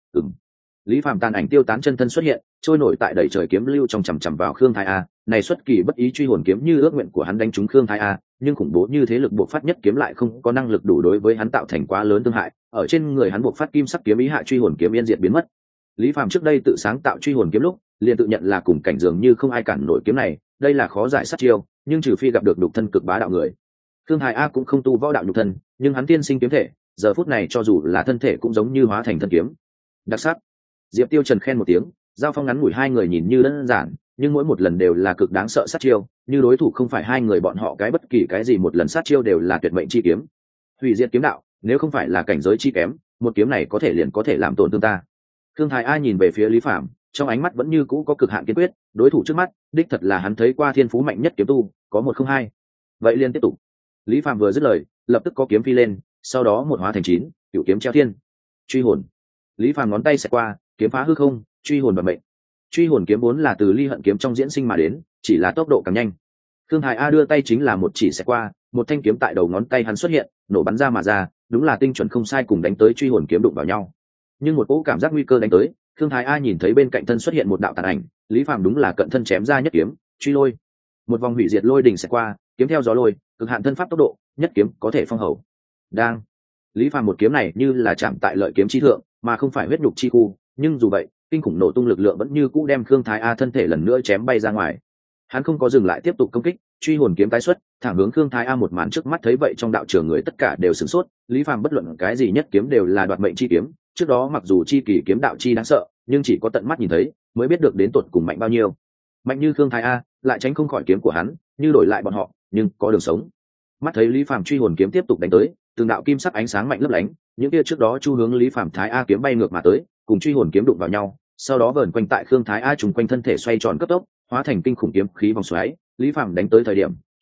Lý Phàm tàn ảnh tiêu tán chân thân xuất hiện, trôi nổi tại đầy trời kiếm lưu trong chằm chằm vào Khương Thái A, này xuất kỳ bất ý truy hồn kiếm như ước nguyện của hắn đánh trúng Khương Thái A, nhưng khủng bố như thế lực buộc phát nhất kiếm lại không có năng lực đủ đối với hắn tạo thành quá lớn thương hại, ở trên người hắn buộc phát kim sắc kiếm ý hạ truy hồn kiếm yên diệt biến mất. Lý Phàm trước đây tự sáng tạo truy hồn kiếm lúc, liền tự nhận là cùng cảnh dường như không ai cản nổi kiếm này, đây là khó giải sát chiêu, nhưng trừ phi gặp được đục thân cực bá đạo người. Khương Thái A cũng không tu võ đạo nhục thân, nhưng hắn tiên sinh kiếm thể, giờ phút này cho dù là thân thể cũng giống như hóa thành thân kiếm. Đặc sắc. Diệp Tiêu Trần khen một tiếng, giao phong ngắn ngủi hai người nhìn như đơn giản, nhưng mỗi một lần đều là cực đáng sợ sát chiêu, như đối thủ không phải hai người bọn họ cái bất kỳ cái gì một lần sát chiêu đều là tuyệt mệnh chi kiếm. Hủy diệt kiếm đạo, nếu không phải là cảnh giới chi kém, một kiếm này có thể liền có thể làm tổn thương ta. Khương Thái A nhìn về phía Lý Phàm, trong ánh mắt vẫn như cũ có cực hạn kiên quyết, đối thủ trước mắt, đích thật là hắn thấy qua thiên phú mạnh nhất kiếm tu, có một không hai. Vậy liền tiếp tục. Lý Phàm vừa dứt lời, lập tức có kiếm phi lên, sau đó một hóa thành chín, cửu kiếm treo thiên. Truy hồn. Lý Phàm ngón tay xẹt qua, kiếm phá hư không, truy hồn vận mệnh. Truy hồn kiếm vốn là từ ly hận kiếm trong diễn sinh mà đến, chỉ là tốc độ càng nhanh. Khương Thái A đưa tay chính là một chỉ xẹt qua, một thanh kiếm tại đầu ngón tay hắn xuất hiện, nổ bắn ra mà ra, đúng là tinh chuẩn không sai cùng đánh tới truy hồn kiếm đụng vào nhau. Nhưng một cỗ cảm giác nguy cơ đánh tới, Khương Thái A nhìn thấy bên cạnh thân xuất hiện một đạo tàn ảnh, Lý Phàm đúng là cận thân chém ra nhất kiếm, truy lôi. Một vòng hủy diệt lôi đỉnh xẹt qua, kiếm theo gió lôi, cực hạn thân pháp tốc độ, nhất kiếm có thể phong hầu. Đang. Lý Phàm một kiếm này như là chạm tại lợi kiếm chi thượng, mà không phải huyết nhục chi khu, nhưng dù vậy, kinh khủng nổ tung lực lượng vẫn như cũ đem Khương Thái A thân thể lần nữa chém bay ra ngoài. Hắn không có dừng lại tiếp tục công kích, truy hồn kiếm tái xuất, thẳng hướng Khương Thái A một màn trước mắt thấy vậy trong đạo trường người tất cả đều sửng sốt, Lý Phàm bất luận cái gì nhất kiếm đều là đoạt mệnh chi kiếm, trước đó mặc dù chi kỳ kiếm đạo chi đáng sợ, nhưng chỉ có tận mắt nhìn thấy, mới biết được đến tột cùng mạnh bao nhiêu. Mạnh như Khương Thái A, lại tránh không khỏi kiếm của hắn, như đổi lại bọn họ, nhưng có đường sống. Mắt thấy Lý Phàm truy hồn kiếm tiếp tục đánh tới, từng đạo kim sắc ánh sáng mạnh lấp lánh, những kia trước đó chu hướng Lý Phàm Thái A kiếm bay ngược mà tới, cùng truy hồn kiếm đụng vào nhau, sau đó vờn quanh tại Khương Thái A trùng quanh thân thể xoay tròn cấp tốc, hóa thành kinh khủng kiếm khí vòng xoáy. Lý Phàm đánh tới thời điểm,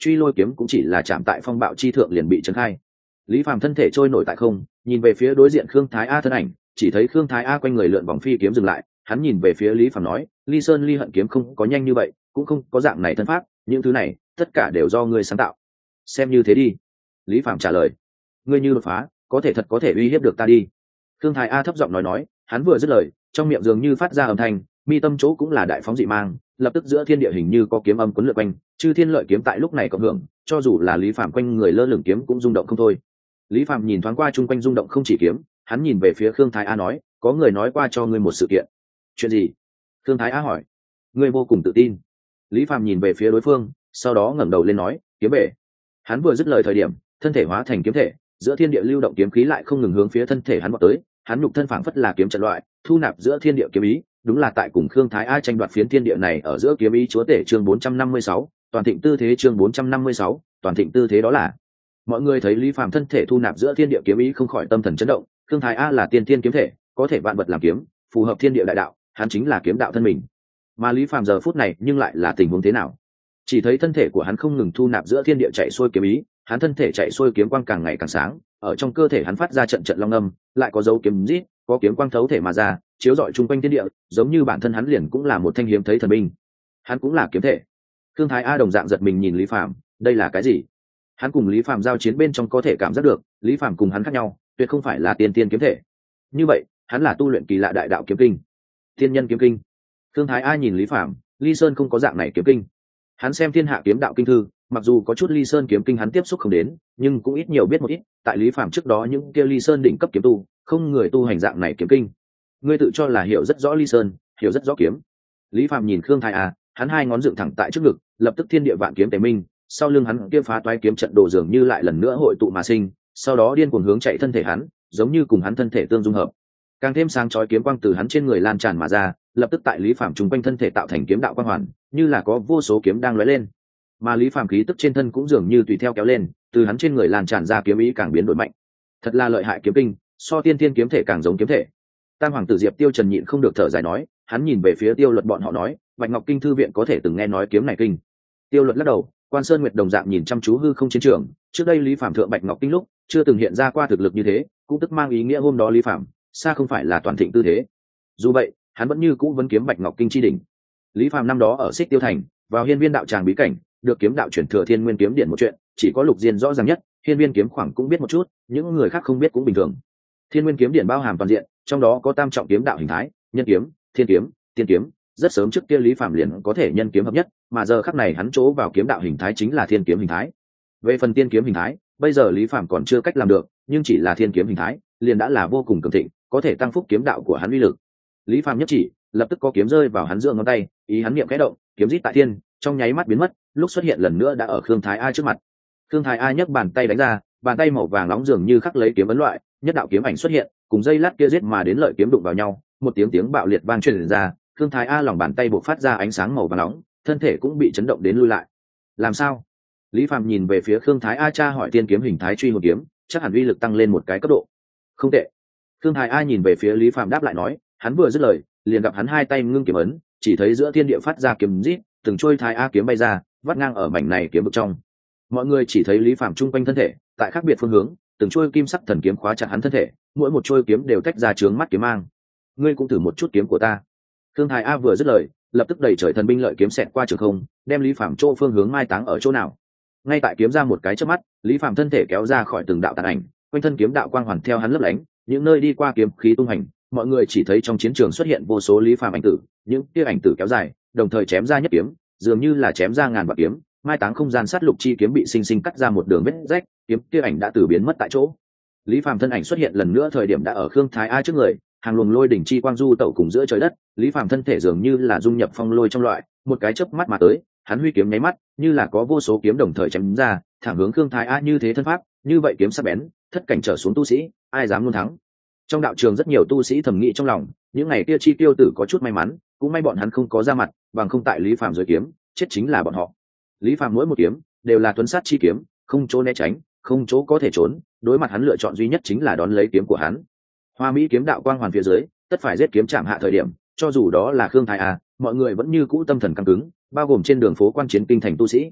truy lôi kiếm cũng chỉ là chạm tại phong bạo chi thượng liền bị trấn khai. Lý Phàm thân thể trôi nổi tại không, nhìn về phía đối diện Khương Thái A thân ảnh, chỉ thấy Khương Thái A quanh người lượn vòng phi kiếm dừng lại, hắn nhìn về phía Lý Phàm nói, Ly Sơn Ly Hận kiếm không có nhanh như vậy, cũng không có dạng này thân pháp, những thứ này tất cả đều do ngươi sáng tạo. Xem như thế đi. Lý Phàm trả lời, ngươi như đột phá, có thể thật có thể uy hiếp được ta đi. Khương Thái A thấp giọng nói, hắn vừa dứt lời, trong miệng dường như phát ra âm thanh, mi tâm chỗ cũng là đại phóng dị mang, lập tức giữa thiên địa hình như có kiếm âm cuốn lượn quanh, chư thiên lợi kiếm tại lúc này cộng hưởng, cho dù là Lý Phàm quanh người lơ lửng kiếm cũng rung động không thôi. Lý Phàm nhìn thoáng qua chung quanh rung động không chỉ kiếm, hắn nhìn về phía Khương Thái A nói, có người nói qua cho ngươi một sự kiện. Chuyện gì? Khương Thái A hỏi. Ngươi vô cùng tự tin. Lý Phàm nhìn về phía đối phương, sau đó ngẩng đầu lên nói, kiếm bể. Hắn vừa dứt lời thời điểm, thân thể hóa thành kiếm thể, giữa thiên địa lưu động kiếm khí lại không ngừng hướng phía thân thể hắn vọt tới, hắn nhục thân phảng phất là kiếm trận loại, thu nạp giữa thiên địa kiếm ý, đúng là tại cùng Khương Thái A tranh đoạt phiến thiên địa này ở giữa kiếm ý chúa tể. Chương 456, toàn thịnh tư thế. Chương 456, toàn thịnh tư thế. Đó là mọi người thấy Lý Phàm thân thể thu nạp giữa thiên địa kiếm ý không khỏi tâm thần chấn động. Khương Thái A là tiên thiên kiếm thể, có thể vạn vật làm kiếm, phù hợp thiên địa đại đạo, hắn chính là kiếm đạo thân mình. Mà Lý Phàm giờ phút này nhưng lại là tình huống thế nào? Chỉ thấy thân thể của hắn không ngừng thu nạp giữa thiên địa chạy xuôi kiếm ý, hắn thân thể chạy xuôi kiếm quang càng ngày càng sáng, ở trong cơ thể hắn phát ra trận trận long âm, lại có dấu kiếm rít, có kiếm quang thấu thể mà ra, chiếu rọi chung quanh thiên địa, giống như bản thân hắn liền cũng là một thanh hiếm thấy thần binh. Hắn cũng là kiếm thể. Thương Thái A đồng dạng giật mình nhìn Lý Phàm, đây là cái gì? Hắn cùng Lý Phàm giao chiến bên trong có thể cảm giác được, Lý Phàm cùng hắn khác nhau, tuyệt không phải là tiên tiên kiếm thể. Như vậy, hắn là tu luyện kỳ lạ đại đạo kiếm kinh, thiên nhân kiếm kinh. Thương Thái A nhìn Lý Phàm, Ly Sơn không có dạng này kiếm kinh. Hắn xem thiên hạ kiếm đạo kinh thư, mặc dù có chút Ly Sơn kiếm kinh hắn tiếp xúc không đến, nhưng cũng ít nhiều biết một ít, tại Lý Phàm trước đó những kia Ly Sơn đỉnh cấp kiếm tu, không người tu hành dạng này kiếm kinh. Ngươi tự cho là hiểu rất rõ Ly Sơn, hiểu rất rõ kiếm. Lý Phàm nhìn Khương Thái A, hắn hai ngón dựng thẳng tại trước ngực, lập tức thiên địa vạn kiếm tề minh, sau lưng hắn kia phá toái kiếm trận đồ dường như lại lần nữa hội tụ mà sinh, sau đó điên cuồng hướng chạy thân thể hắn, giống như cùng hắn thân thể tương dung hợp. Càng thêm sáng chói kiếm quang từ hắn trên người lan tràn mà ra, lập tức tại Lý Phàm trung quanh thân thể tạo thành kiếm đạo quang hoàn, như là có vô số kiếm đang lóe lên. Mà Lý Phàm khí tức trên thân cũng dường như tùy theo kéo lên, từ hắn trên người lan tràn ra kiếm ý càng biến đổi mạnh. Thật là lợi hại kiếm kinh, so tiên tiên kiếm thể càng giống kiếm thể. Tam hoàng tử Diệp Tiêu Trần nhịn không được thở dài nói, hắn nhìn về phía Tiêu Luật bọn họ nói, Bạch Ngọc Kinh thư viện có thể từng nghe nói kiếm này kinh. Tiêu Luật lắc đầu, Quan Sơn Nguyệt đồng dạng nhìn chăm chú hư không chiến trường, trước đây Lý Phàm thượng Bạch Ngọc Kinh lúc, chưa từng hiện ra qua thực lực như thế, cũng tức mang ý nghĩa hôm đó Lý Phàm xa không phải là toàn thịnh tư thế. Dù vậy, hắn vẫn như cũ vấn kiếm Bạch Ngọc Kinh chi đỉnh. Lý Phàm năm đó ở Xích Tiêu Thành, vào Hiên Viên đạo tràng bí cảnh, được kiếm đạo chuyển thừa Thiên Nguyên kiếm điện một chuyện, chỉ có Lục Diên rõ ràng nhất, Hiên Viên kiếm khoảng cũng biết một chút, những người khác không biết cũng bình thường. Thiên Nguyên kiếm điện bao hàm toàn diện, trong đó có tam trọng kiếm đạo hình thái, nhân kiếm, thiên kiếm, tiên kiếm, rất sớm trước kia Lý Phàm liền có thể nhân kiếm hợp nhất, mà giờ khắc này hắn chỗ vào kiếm đạo hình thái chính là thiên kiếm hình thái. Về phần tiên kiếm hình thái, bây giờ Lý Phàm còn chưa cách làm được, nhưng chỉ là thiên kiếm hình thái, liền đã là vô cùng cường thịnh, có thể tăng phúc kiếm đạo của hắn uy lực. Lý Phàm nhất chỉ, lập tức có kiếm rơi vào hắn giữa ngón tay, ý hắn niệm khẽ động, kiếm rít tại thiên, trong nháy mắt biến mất, lúc xuất hiện lần nữa đã ở Khương Thái A trước mặt. Khương Thái A nhấc bàn tay đánh ra, bàn tay màu vàng nóng dường như khắc lấy kiếm ấn loại, nhất đạo kiếm ảnh xuất hiện, cùng dây lát kia giết mà đến lợi kiếm đụng vào nhau, một tiếng bạo liệt vang truyền ra, Khương Thái A lòng bàn tay bộc phát ra ánh sáng màu vàng nóng, thân thể cũng bị chấn động đến lui lại. Làm sao? Lý Phàm nhìn về phía Khương Thái A tra hỏi tiên kiếm hình thái truy hồn kiếm, chắc hẳn uy lực tăng lên một cái cấp độ. Không tệ. Khương Thái A nhìn về phía Lý Phàm đáp lại nói, hắn vừa dứt lời, liền gặp hắn hai tay ngưng kiếm ấn, chỉ thấy giữa thiên địa phát ra kiếm rít, từng trôi Thái A kiếm bay ra, vắt ngang ở mảnh này kiếm vực trong. Mọi người chỉ thấy Lý Phàm trung quanh thân thể, tại khác biệt phương hướng, từng trôi kim sắc thần kiếm khóa chặt hắn thân thể, mỗi một trôi kiếm đều tách ra chướng mắt kiếm mang. Ngươi cũng thử một chút kiếm của ta. Khương Thái A vừa dứt lời, lập tức đẩy trời thần binh lợi kiếm xẹt qua trường không, đem Lý Phàm chỗ phương hướng mai táng ở chỗ nào. Ngay tại kiếm ra một cái chớp mắt, Lý Phàm thân thể kéo ra khỏi từng đạo tàn ảnh, quanh thân kiếm đạo quang hoàn theo hắn lấp lánh, những nơi đi qua kiếm khí tung hành, mọi người chỉ thấy trong chiến trường xuất hiện vô số Lý Phàm ảnh tử, những kia ảnh tử kéo dài, đồng thời chém ra nhất kiếm, dường như là chém ra ngàn vạn kiếm, mai táng không gian sát lục chi kiếm bị sinh sinh cắt ra một đường vết rách, kiếm kia ảnh đã từ biến mất tại chỗ. Lý Phàm thân ảnh xuất hiện lần nữa thời điểm đã ở Khương Thái A trước người, hàng luồng lôi đỉnh chi quang du tẩu cùng giữa trời đất, Lý Phàm thân thể dường như là dung nhập phong lôi trong loại, một cái chớp mắt mà tới, hắn huy kiếm nháy mắt, như là có vô số kiếm đồng thời chém ra, thẳng hướng Khương Thái A như thế thân pháp, như vậy kiếm sắc bén, thất cảnh trở xuống tu sĩ, ai dám luôn thắng. Trong đạo trường rất nhiều tu sĩ thầm nghĩ trong lòng, những ngày kia chi tiêu tử có chút may mắn, cũng may bọn hắn không có ra mặt, bằng không tại Lý Phàm dưới kiếm, chết chính là bọn họ. Lý Phàm mỗi một kiếm đều là tuấn sát chi kiếm, không chỗ né tránh, không chỗ có thể trốn, đối mặt hắn lựa chọn duy nhất chính là đón lấy kiếm của hắn. Hoa Mỹ kiếm đạo quang hoàn phía dưới, tất phải giết kiếm chạm hạ thời điểm, cho dù đó là Khương Thái A, mọi người vẫn như cũ tâm thần căng cứng, bao gồm trên đường phố quan chiến kinh thành tu sĩ.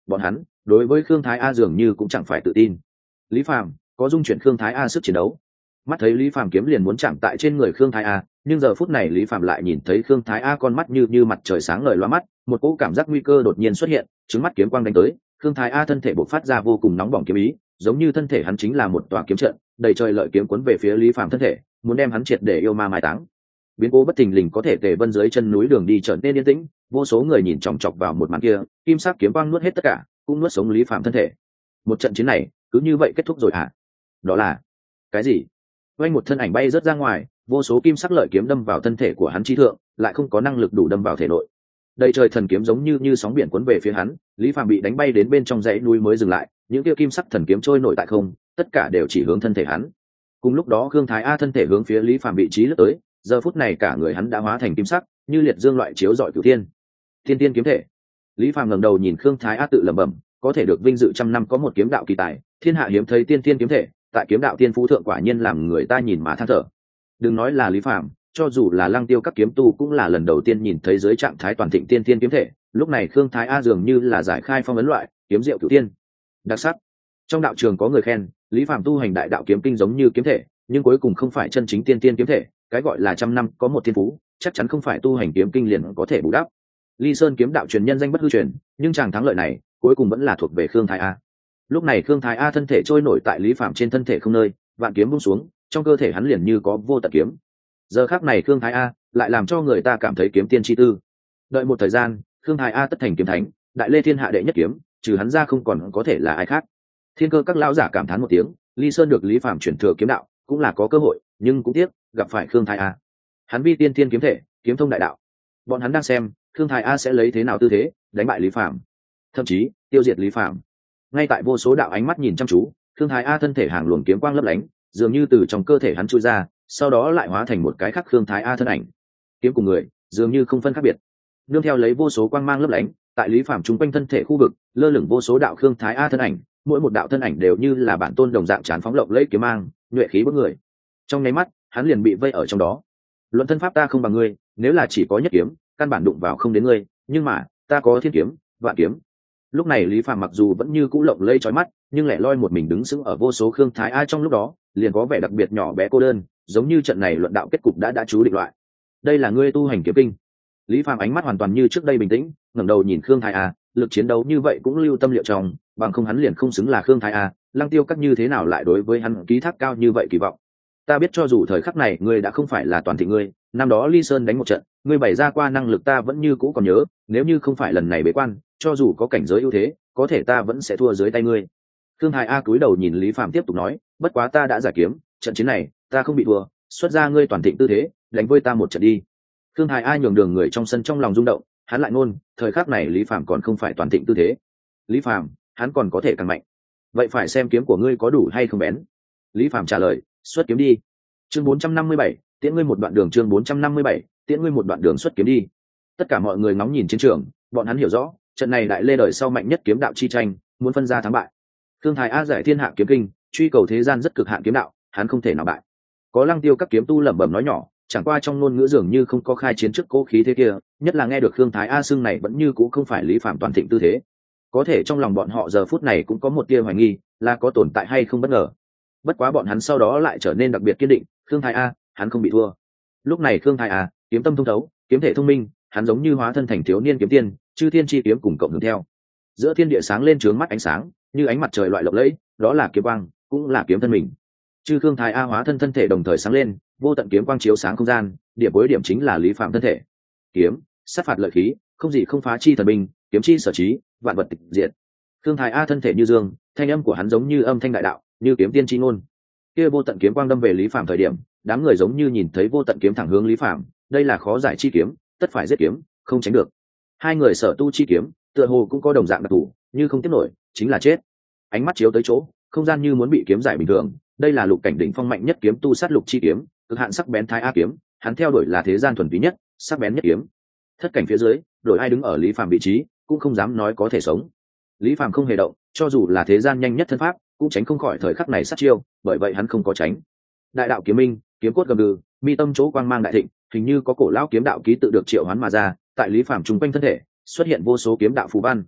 bọn hắn đối với Khương Thái A dường như cũng chẳng phải tự tin. Lý Phàm có dung chuyển Khương Thái A sức chiến đấu. Mắt thấy Lý Phàm kiếm liền muốn chạm tại trên người Khương Thái A, nhưng giờ phút này Lý Phàm lại nhìn thấy Khương Thái A con mắt như mặt trời sáng ngời loa mắt, một cỗ cảm giác nguy cơ đột nhiên xuất hiện, trứng mắt kiếm quang đánh tới. Khương Thái A thân thể bộc phát ra vô cùng nóng bỏng kiếm ý, giống như thân thể hắn chính là một tòa kiếm trận, đầy trời lợi kiếm cuốn về phía Lý Phàm thân thể, muốn đem hắn triệt để yêu ma mai táng. Biến cố bất thình lình có thể Tề Vân dưới chân núi đường đi trở nên yên tĩnh, vô số người nhìn chòng chọc vào một màn kia, kim sắc kiếm quang nuốt hết tất cả, cũng nuốt sống Lý Phàm thân thể. Một trận chiến này cứ như vậy kết thúc rồi hả? Đó là cái gì? Quanh một thân ảnh bay rớt ra ngoài, vô số kim sắc lợi kiếm đâm vào thân thể của hắn chi thượng, lại không có năng lực đủ đâm vào thể nội. Đầy trời thần kiếm giống như sóng biển cuốn về phía hắn, Lý Phàm bị đánh bay đến bên trong dãy núi mới dừng lại, những kia kim sắc thần kiếm trôi nổi tại không, tất cả đều chỉ hướng thân thể hắn. Cùng lúc đó Khương Thái A thân thể hướng phía Lý Phàm vị trí lướt tới, giờ phút này cả người hắn đã hóa thành kim sắc, như liệt dương loại chiếu rọi cửu thiên. Thiên tiên kiếm thể. Lý Phàm ngẩng đầu nhìn Khương Thái A tự lẩm bẩm, có thể được vinh dự trăm năm có một kiếm đạo kỳ tài, thiên hạ hiếm thấy tiên tiên kiếm thể, tại kiếm đạo tiên phú thượng quả nhiên làm người ta nhìn mà than thở. Đừng nói là Lý Phàm, cho dù là Lăng Tiêu các kiếm tu cũng là lần đầu tiên nhìn thấy dưới trạng thái toàn thịnh tiên tiên kiếm thể, lúc này Khương Thái A dường như là giải khai phong ấn loại, kiếm diệu cửu tiên. Đặc sắc. Trong đạo trường có người khen, Lý Phàm tu hành đại đạo kiếm kinh giống như kiếm thể, nhưng cuối cùng không phải chân chính tiên tiên kiếm thể, cái gọi là trăm năm có một thiên phú, chắc chắn không phải tu hành kiếm kinh liền có thể bù đắp. Ly Sơn kiếm đạo truyền nhân danh bất hư truyền, nhưng chàng thắng lợi này cuối cùng vẫn là thuộc về Khương Thái A. Lúc này Khương Thái A thân thể trôi nổi tại Lý Phàm trên thân thể không nơi, vạn kiếm buông xuống, trong cơ thể hắn liền như có vô tận kiếm. Giờ khắc này Khương Thái A lại làm cho người ta cảm thấy kiếm tiên chi tư. Đợi một thời gian, Khương Thái A tất thành kiếm thánh, đại lê thiên hạ đệ nhất kiếm, trừ hắn ra không còn có thể là ai khác. Thiên cơ các lão giả cảm thán một tiếng, Ly Sơn được Lý Phàm chuyển thừa kiếm đạo, cũng là có cơ hội, nhưng cũng tiếc gặp phải Khương Thái A. Hắn vi tiên thiên kiếm thể, kiếm thông đại đạo. Bọn hắn đang xem Khương Thái A sẽ lấy thế nào tư thế đánh bại Lý Phàm, thậm chí tiêu diệt Lý Phàm. Ngay tại vô số đạo ánh mắt nhìn chăm chú, Khương Thái A thân thể hàng luồng kiếm quang lấp lánh, dường như từ trong cơ thể hắn chui ra, sau đó lại hóa thành một cái khác Khương Thái A thân ảnh. Kiếm cùng người dường như không phân khác biệt, nương theo lấy vô số quang mang lấp lánh, tại Lý Phàm trung quanh thân thể khu vực lơ lửng vô số đạo Khương Thái A thân ảnh, mỗi một đạo thân ảnh đều như là bản tôn đồng dạng tràn phóng lộng lẫy kiếm mang, nhuệ khí bức người. Trong nháy mắt, hắn liền bị vây ở trong đó. Luận thân pháp ta không bằng ngươi, nếu là chỉ có nhất kiếm, căn bản đụng vào không đến ngươi, nhưng mà ta có thiên kiếm, vạn kiếm. Lúc này Lý Phàm mặc dù vẫn như cũ lộng lẫy chói mắt, nhưng lẻ loi một mình đứng sững ở vô số Khương Thái A trong lúc đó, liền có vẻ đặc biệt nhỏ bé cô đơn, giống như trận này luận đạo kết cục đã chú định loại. Đây là ngươi tu hành kiếm kinh. Lý Phàm ánh mắt hoàn toàn như trước đây bình tĩnh, ngẩng đầu nhìn Khương Thái A, lực chiến đấu như vậy cũng lưu tâm liệu trong, bằng không hắn liền không xứng là Khương Thái A. Lăng Tiêu các như thế nào lại đối với hắn ký thác cao như vậy kỳ vọng. Ta biết cho dù thời khắc này ngươi đã không phải là toàn thị ngươi, năm đó Ly Sơn đánh một trận, ngươi bày ra qua năng lực ta vẫn như cũ còn nhớ, nếu như không phải lần này bế quan, cho dù có cảnh giới ưu thế, có thể ta vẫn sẽ thua dưới tay ngươi. Khương Thái A cúi đầu nhìn Lý Phàm tiếp tục nói, bất quá ta đã giải kiếm, trận chiến này ta không bị thua, xuất ra ngươi toàn thịnh tư thế, đánh với ta một trận đi. Khương Thái A nhường đường người trong sân trong lòng rung động, hắn lại ngôn, thời khắc này Lý Phàm còn không phải toàn thịnh tư thế. Lý Phàm, hắn còn có thể càng mạnh. Vậy phải xem kiếm của ngươi có đủ hay không bén. Lý Phàm trả lời, xuất kiếm đi. Chương 457, tiễn ngươi một đoạn đường. Chương 457, tiễn ngươi một đoạn đường, xuất kiếm đi. Tất cả mọi người ngóng nhìn chiến trường, bọn hắn hiểu rõ, trận này đại lê đời sau mạnh nhất kiếm đạo chi tranh, muốn phân ra thắng bại. Khương Thái A giải thiên hạ kiếm kinh, truy cầu thế gian rất cực hạn kiếm đạo, hắn không thể nào bại. Có Lăng Tiêu các kiếm tu lẩm bẩm nói nhỏ, chẳng qua trong ngôn ngữ dường như không có khai chiến trước cố khí thế kia, nhất là nghe được Khương Thái A xưng này vẫn như cũ không phải Lý Phàm toàn thịnh tư thế. Có thể trong lòng bọn họ giờ phút này cũng có một tia hoài nghi, là có tồn tại hay không bất ngờ. Bất quá bọn hắn sau đó lại trở nên đặc biệt kiên định, Khương Thái A, hắn không bị thua. Lúc này Khương Thái A, kiếm tâm thông thấu, kiếm thể thông minh, hắn giống như hóa thân thành thiếu niên kiếm tiên, chư thiên chi kiếm cùng cộng hưởng theo. Giữa thiên địa sáng lên chướng mắt ánh sáng, như ánh mặt trời loại lộng lẫy, đó là kiếm quang, cũng là kiếm thân mình. Chư Khương Thái A hóa thân thân thể đồng thời sáng lên, vô tận kiếm quang chiếu sáng không gian, điểm cuối điểm chính là Lý Phàm thân thể. Kiếm, sát phạt lợi khí, không gì không phá chi thần binh, kiếm chi sở trí, vạn vật tịch diệt. Khương Thái A thân thể như dương, thanh âm của hắn giống như âm thanh đại đạo, như kiếm tiên chi ngôn. Kia vô tận kiếm quang đâm về Lý Phàm thời điểm, đám người giống như nhìn thấy vô tận kiếm thẳng hướng Lý Phàm, đây là khó giải chi kiếm, tất phải giết kiếm, không tránh được. Hai người sở tu chi kiếm, tựa hồ cũng có đồng dạng đặc thù, như không tiếp nổi, chính là chết. Ánh mắt chiếu tới chỗ, không gian như muốn bị kiếm giải bình thường, đây là lục cảnh đỉnh phong mạnh nhất kiếm tu sát lục chi kiếm, cực hạn sắc bén Thái A kiếm, hắn theo đuổi là thế gian thuần túy nhất, sắc bén nhất kiếm. Thất cảnh phía dưới, đổi ai đứng ở Lý Phàm vị trí, cũng không dám nói có thể sống. Lý Phàm không hề động, cho dù là thế gian nhanh nhất thân pháp, cũng tránh không khỏi thời khắc này sát chiêu, bởi vậy hắn không có tránh. Đại đạo kiếm minh, kiếm cốt gầm gừ, mi tâm chỗ quang mang đại thịnh, hình như có cổ lão kiếm đạo ký tự được triệu hoán mà ra, tại Lý Phàm trung quanh thân thể, xuất hiện vô số kiếm đạo phù văn.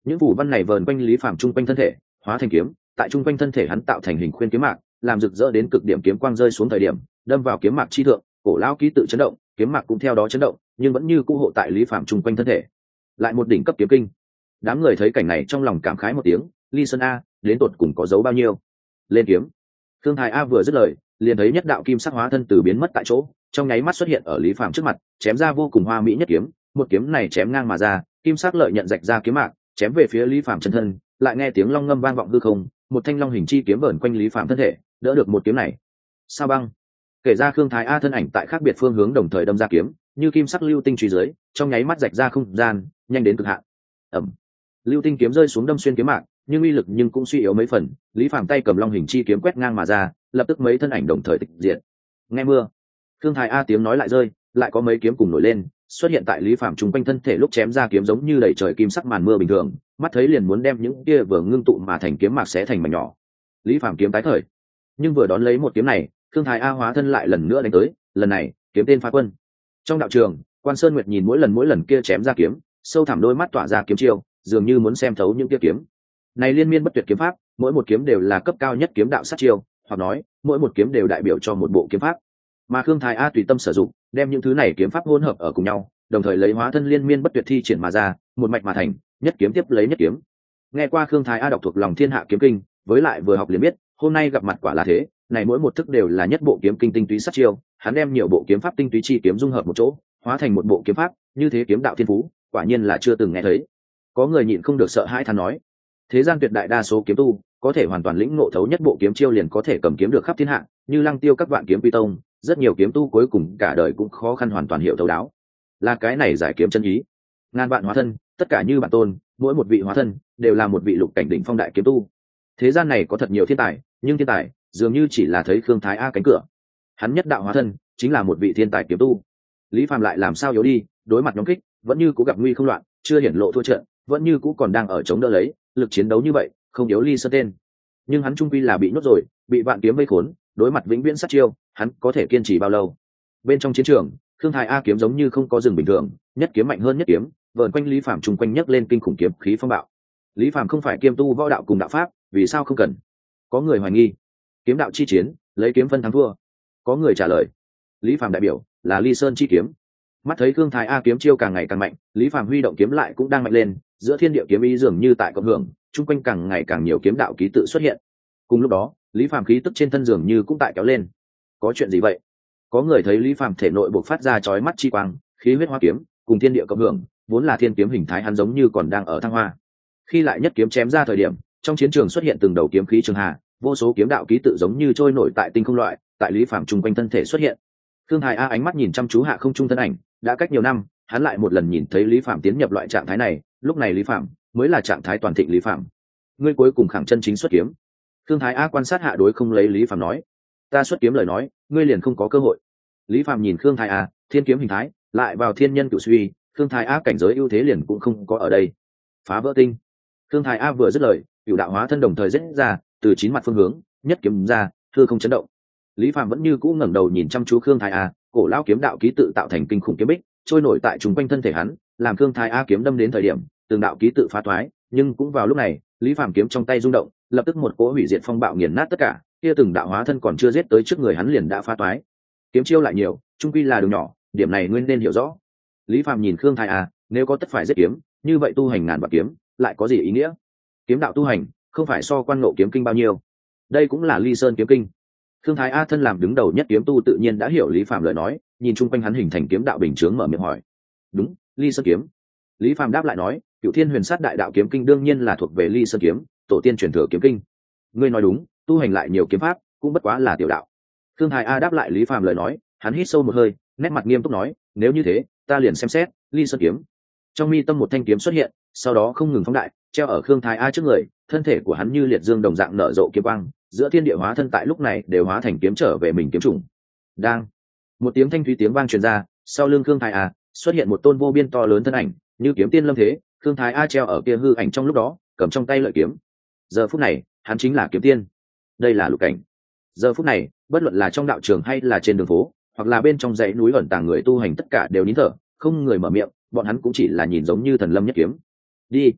những phù văn này vờn quanh Lý Phàm trung quanh thân thể, hóa thành kiếm, tại trung quanh thân thể hắn tạo thành hình khuyên kiếm mạc, làm rực rỡ đến cực điểm kiếm quang rơi xuống thời điểm, đâm vào kiếm mạc chi thượng, cổ lão ký tự chấn động, kiếm mạc cũng theo đó chấn động, nhưng vẫn như cũ hộ tại Lý Phàm trung quanh thân thể. Lại một đỉnh cấp kiếm kinh. Đám người thấy cảnh này trong lòng cảm khái một tiếng, Ly Sơn a, đến tột cùng có dấu bao nhiêu? Lên kiếm. Thương Thái A vừa dứt lời, liền thấy nhất đạo kim sắc hóa thân từ biến mất tại chỗ, trong nháy mắt xuất hiện ở Lý Phàm trước mặt, chém ra vô cùng hoa mỹ nhất kiếm, một kiếm này chém ngang mà ra, kim sắc lợi nhận rạch ra kiếm mạc, chém về phía Lý Phàm chân thân, lại nghe tiếng long ngâm vang vọng hư không, một thanh long hình chi kiếm vờn quanh Lý Phàm thân thể, đỡ được một kiếm này. Sao băng? Kể ra Khương Thái A thân ảnh tại khác biệt phương hướng đồng thời đâm ra kiếm, như kim sắc lưu tinh truy dưới, trong nháy mắt rạch ra không gian, nhanh đến cực hạn. Ầm. Lưu tinh kiếm rơi xuống đâm xuyên kiếm mạc, nhưng uy lực nhưng cũng suy yếu mấy phần. Lý Phàm tay cầm long hình chi kiếm quét ngang mà ra, lập tức mấy thân ảnh đồng thời tịch diệt. Nghe mưa. Khương Thái A tiếng nói lại rơi, lại có mấy kiếm cùng nổi lên, xuất hiện tại Lý Phàm trung quanh thân thể, lúc chém ra kiếm giống như đầy trời kim sắc màn mưa bình thường, mắt thấy liền muốn đem những kia vừa ngưng tụ mà thành kiếm mạc xé thành mảnh nhỏ. Lý Phàm kiếm tái khởi, nhưng vừa đón lấy một kiếm này, Khương Thái A hóa thân lại lần nữa đánh tới, lần này kiếm tên phá quân. Trong đạo trường, Quan Sơn Nguyệt nhìn mỗi lần kia chém ra kiếm, sâu thẳm đôi mắt tỏa ra kiếm chiêu, dường như muốn xem thấu những kia kiếm. Này liên miên bất tuyệt kiếm pháp, mỗi một kiếm đều là cấp cao nhất kiếm đạo sát chiêu, hoặc nói, mỗi một kiếm đều đại biểu cho một bộ kiếm pháp. Mà Khương Thái A tùy tâm sử dụng, đem những thứ này kiếm pháp hỗn hợp ở cùng nhau, đồng thời lấy hóa thân liên miên bất tuyệt thi triển mà ra, một mạch mà thành, nhất kiếm tiếp lấy nhất kiếm. Nghe qua Khương Thái A đọc thuộc lòng Thiên Hạ kiếm kinh, với lại vừa học liền biết, hôm nay gặp mặt quả là thế, này mỗi một thức đều là nhất bộ kiếm kinh tinh túy sát chiêu, hắn đem nhiều bộ kiếm pháp tinh túy chi kiếm dung hợp một chỗ, hóa thành một bộ kiếm pháp, như thế kiếm đạo thiên phú, quả nhiên là chưa từng nghe thấy. Có người nhịn không được sợ hãi than nói, thế gian tuyệt đại đa số kiếm tu có thể hoàn toàn lĩnh ngộ thấu nhất bộ kiếm chiêu liền có thể cầm kiếm được khắp thiên hạ, như Lăng Tiêu các vạn kiếm quy tông, rất nhiều kiếm tu cuối cùng cả đời cũng khó khăn hoàn toàn hiểu thấu đáo. Là cái này giải kiếm chân ý. Ngàn vạn hóa thân, tất cả như bản tôn, mỗi một vị hóa thân đều là một vị lục cảnh đỉnh phong đại kiếm tu. Thế gian này có thật nhiều thiên tài, nhưng thiên tài dường như chỉ là thấy Khương Thái A cánh cửa. Hắn nhất đạo hóa thân chính là một vị thiên tài kiếm tu. Lý Phàm lại làm sao yếu đi, đối mặt nhóm kích, vẫn như cũ gặp nguy không loạn, chưa hiển lộ thua trận, vẫn như cũ còn đang ở chống đỡ lấy, lực chiến đấu như vậy, không yếu Ly Sơn tên. Nhưng hắn trung quy là bị nhốt rồi, bị vạn kiếm vây khốn, đối mặt vĩnh viễn sát chiêu, hắn có thể kiên trì bao lâu? Bên trong chiến trường, Khương Thái A kiếm giống như không có rừng bình thường, nhất kiếm mạnh hơn nhất kiếm, vờn quanh Lý Phàm trung quanh nhấc lên kinh khủng kiếm khí phong bạo. Lý Phàm không phải kiêm tu võ đạo cùng đạo pháp, vì sao không cần? Có người hoài nghi. Kiếm đạo chi chiến, lấy kiếm phân thắng thua. Có người trả lời, Lý Phàm đại biểu là Ly Sơn chi kiếm. Mắt thấy Khương Thái A kiếm chiêu càng ngày càng mạnh, Lý Phàm huy động kiếm lại cũng đang mạnh lên, giữa thiên địa kiếm ý dường như tại cộng hưởng, chung quanh càng ngày càng nhiều kiếm đạo ký tự xuất hiện. Cùng lúc đó, Lý Phàm khí tức trên thân dường như cũng tại kéo lên. Có chuyện gì vậy? Có người thấy Lý Phàm thể nội bộc phát ra chói mắt chi quang, khí huyết hoa kiếm, cùng thiên địa cộng hưởng, vốn là thiên kiếm hình thái hắn giống như còn đang ở thăng hoa. Khi lại nhất kiếm chém ra thời điểm, trong chiến trường xuất hiện từng đầu kiếm khí trường hà, vô số kiếm đạo ký tự giống như trôi nổi tại tinh không loại, tại Lý Phàm trung quanh thân thể xuất hiện. Thương Thái A ánh mắt nhìn chăm chú hạ không trung thân ảnh, đã cách nhiều năm, hắn lại một lần nhìn thấy Lý Phàm tiến nhập loại trạng thái này, lúc này Lý Phàm mới là trạng thái toàn thịnh Lý Phàm. Ngươi cuối cùng khẳng chân chính xuất kiếm. Thương Thái A quan sát hạ đối không lấy Lý Phàm nói, ta xuất kiếm lời nói, ngươi liền không có cơ hội. Lý Phàm nhìn Khương Thái A, thiên kiếm hình thái, lại vào thiên nhân cửu suy, Khương Thái A cảnh giới ưu thế liền cũng không có ở đây. Phá vỡ tinh. Khương Thái A vừa dứt lời, cửu đạo hóa thân đồng thời giết ra, từ chín mặt phương hướng, nhất kiếm ra, hư không chấn động. Lý Phàm vẫn như cũ ngẩng đầu nhìn chăm chú Khương Thái A, cổ lão kiếm đạo ký tự tạo thành kinh khủng kiếm bích, trôi nổi tại trung quanh thân thể hắn, làm Khương Thái A kiếm đâm đến thời điểm, từng đạo ký tự phá toái, nhưng cũng vào lúc này, Lý Phàm kiếm trong tay rung động, lập tức một cỗ hủy diệt phong bạo nghiền nát tất cả, kia từng đạo hóa thân còn chưa giết tới trước người hắn liền đã phá toái. Kiếm chiêu lại nhiều, trung quy là đường nhỏ, điểm này nguyên nên hiểu rõ. Lý Phàm nhìn Khương Thái A, nếu có tất phải giết kiếm, như vậy tu hành ngàn vạn kiếm, lại có gì ý nghĩa? Kiếm đạo tu hành, không phải so quan ngộ kiếm kinh bao nhiêu. Đây cũng là Ly Sơn kiếm kinh. Khương Thái A thân làm đứng đầu nhất kiếm tu tự nhiên đã hiểu Lý Phàm lời nói, nhìn chung quanh hắn hình thành kiếm đạo bình chướng mở miệng hỏi. Đúng, Ly Sơn kiếm. Lý Phàm đáp lại nói, Cửu Thiên Huyền Sát Đại Đạo kiếm kinh đương nhiên là thuộc về Ly Sơn kiếm, tổ tiên truyền thừa kiếm kinh. Ngươi nói đúng, tu hành lại nhiều kiếm pháp, cũng bất quá là tiểu đạo. Khương Thái A đáp lại Lý Phàm lời nói, hắn hít sâu một hơi, nét mặt nghiêm túc nói, nếu như thế, ta liền xem xét Ly Sơn kiếm. Trong mi tâm một thanh kiếm xuất hiện, sau đó không ngừng phóng đại, treo ở Khương Thái A trước người, thân thể của hắn như liệt dương đồng dạng nở rộ kiếm quang, giữa thiên địa hóa thân tại lúc này đều hóa thành kiếm trở về mình kiếm trùng. Đang một tiếng thanh thúy tiếng vang truyền ra, sau lưng Khương Thái A xuất hiện một tôn vô biên to lớn thân ảnh, như kiếm tiên lâm thế. Khương Thái A treo ở kia hư ảnh trong lúc đó, cầm trong tay lợi kiếm. Giờ phút này, hắn chính là kiếm tiên. Đây là lục cảnh. Giờ phút này, bất luận là trong đạo trường hay là trên đường phố, hoặc là bên trong dãy núi ẩn tàng người tu hành tất cả đều nín thở, không người mở miệng, bọn hắn cũng chỉ là nhìn giống như thần lâm nhất kiếm. Đi.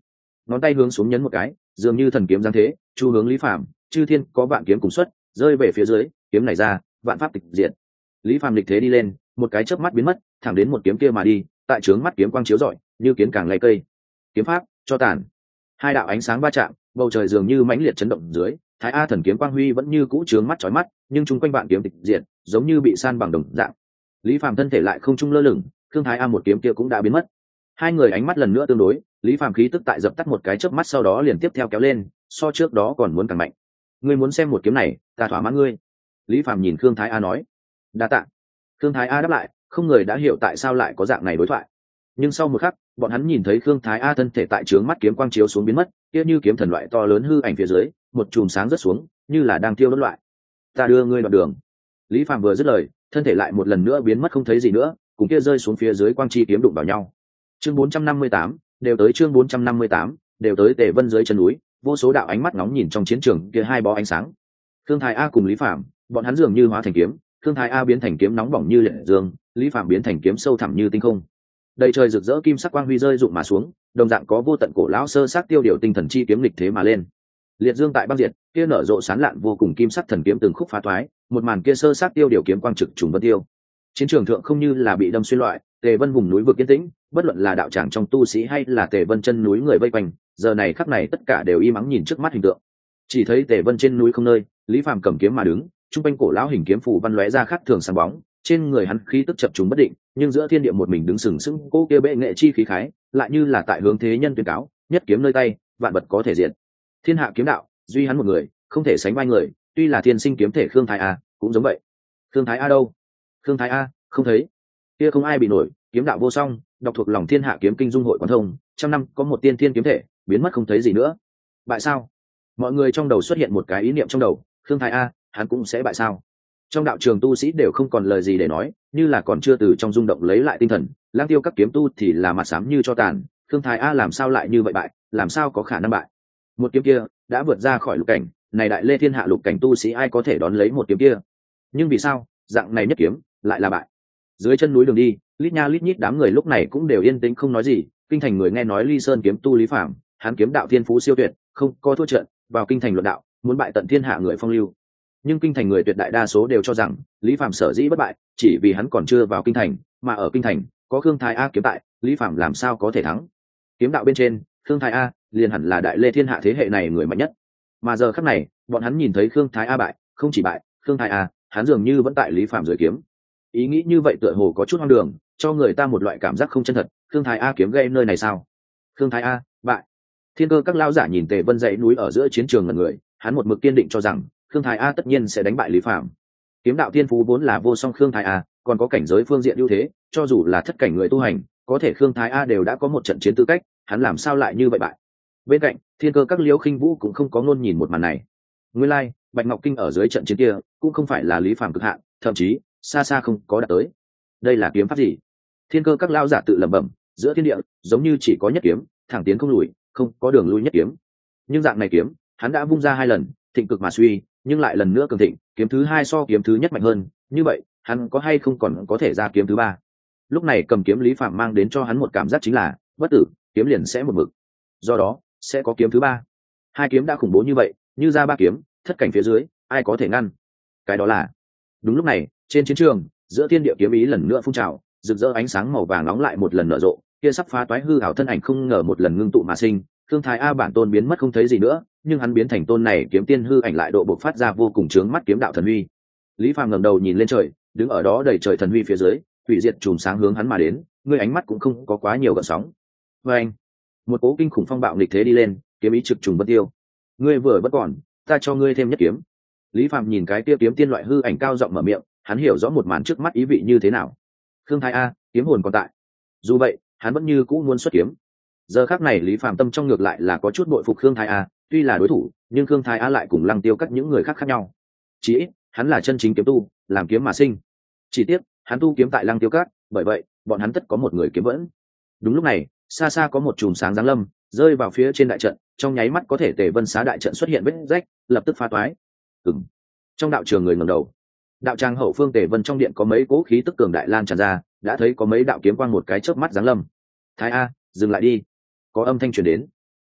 ngón tay hướng xuống nhấn một cái, dường như thần kiếm giáng thế, chu hướng Lý Phàm. Chư thiên có vạn kiếm cùng xuất, rơi về phía dưới, kiếm này ra, vạn pháp tịch diệt. Lý Phàm lịch thế đi lên, một cái chớp mắt biến mất, thẳng đến một kiếm kia mà đi, tại trướng mắt kiếm quang chiếu rọi, như kiến càng lay cây. Kiếm pháp cho tàn. Hai đạo ánh sáng va chạm, bầu trời dường như mãnh liệt chấn động dưới, Thái A thần kiếm quang huy vẫn như cũ trướng mắt chói mắt, nhưng chung quanh vạn kiếm tịch diệt, giống như bị san bằng đồng dạng. Lý Phàm thân thể lại không trung lơ lửng, Thương Thái A một kiếm kia cũng đã biến mất. Hai người ánh mắt lần nữa tương đối, Lý Phàm khí tức tại dập tắt một cái chớp mắt sau đó liền tiếp theo kéo lên, so trước đó còn muốn càng mạnh. Ngươi muốn xem một kiếm này, ta thỏa mãn ngươi. Lý Phàm nhìn Thương Thái A nói. Đa tạ. Thương Thái A đáp lại, không người đã hiểu tại sao lại có dạng này đối thoại. Nhưng sau một khắc, bọn hắn nhìn thấy Thương Thái A thân thể tại trướng mắt kiếm quang chiếu xuống biến mất, kia như kiếm thần loại to lớn hư ảnh phía dưới, một chùm sáng rớt xuống, như là đang tiêu đốt loại. Ta đưa ngươi đoạn đường. Lý Phàm vừa dứt lời, thân thể lại một lần nữa biến mất không thấy gì nữa, cùng kia rơi xuống phía dưới quang chi kiếm đụng vào nhau. Chương 458, đều tới chương 458, đều tới Tề Vân dưới chân núi, vô số đạo ánh mắt nóng nhìn trong chiến trường kia hai bó ánh sáng. Thương Thái A cùng Lý Phàm, bọn hắn dường như hóa thành kiếm, Thương Thái A biến thành kiếm nóng bỏng như liệt dương, Lý Phàm biến thành kiếm sâu thẳm như tinh không. Đầy trời rực rỡ kim sắc quang huy rơi rụng mà xuống, đồng dạng có vô tận cổ lão sơ sát tiêu điều tinh thần chi kiếm lịch thế mà lên. Liệt dương tại băng diệt, kia nở rộ sán lạn vô cùng kim sắc thần kiếm từng khúc phá toái, một màn kia sơ sát tiêu điều kiếm quang trực trùng vân tiêu. Chiến trường thượng không như là bị đâm xuyên loại, Tề Vân vùng núi vực yên tĩnh, bất luận là đạo tràng trong tu sĩ hay là Tề Vân chân núi người vây quanh, giờ này khắc này tất cả đều im ắng nhìn trước mắt hình tượng. Chỉ thấy Tề Vân trên núi không nơi, Lý Phàm cầm kiếm mà đứng, trung quanh cổ lão hình kiếm phù văn lóe ra khác thường sáng bóng, trên người hắn khí tức chập trùng bất định, nhưng giữa thiên địa một mình đứng sừng sững, cô kia bệ nghệ chi khí khái, lại như là tại hướng thế nhân tuyên cáo, nhất kiếm nơi tay, vạn vật có thể diện. Thiên hạ kiếm đạo, duy hắn một người, không thể sánh vai người, tuy là thiên sinh kiếm thể Khương Thái A, cũng giống vậy. Khương Thái A đâu? Khương Thái A, không thấy. Kia không ai bị nổi, kiếm đạo vô song, đọc thuộc lòng thiên hạ kiếm kinh dung hội quán thông, trăm năm có một tiên thiên kiếm thể, biến mất không thấy gì nữa. Bại sao? Mọi người trong đầu xuất hiện một cái ý niệm trong đầu, Khương Thái A, hắn cũng sẽ bại sao? Trong đạo trường tu sĩ đều không còn lời gì để nói, như là còn chưa từ trong rung động lấy lại tinh thần. Lang Tiêu các kiếm tu thì là mặt xám như cho tàn, Khương Thái A làm sao lại như vậy bại, làm sao có khả năng bại? Một kiếm kia đã vượt ra khỏi lục cảnh, này đại lê thiên hạ lục cảnh tu sĩ ai có thể đón lấy một kiếm kia? Nhưng vì sao dạng này nhất kiếm lại là bại? Dưới chân núi đường đi, lít nha lít nhít đám người lúc này cũng đều yên tĩnh không nói gì. Kinh thành người nghe nói Ly Sơn kiếm tu Lý Phàm, hắn kiếm đạo thiên phú siêu tuyệt, không có thua trận, vào kinh thành luận đạo, muốn bại tận thiên hạ người phong lưu. Nhưng kinh thành người tuyệt đại đa số đều cho rằng Lý Phàm sở dĩ bất bại, chỉ vì hắn còn chưa vào kinh thành, mà ở kinh thành có Khương Thái A kiếm tại, Lý Phàm làm sao có thể thắng? Kiếm đạo bên trên, Khương Thái A liền hẳn là đại lê thiên hạ thế hệ này người mạnh nhất. Mà giờ khắc này, bọn hắn nhìn thấy Khương Thái A bại, không chỉ bại, Khương Thái A, hắn dường như vẫn tại Lý Phàm dưới kiếm. Ý nghĩ như vậy tựa hồ có chút hoang đường, cho người ta một loại cảm giác không chân thật. Khương Thái A kiếm gây nơi này sao? Khương Thái A bại. Thiên Cơ các lao giả nhìn Tề Vân dãy núi ở giữa chiến trường ngẩn người, hắn một mực kiên định cho rằng Khương Thái A tất nhiên sẽ đánh bại Lý Phàm. Kiếm đạo thiên phú vốn là vô song Khương Thái A, còn có cảnh giới phương diện ưu thế, cho dù là thất cảnh người tu hành, có thể Khương Thái A đều đã có một trận chiến tư cách, hắn làm sao lại như vậy bại? Bên cạnh, Thiên Cơ các Liễu Khinh Vũ cũng không có ngôn nhìn một màn này. Nguyên lai, Bạch Ngọc Kinh ở dưới trận chiến kia, cũng không phải là Lý Phàm cực hạn, thậm chí xa xa không có đạt tới. Đây là kiếm pháp gì? Thiên Cơ các lao giả tự lẩm bẩm, giữa thiên địa, giống như chỉ có nhất kiếm, thẳng tiến không lùi, không có đường lui nhất kiếm. Nhưng dạng này kiếm, hắn đã vung ra hai lần, thịnh cực mà suy, nhưng lại lần nữa cường thịnh, kiếm thứ hai so kiếm thứ nhất mạnh hơn, như vậy, hắn có hay không còn có thể ra kiếm thứ ba? Lúc này cầm kiếm Lý Phàm mang đến cho hắn một cảm giác chính là, bất tử, kiếm liền sẽ một mực. Do đó, sẽ có kiếm thứ ba. Hai kiếm đã khủng bố như vậy, như ra ba kiếm, thất cảnh phía dưới, ai có thể ngăn? Cái đó là. Đúng lúc này, trên chiến trường, giữa thiên địa kiếm ý lần nữa phun trào, rực rỡ ánh sáng màu vàng nóng lại một lần nở rộ, kia sắp phá toái hư ảo thân ảnh không ngờ một lần ngưng tụ mà sinh, Thương Thái A bản tôn biến mất không thấy gì nữa, nhưng hắn biến thành tôn này kiếm tiên hư ảnh lại độ bộc phát ra vô cùng chướng mắt kiếm đạo thần uy. Lý Phàm ngẩng đầu nhìn lên trời, đứng ở đó đầy trời thần uy phía dưới, hủy diệt chùm sáng hướng hắn mà đến, ngươi ánh mắt cũng không có quá nhiều gợn sóng. Và anh, một cỗ kinh khủng phong bạo nghịch thế đi lên, kiếm ý trực trùng bất tiêu. Ngươi vừa bất còn, ta cho ngươi thêm nhất kiếm. Lý Phàm nhìn cái kia kiếm tiên loại hư ảnh cao giọng mở miệng, hắn hiểu rõ một màn trước mắt ý vị như thế nào. Khương Thái A, kiếm hồn còn tại. Dù vậy, hắn vẫn như cũ muốn xuất kiếm. Giờ khắc này Lý Phàm tâm trong ngược lại là có chút bội phục Khương Thái A, tuy là đối thủ, nhưng Khương Thái A lại cùng Lăng Tiêu các những người khác khác nhau. Chỉ ít, hắn là chân chính kiếm tu, làm kiếm mà sinh. Chỉ tiếc, hắn tu kiếm tại Lăng Tiêu các, bởi vậy, bọn hắn tất có một người kiếm vẫn. Đúng lúc này, xa xa có một chùm sáng giáng lâm, rơi vào phía trên đại trận, trong nháy mắt có thể Tề Vân Xá đại trận xuất hiện vết rách, lập tức phá toái. Ừm. Trong đạo trường người ngẩng đầu. Đạo tràng hậu phương Tề Vân trong điện có mấy cỗ khí tức cường đại lan tràn ra, đã thấy có mấy đạo kiếm quang một cái chớp mắt giáng lâm. Thái A, dừng lại đi. Có âm thanh truyền đến.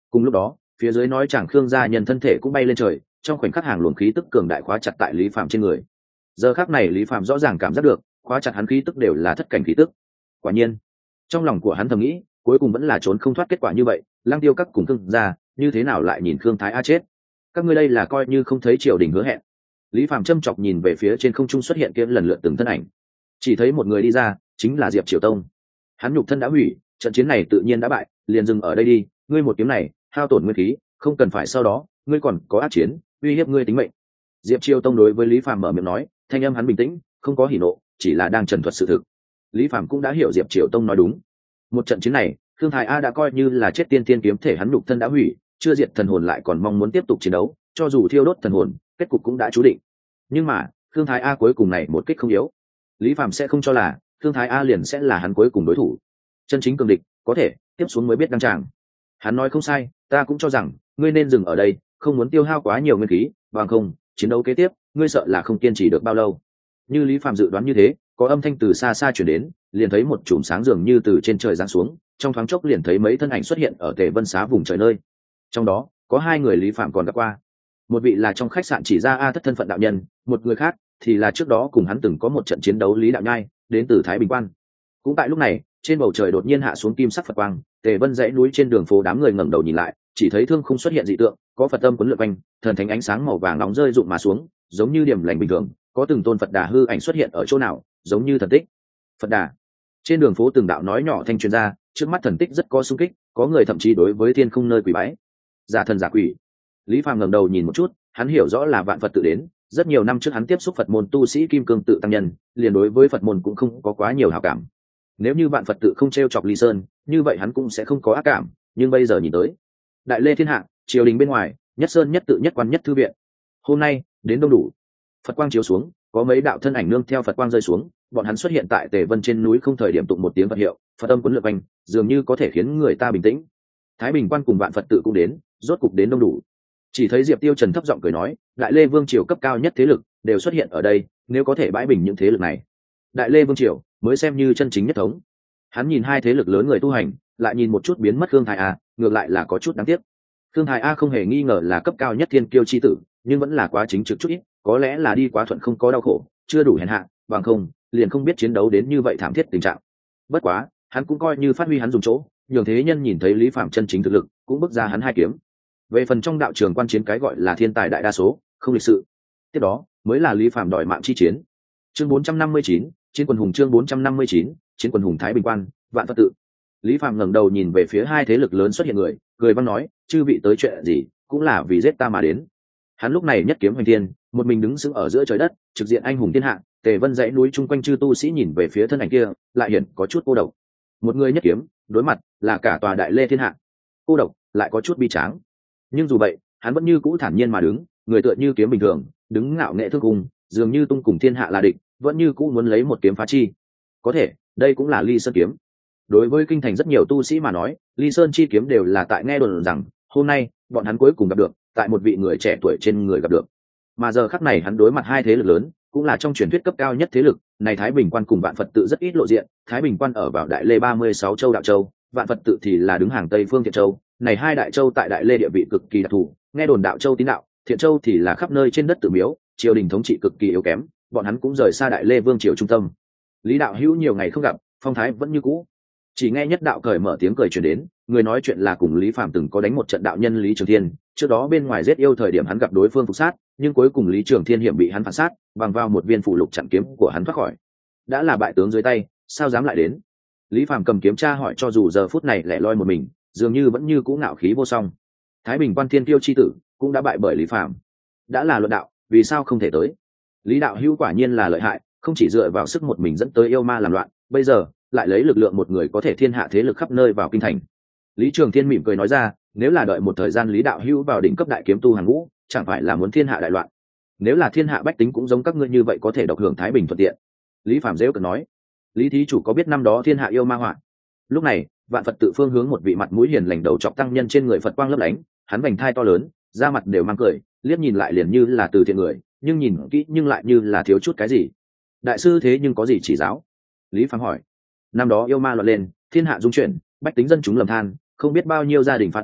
Cùng lúc đó phía dưới nói chàng Khương gia nhân thân thể cũng bay lên trời, trong khoảnh khắc hàng luồng khí tức cường đại khóa chặt tại Lý Phàm trên người. Giờ khắc này Lý Phàm rõ ràng cảm giác được khóa chặt hắn khí tức đều là thất cảnh khí tức. Quả nhiên trong lòng của hắn thầm nghĩ, cuối cùng vẫn là trốn không thoát kết quả như vậy. Lăng Tiêu các cùng Khương gia như thế nào lại nhìn Khương Thái A chết? Các ngươi đây là coi như không thấy triều đình hứa hẹn. Lý Phàm châm chọc nhìn về phía trên không trung xuất hiện kia lần lượt từng thân ảnh, chỉ thấy một người đi ra, chính là Diệp Triều Tông. Hắn nhục thân đã hủy, trận chiến này tự nhiên đã bại, liền dừng ở đây đi. Ngươi một kiếm này hao tổn nguyên khí, không cần phải sau đó ngươi còn có ác chiến uy hiếp ngươi tính mệnh. Diệp Triều Tông đối với Lý Phàm mở miệng nói, thanh âm hắn bình tĩnh, không có hỉ nộ, chỉ là đang trần thuật sự thực. Lý Phàm cũng đã hiểu Diệp Triều Tông nói đúng. Một trận chiến này Khương Thái A đã coi như là chết, tiên tiên kiếm thể hắn nhục thân đã hủy, chưa diệt thần hồn lại còn mong muốn tiếp tục chiến đấu, cho dù thiêu đốt thần hồn kết cục cũng đã chú định. Nhưng mà Khương Thái A cuối cùng này một kích không yếu, Lý Phàm sẽ không cho là Khương Thái A liền sẽ là hắn cuối cùng đối thủ. Chân chính cường địch có thể tiếp xuống mới biết đăng tràng. Hắn nói không sai, ta cũng cho rằng ngươi nên dừng ở đây, không muốn tiêu hao quá nhiều nguyên khí, bằng không chiến đấu kế tiếp ngươi sợ là không kiên trì được bao lâu. Như Lý Phàm dự đoán như thế, có âm thanh từ xa xa chuyển đến, liền thấy một chùm sáng dường như từ trên trời giáng xuống, trong thoáng chốc liền thấy mấy thân ảnh xuất hiện ở Tề Vân Xá vùng trời nơi. Trong đó có hai người Lý Phàm còn gặp qua, một vị là trong khách sạn chỉ ra A Thất thân phận đạo nhân, một người khác thì là trước đó cùng hắn từng có một trận chiến đấu Lý Đạo Nhai, đến từ Thái Bình Quan. Cũng tại lúc này trên bầu trời đột nhiên hạ xuống kim sắc Phật quang, Tề Vân dãy núi trên đường phố đám người ngẩng đầu nhìn lại, chỉ thấy thương không xuất hiện dị tượng, có Phật âm cuốn lượn quanh, thần thánh ánh sáng màu vàng nóng rơi rụng mà xuống, giống như điểm lành bình thường. Có từng tôn Phật Đà hư ảnh xuất hiện ở chỗ nào, giống như thần tích. Phật Đà. Trên đường phố từng đạo nói nhỏ thanh truyền ra, trước mắt thần tích rất có xung kích, có người thậm chí đối với thiên không nơi quỳ bái. Giả thần giả quỷ. Lý Phàm ngẩng đầu nhìn một chút, hắn hiểu rõ là vạn Phật tự đến, rất nhiều năm trước hắn tiếp xúc Phật môn tu sĩ Kim Cương tự tăng nhân, liền đối với Phật môn cũng không có quá nhiều hảo cảm. Nếu như vạn Phật tự không treo chọc Ly Sơn, như vậy hắn cũng sẽ không có ác cảm, nhưng bây giờ nhìn tới, Đại Lê thiên hạ, triều đình bên ngoài, nhất sơn nhất tự nhất quan nhất thư viện. Hôm nay đến đông đủ. Phật quang chiếu xuống, có mấy đạo thân ảnh nương theo Phật quang rơi xuống, bọn hắn xuất hiện tại Tề Vân trên núi, không thời điểm tụng một tiếng Phật hiệu, Phật âm cuốn lượn quanh, dường như có thể khiến người ta bình tĩnh. Thái Bình Quan cùng vạn Phật tự cũng đến, rốt cục đến đông đủ. Chỉ thấy Diệp Tiêu Trần thấp giọng cười nói, Đại Lê vương triều cấp cao nhất thế lực đều xuất hiện ở đây, nếu có thể bãi bình những thế lực này, Đại Lê vương triều mới xem như chân chính nhất thống. Hắn nhìn hai thế lực lớn người tu hành, lại nhìn một chút biến mất Khương Thái A, ngược lại là có chút đáng tiếc. Khương Thái A không hề nghi ngờ là cấp cao nhất thiên kiêu chi tử, nhưng vẫn là quá chính trực chút ít, có lẽ là đi quá thuận không có đau khổ, chưa đủ hèn hạ, bằng không liền không biết chiến đấu đến như vậy thảm thiết tình trạng. Bất quá hắn cũng coi như phát huy hắn dùng chỗ, nhường thế nhân nhìn thấy Lý Phàm chân chính thực lực, cũng bước ra hắn hai kiếm. Về phần trong đạo trường quan chiến cái gọi là thiên tài đại đa số, không lịch sự, tiếp đó mới là Lý Phàm đòi mạng chi chiến. Chương 459, chiến quần hùng. Chương 459, chiến quần hùng. Thái Bình Quan, vạn Phật tự. Lý Phàm ngẩng đầu nhìn về phía hai thế lực lớn xuất hiện người, cười vang nói, chư vị tới chuyện gì, cũng là vì giết ta mà đến. Hắn lúc này nhất kiếm hoành thiên, một mình đứng sững ở giữa trời đất, trực diện anh hùng thiên hạ. Tề Vân dãy núi chung quanh chư tu sĩ nhìn về phía thân ảnh kia, lại hiện có chút cô độc. Một người nhất kiếm đối mặt là cả tòa Đại Lê thiên hạ, cô độc lại có chút bi tráng. Nhưng dù vậy hắn vẫn như cũ thản nhiên mà đứng, người tựa như kiếm bình thường, đứng ngạo nghệ thương cùng, dường như tung cùng thiên hạ là địch, vẫn như cũ muốn lấy một kiếm phá chi. Có thể đây cũng là Ly Sơn kiếm. Đối với kinh thành rất nhiều tu sĩ mà nói, Ly Sơn chi kiếm đều là tại nghe đồn rằng hôm nay bọn hắn cuối cùng gặp được, tại một vị người trẻ tuổi trên người gặp được. Mà giờ khắc này hắn đối mặt hai thế lực lớn, cũng là trong truyền thuyết cấp cao nhất thế lực này. Thái Bình Quan cùng vạn Phật tự rất ít lộ diện, Thái Bình Quan ở vào Đại Lê 36 châu đạo châu, vạn Phật tự thì là đứng hàng Tây phương Thiện Châu. Này hai đại châu tại Đại Lê địa vị cực kỳ đặc thù, nghe đồn đạo châu tín đạo, Thiện Châu thì là khắp nơi trên đất tự miếu, triều đình thống trị cực kỳ yếu kém, bọn hắn cũng rời xa Đại Lê vương triều trung tâm. Lý đạo hữu nhiều ngày không gặp, phong thái vẫn như cũ. Chỉ nghe nhất đạo cởi mở tiếng cười truyền đến, người nói chuyện là cùng Lý Phàm từng có đánh một trận đạo nhân Lý Trường Thiên, trước đó bên ngoài giết yêu thời điểm hắn gặp đối phương phục sát, nhưng cuối cùng Lý Trường Thiên hiểm bị hắn phản sát, bằng vào một viên phụ lục chặn kiếm của hắn thoát khỏi. Đã là bại tướng dưới tay, sao dám lại đến? Lý Phàm cầm kiếm tra hỏi, cho dù giờ phút này lẻ loi một mình, dường như vẫn như cũ ngạo khí vô song. Thái Bình Quan thiên kiêu chi tử cũng đã bại bởi Lý Phàm. Đã là luận đạo, vì sao không thể tới? Lý đạo hữu quả nhiên là lợi hại, không chỉ dựa vào sức một mình dẫn tới yêu ma làm loạn, bây giờ lại lấy lực lượng một người có thể thiên hạ thế lực khắp nơi vào kinh thành. Lý Trường Thiên mỉm cười nói ra, nếu là đợi một thời gian Lý đạo hữu vào đỉnh cấp đại kiếm tu hàng ngũ, chẳng phải là muốn thiên hạ đại loạn? Nếu là thiên hạ bách tính cũng giống các ngươi như vậy, có thể độc hưởng thái bình thuận tiện. Lý Phàm dễ cợt nói, Lý thí chủ có biết năm đó thiên hạ yêu ma hoạn? Lúc này vạn Phật tự phương hướng một vị mặt mũi hiền lành đầu trọc tăng nhân, trên người Phật quang lấp lánh, hắn vành thai to lớn, da mặt đều mang cười, liếc nhìn lại liền như là từ thiện người, nhưng nhìn kỹ nhưng lại như là thiếu chút cái gì. Đại sư thế nhưng có gì chỉ giáo? Lý Phàm hỏi. Năm đó yêu ma loạn lên, thiên hạ dung chuyển, bách tính dân chúng lầm than, không biết bao nhiêu gia đình phá thoái,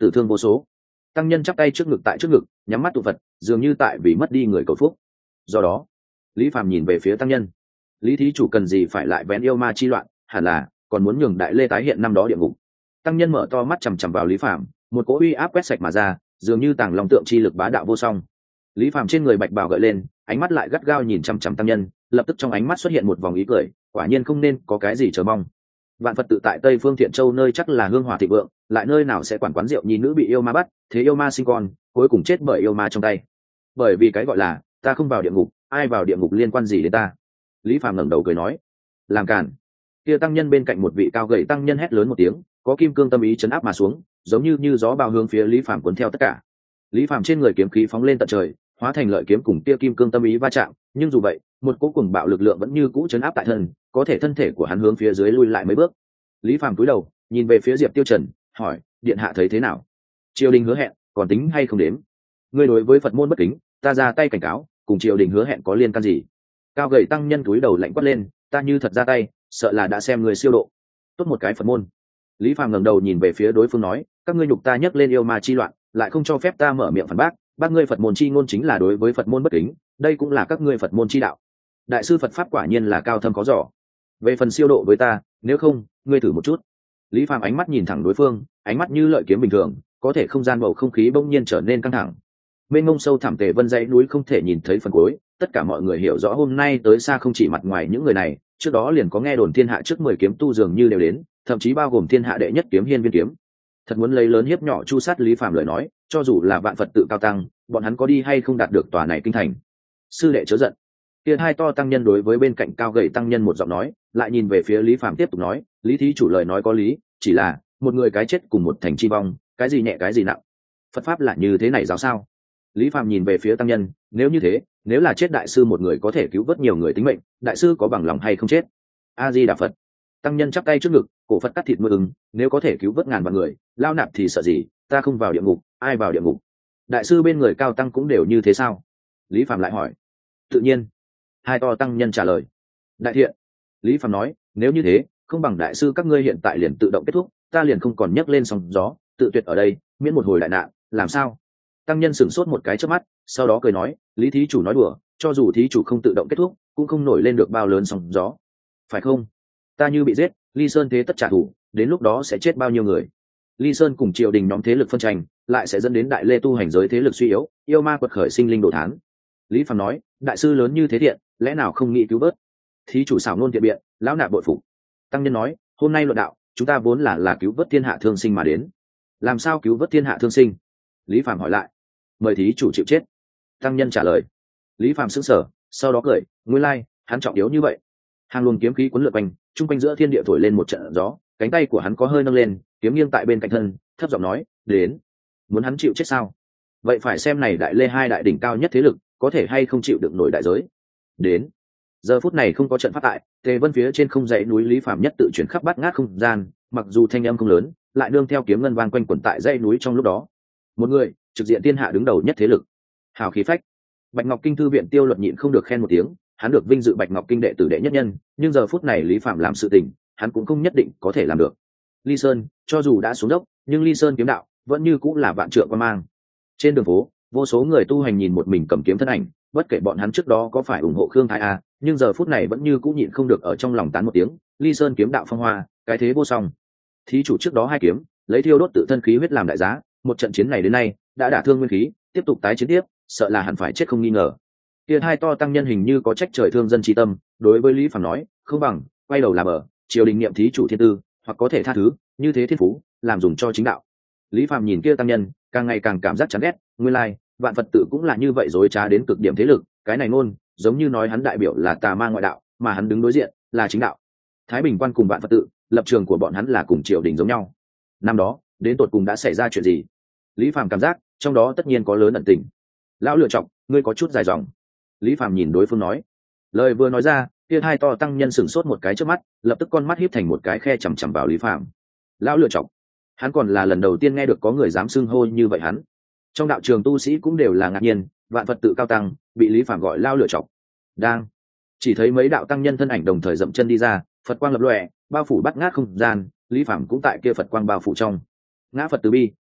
tử thương vô số. Tăng nhân chắp tay trước ngực tại trước ngực, nhắm mắt tụ Phật, dường như tại vì mất đi người cầu phúc. Do đó, Lý Phàm nhìn về phía tăng nhân. Lý thí chủ cần gì phải lại vén yêu ma chi loạn, hẳn là còn muốn nhường đại lê tái hiện năm đó địa ngục. Tăng nhân mở to mắt chằm chằm vào Lý Phàm, một cỗ uy áp quét sạch mà ra, dường như tàng long tượng chi lực bá đạo vô song. Lý Phàm trên người bạch bào gợi lên, ánh mắt lại gắt gao nhìn chằm chằm tăng nhân, lập tức trong ánh mắt xuất hiện một vòng ý cười, quả nhiên không nên có cái gì chờ mong. Vạn Phật tự tại Tây Phương Thiện Châu nơi chắc là hương hỏa thịnh vượng, lại nơi nào sẽ quản quán rượu nhi nữ bị yêu ma bắt, thế yêu ma sinh con, cuối cùng chết bởi yêu ma trong tay. Bởi vì cái gọi là ta không vào địa ngục, ai vào địa ngục liên quan gì đến ta? Lý Phàm ngẩng đầu cười nói, làm cản. Kia tăng nhân bên cạnh một vị cao gầy tăng nhân hét lớn một tiếng, có kim cương tâm ý chấn áp mà xuống, giống như gió bao hướng phía Lý Phàm cuốn theo tất cả. Lý Phàm trên người kiếm khí phóng lên tận trời, hóa thành lợi kiếm cùng kia kim cương tâm ý va chạm, nhưng dù vậy, một cỗ cùng bạo lực lượng vẫn như cũ chấn áp tại thân, có thể thân thể của hắn hướng phía dưới lui lại mấy bước. Lý Phàm cúi đầu, nhìn về phía Diệp Tiêu Trần, hỏi, điện hạ thấy thế nào? Triều đình hứa hẹn, còn tính hay không đếm? Ngươi đối với Phật môn bất kính, ta ra tay cảnh cáo, cùng triều đình hứa hẹn có liên can gì? Cao gầy tăng nhân cúi đầu lạnh quát lên, ta như thật ra tay, sợ là đã xem người siêu độ. Tốt một cái Phật môn. Lý Phàm ngẩng đầu nhìn về phía đối phương nói, các ngươi nhục ta nhấc lên yêu ma chi loạn, lại không cho phép ta mở miệng phản bác ngươi Phật môn chi ngôn chính là đối với Phật môn bất kính, đây cũng là các ngươi Phật môn chi đạo. Đại sư Phật pháp quả nhiên là cao thâm có dò. Về phần siêu độ với ta, nếu không, ngươi thử một chút. Lý Phàm ánh mắt nhìn thẳng đối phương, ánh mắt như lợi kiếm bình thường, có thể không gian bầu không khí bỗng nhiên trở nên căng thẳng. Mênh mông sâu thẳm Tề Vân dãy núi không thể nhìn thấy phần cuối, tất cả mọi người hiểu rõ hôm nay tới xa không chỉ mặt ngoài những người này, trước đó liền có nghe đồn thiên hạ trước 10 kiếm tu dường như đều đến, thậm chí bao gồm thiên hạ đệ nhất kiếm Hiên Viên kiếm. Thật muốn lấy lớn hiếp nhỏ chu sát Lý Phàm lời nói, cho dù là vạn Phật tự cao tăng, bọn hắn có đi hay không đạt được tòa này kinh thành. Sư đệ chớ giận. Kia hai to tăng nhân đối với bên cạnh cao gầy tăng nhân một giọng nói, lại nhìn về phía Lý Phàm tiếp tục nói, Lý thí chủ lời nói có lý, chỉ là một người cái chết cùng một thành chi vong, cái gì nhẹ cái gì nặng. Phật pháp là như thế này giáo sao? Lý Phàm nhìn về phía tăng nhân, nếu như thế, nếu là chết đại sư một người có thể cứu vớt nhiều người tính mệnh, đại sư có bằng lòng hay không chết? A Di Đà Phật. Tăng nhân chắp tay trước ngực, cổ Phật cắt thịt mưa ứng, nếu có thể cứu vớt ngàn vạn người, lao nạp thì sợ gì, ta không vào địa ngục, ai vào địa ngục? Đại sư bên người cao tăng cũng đều như thế sao? Lý Phàm lại hỏi. Tự nhiên. Hai to tăng nhân trả lời. Đại thiện. Lý Phàm nói, nếu như thế, không bằng đại sư các ngươi hiện tại liền tự động kết thúc, ta liền không còn nhấc lên sóng gió, tự tuyệt ở đây, miễn một hồi đại nạn, làm sao? Tăng nhân sửng sốt một cái trước mắt, sau đó cười nói, Lý thí chủ nói đùa, cho dù thí chủ không tự động kết thúc, cũng không nổi lên được bao lớn sóng gió, phải không? Ta như bị giết, Ly Sơn thế tất trả thù, đến lúc đó sẽ chết bao nhiêu người? Ly Sơn cùng triều đình nhóm thế lực phân tranh, lại sẽ dẫn đến đại lê tu hành giới thế lực suy yếu, yêu ma quật khởi sinh linh đồ thán. Lý Phàm nói, đại sư lớn như thế thiện, lẽ nào không nghĩ cứu vớt? Thí chủ xảo nôn thiện biện, lão nạp bội phục. Tăng nhân nói, hôm nay luận đạo, chúng ta vốn là cứu vớt thiên hạ thương sinh mà đến. Làm sao cứu vớt thiên hạ thương sinh? Lý Phàm hỏi lại. Mời thí chủ chịu chết. Tăng nhân trả lời. Lý Phàm sững sờ, sau đó cười, nguyên lai, hắn trọng yếu như vậy. Hàng luồng kiếm khí cuốn lượn quanh, trung quanh giữa thiên địa thổi lên một trận gió, cánh tay của hắn có hơi nâng lên, kiếm nghiêng tại bên cạnh thân, thấp giọng nói, đến. Muốn hắn chịu chết sao? Vậy phải xem này đại lê hai đại đỉnh cao nhất thế lực, có thể hay không chịu đựng nổi đại giới. Đến. Giờ phút này không có trận pháp tại, Tề Vân phía trên không dãy núi Lý Phàm nhất tự chuyển khắp bát ngát không gian, mặc dù thanh âm không lớn, lại nương theo kiếm ngân vang quanh quẩn tại dãy núi trong lúc đó. Một người, trực diện thiên hạ đứng đầu nhất thế lực. Hào khí phách. Bạch Ngọc Kinh thư viện Tiêu Luật nhịn không được khen một tiếng, hắn được vinh dự Bạch Ngọc Kinh đệ tử đệ nhất nhân, nhưng giờ phút này Lý Phàm làm sự tình, hắn cũng không nhất định có thể làm được. Ly Sơn, cho dù đã xuống dốc, nhưng Ly Sơn kiếm đạo vẫn như cũng là vạn trượng quan mang. Trên đường phố, vô số người tu hành nhìn một mình cầm kiếm thân ảnh, bất kể bọn hắn trước đó có phải ủng hộ Khương Thái A, nhưng giờ phút này vẫn như cũng nhịn không được ở trong lòng tán một tiếng, Ly Sơn kiếm đạo phong hoa, cái thế vô song. Thí chủ trước đó hai kiếm, lấy thiêu đốt tự thân khí huyết làm đại giá, một trận chiến này đến nay đã đả thương nguyên khí, tiếp tục tái chiến tiếp, sợ là hẳn phải chết không nghi ngờ. Kia hai to tăng nhân hình như có trách trời thương dân chi tâm, đối với Lý Phàm nói, không bằng quay đầu làm ở, triều đình niệm thí chủ thiên tư, hoặc có thể tha thứ, như thế thiên phú, làm dùng cho chính đạo. Lý Phàm nhìn kia tăng nhân, càng ngày càng cảm giác chán ghét, nguyên lai, vạn Phật tự cũng là như vậy dối trá đến cực điểm thế lực, cái này ngôn, giống như nói hắn đại biểu là tà ma ngoại đạo, mà hắn đứng đối diện là chính đạo. Thái Bình Quan cùng vạn Phật tự, lập trường của bọn hắn là cùng triều đình giống nhau. Năm đó, đến tột cùng đã xảy ra chuyện gì? Lý Phàm cảm giác, trong đó tất nhiên có lớn ẩn tình. Lão lựa chọc, ngươi có chút dài dòng. Lý Phàm nhìn đối phương nói. Lời vừa nói ra, kia hai to tăng nhân sửng sốt một cái trước mắt, lập tức con mắt híp thành một cái khe chằm chằm vào Lý Phàm. Lão lựa chọc. Hắn còn là lần đầu tiên nghe được có người dám xưng hô như vậy hắn. Trong đạo trường tu sĩ cũng đều là ngạc nhiên, vạn Phật tự cao tăng, bị Lý Phàm gọi lao lựa chọc. Đang. Chỉ thấy mấy đạo tăng nhân thân ảnh đồng thời dậm chân đi ra, Phật quang lập lòe, bao phủ bắt ngát không gian, Lý Phàm cũng tại kia Phật quang bao phủ trong. Ngã Phật từ bi,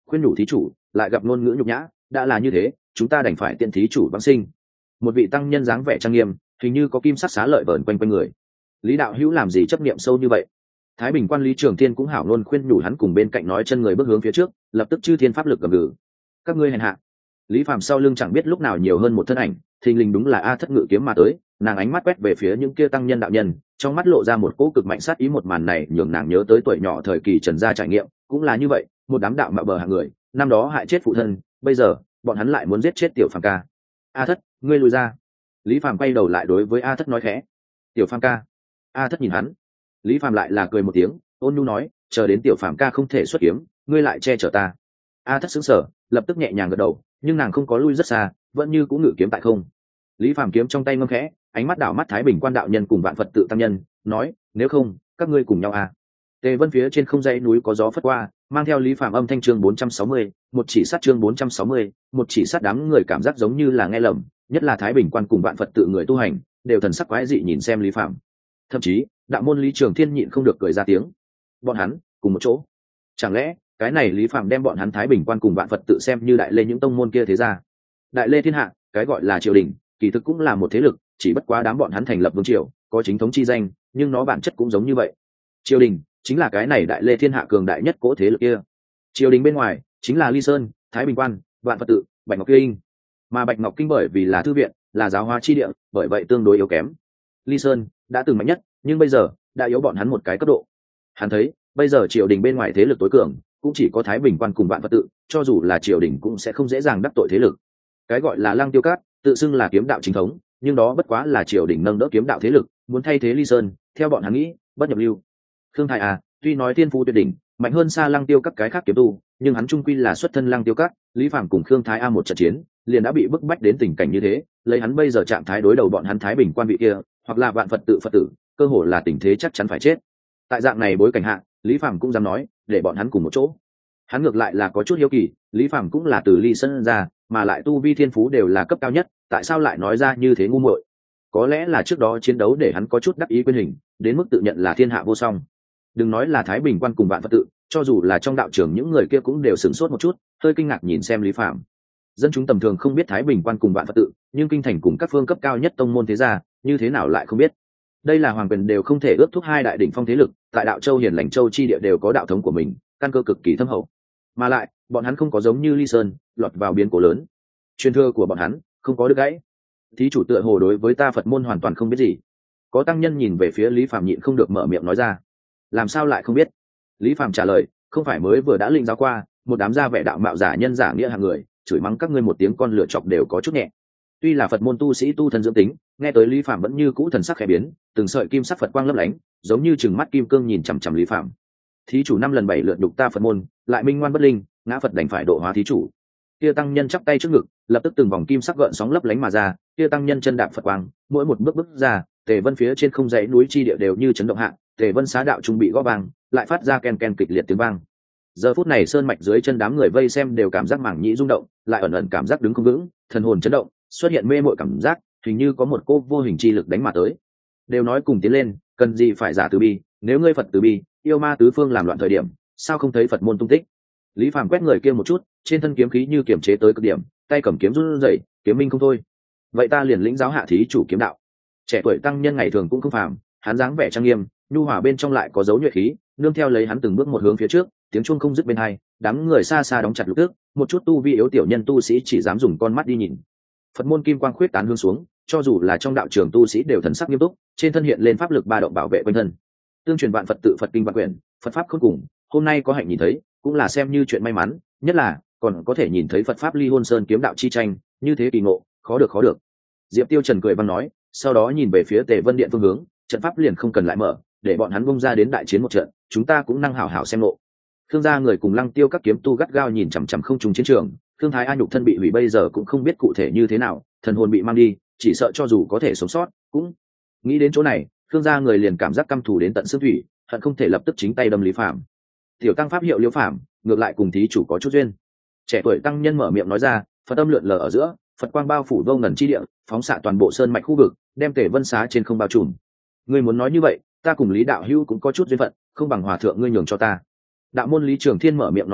khuyên nhủ thí chủ lại gặp ngôn ngữ nhục nhã, đã là như thế chúng ta đành phải tiện thí chủ vãng sinh. Một vị tăng nhân dáng vẻ trang nghiêm, hình như có kim sắc xá lợi vờn quanh quanh người. Lý đạo hữu làm gì chấp niệm sâu như vậy? Thái Bình quan Lý Trường Thiên cũng hảo ngôn khuyên nhủ hắn, cùng bên cạnh nói chân người bước hướng phía trước, lập tức chư thiên pháp lực gầm gừ. Các ngươi hèn hạ. Lý Phàm sau lưng chẳng biết lúc nào nhiều hơn một thân ảnh, thình lình đúng là A Thất ngự kiếm mà tới. Nàng ánh mắt quét về phía những kia tăng nhân đạo nhân, trong mắt lộ ra một cỗ cực mạnh sát ý. Một màn này nhường nàng nhớ tới tuổi nhỏ thời kỳ Trần gia trải nghiệm, cũng là như vậy, một đám đạo mạo bờ hạng người, năm đó hại chết phụ thân, bây giờ bọn hắn lại muốn giết chết Tiểu Phàm ca. A Thất, ngươi lùi ra. Lý Phàm quay đầu lại đối với A Thất nói khẽ. Tiểu Phàm ca. A Thất nhìn hắn. Lý Phàm lại là cười một tiếng, ôn nhu nói, chờ đến Tiểu Phàm ca không thể xuất kiếm, ngươi lại che chở ta. A Thất sững sờ, lập tức nhẹ nhàng gật đầu, nhưng nàng không có lui rất xa, vẫn như cũng ngự kiếm tại không. Lý Phàm kiếm trong tay ngâm khẽ, ánh mắt đảo mắt Thái Bình quan đạo nhân cùng vạn Phật tự tăng nhân, nói, nếu không, các ngươi cùng nhau à. Tề Vân phía trên không dãy núi có gió phất qua, mang theo Lý Phàm âm thanh chương 460, một chỉ sát chương 460, một chỉ sát. Đám người cảm giác giống như là nghe lầm, nhất là Thái Bình quan cùng vạn Phật tự người tu hành, đều thần sắc quái dị nhìn xem Lý Phàm. Thậm chí, đạo môn Lý Trường Thiên nhịn không được cười ra tiếng. Bọn hắn cùng một chỗ, chẳng lẽ cái này Lý Phàm đem bọn hắn Thái Bình quan cùng vạn Phật tự xem như đại lê những tông môn kia thế ra? Đại lê thiên hạ, cái gọi là triều đình, kỳ thực cũng là một thế lực, chỉ bất quá đám bọn hắn thành lập vương triều, có chính thống chi danh, nhưng nó bản chất cũng giống như vậy. Triều đình chính là cái này đại lê thiên hạ cường đại nhất cỗ thế lực kia. Triều đình bên ngoài chính là Ly Sơn, Thái Bình quan, vạn Phật tự, Bạch Ngọc Kinh. Mà Bạch Ngọc Kinh bởi vì là thư viện, là giáo hóa chi địa, bởi vậy tương đối yếu kém. Ly Sơn đã từng mạnh nhất, nhưng bây giờ đã yếu bọn hắn một cái cấp độ. Hắn thấy bây giờ triều đình bên ngoài thế lực tối cường cũng chỉ có Thái Bình quan cùng vạn Phật tự, cho dù là triều đình cũng sẽ không dễ dàng đắc tội thế lực. Cái gọi là Lăng Tiêu Cát tự xưng là kiếm đạo chính thống, nhưng đó bất quá là triều đình nâng đỡ kiếm đạo thế lực, muốn thay thế Ly Sơn, theo bọn hắn nghĩ, bất nhập lưu. Khương Thái à, tuy nói thiên phú tuyệt đỉnh, mạnh hơn xa Lăng Tiêu các cái khác kiếm tu, nhưng hắn trung quy là xuất thân Lăng Tiêu các. Lý Phàm cùng Khương Thái A một trận chiến, liền đã bị bức bách đến tình cảnh như thế, lấy hắn bây giờ trạng thái đối đầu bọn hắn Thái Bình quan vị kia, hoặc là vạn Phật tử, cơ hồ là tình thế chắc chắn phải chết. Tại dạng này bối cảnh hạ, Lý Phàm cũng dám nói, để bọn hắn cùng một chỗ. Hắn ngược lại là có chút hiếu kỳ, Lý Phàm cũng là từ Ly Sơn ra, mà lại tu vi thiên phú đều là cấp cao nhất, tại sao lại nói ra như thế ngu muội? Có lẽ là trước đó chiến đấu để hắn có chút đắc ý quên hình, đến mức tự nhận là thiên hạ vô song. Đừng nói là Thái Bình quan cùng vạn Phật tự, cho dù là trong đạo trường những người kia cũng đều sửng sốt một chút, hơi kinh ngạc nhìn xem Lý Phàm. Dân chúng tầm thường không biết Thái Bình quan cùng vạn Phật tự, nhưng kinh thành cùng các phương cấp cao nhất tông môn thế gia, như thế nào lại không biết? Đây là hoàng quyền đều không thể ước thúc hai đại đỉnh phong thế lực, tại đạo châu hiển lành châu chi địa đều có đạo thống của mình, căn cơ cực kỳ thâm hậu. Mà lại, bọn hắn không có giống như Ly Sơn, lọt vào biến cố lớn. Truyền thừa của bọn hắn không có đứt gãy. Thí chủ tựa hồ đối với ta Phật môn hoàn toàn không biết gì. Có tăng nhân nhìn về phía Lý Phàm nhịn không được mở miệng nói ra. Làm sao lại không biết? Lý Phàm trả lời, không phải mới vừa đã linh giáo qua, một đám gia vẻ đạo mạo giả nhân giả nghĩa hàng người, chửi mắng các ngươi một tiếng con lửa chọc đều có chút nhẹ. Tuy là Phật môn tu sĩ tu thần dưỡng tính, nghe tới Lý Phàm vẫn như cũ thần sắc khẽ biến, từng sợi kim sắc Phật quang lấp lánh, giống như chừng mắt kim cương nhìn chằm chằm Lý Phàm. Thí chủ 5 lần 7 lượt đục ta Phật môn, lại minh ngoan bất linh, ngã Phật đành phải độ hóa thí chủ. Kia tăng nhân chắp tay trước ngực, lập tức từng vòng kim sắc gợn sóng lấp lánh mà ra, kia tăng nhân chân đạp Phật quang, mỗi một bước bước ra, Tề Vân phía trên không dãy núi chi địa đều như chấn động hạ, Tề Vân xá đạo trung bị gõ vang, lại phát ra ken ken kịch liệt tiếng vang. Giờ phút này sơn mạch dưới chân đám người vây xem đều cảm giác mảng nhĩ rung động, lại ẩn ẩn cảm giác đứng không vững, thần hồn chấn động, xuất hiện mê mội cảm giác, hình như có một cô vô hình chi lực đánh mà tới. Đều nói cùng tiến lên, cần gì phải giả từ bi, nếu ngươi Phật từ bi, yêu ma tứ phương làm loạn thời điểm, sao không thấy Phật môn tung tích? Lý Phàm quét người kia một chút, trên thân kiếm khí như kiềm chế tới cực điểm, tay cầm kiếm run rẩy, kiếm minh không thôi. Vậy ta liền lĩnh giáo hạ thí chủ kiếm đạo. Trẻ tuổi tăng nhân ngày thường cũng không phàm, hắn dáng vẻ trang nghiêm, nhu hòa bên trong lại có dấu nhuệ khí, nương theo lấy hắn từng bước một hướng phía trước, tiếng chuông không dứt bên hai, đám người xa xa đóng chặt lục tức, một chút tu vi yếu tiểu nhân tu sĩ chỉ dám dùng con mắt đi nhìn. Phật môn kim quang khuyết tán hướng xuống, cho dù là trong đạo trường tu sĩ đều thần sắc nghiêm túc, trên thân hiện lên pháp lực ba động bảo vệ quanh thân. Tương truyền vạn Phật tự Phật kinh vạn quyển, Phật pháp khôn cùng, hôm nay có hạnh nhìn thấy, cũng là xem như chuyện may mắn, nhất là còn có thể nhìn thấy Phật pháp ly hôn sơn kiếm đạo chi tranh, như thế kỳ ngộ, khó được khó được. Diệp Tiêu Trần cười văn nói, sau đó nhìn về phía Tề Vân Điện phương hướng, trận pháp liền không cần lại mở, để bọn hắn bung ra đến đại chiến một trận, chúng ta cũng năng hảo hảo xem lộ. Khương gia người cùng Lăng Tiêu các kiếm tu gắt gao nhìn chằm chằm không trùng chiến trường, Khương Thái A nhục thân bị hủy bây giờ cũng không biết cụ thể như thế nào, thần hồn bị mang đi, chỉ sợ cho dù có thể sống sót, cũng nghĩ đến chỗ này, Khương gia người liền cảm giác căm thù đến tận xương thủy, hận không thể lập tức chính tay đâm Lý Phàm. Tiểu tăng pháp hiệu Liễu Phàm, ngược lại cùng thí chủ có chút duyên. Trẻ tuổi tăng nhân mở miệng nói ra, Phật âm lượn lờ ở giữa, Phật quang bao phủ vô ngần chi địa, phóng xạ toàn bộ sơn mạch khu vực, đem Tề Vân xá trên không bao trùm. Ngươi muốn nói như vậy, ta cùng Lý đạo hữu cũng có chút duyên phận, không bằng hòa thượng ngươi nhường cho ta. Đạo môn Lý Trường Thiên mở miệng nói ra,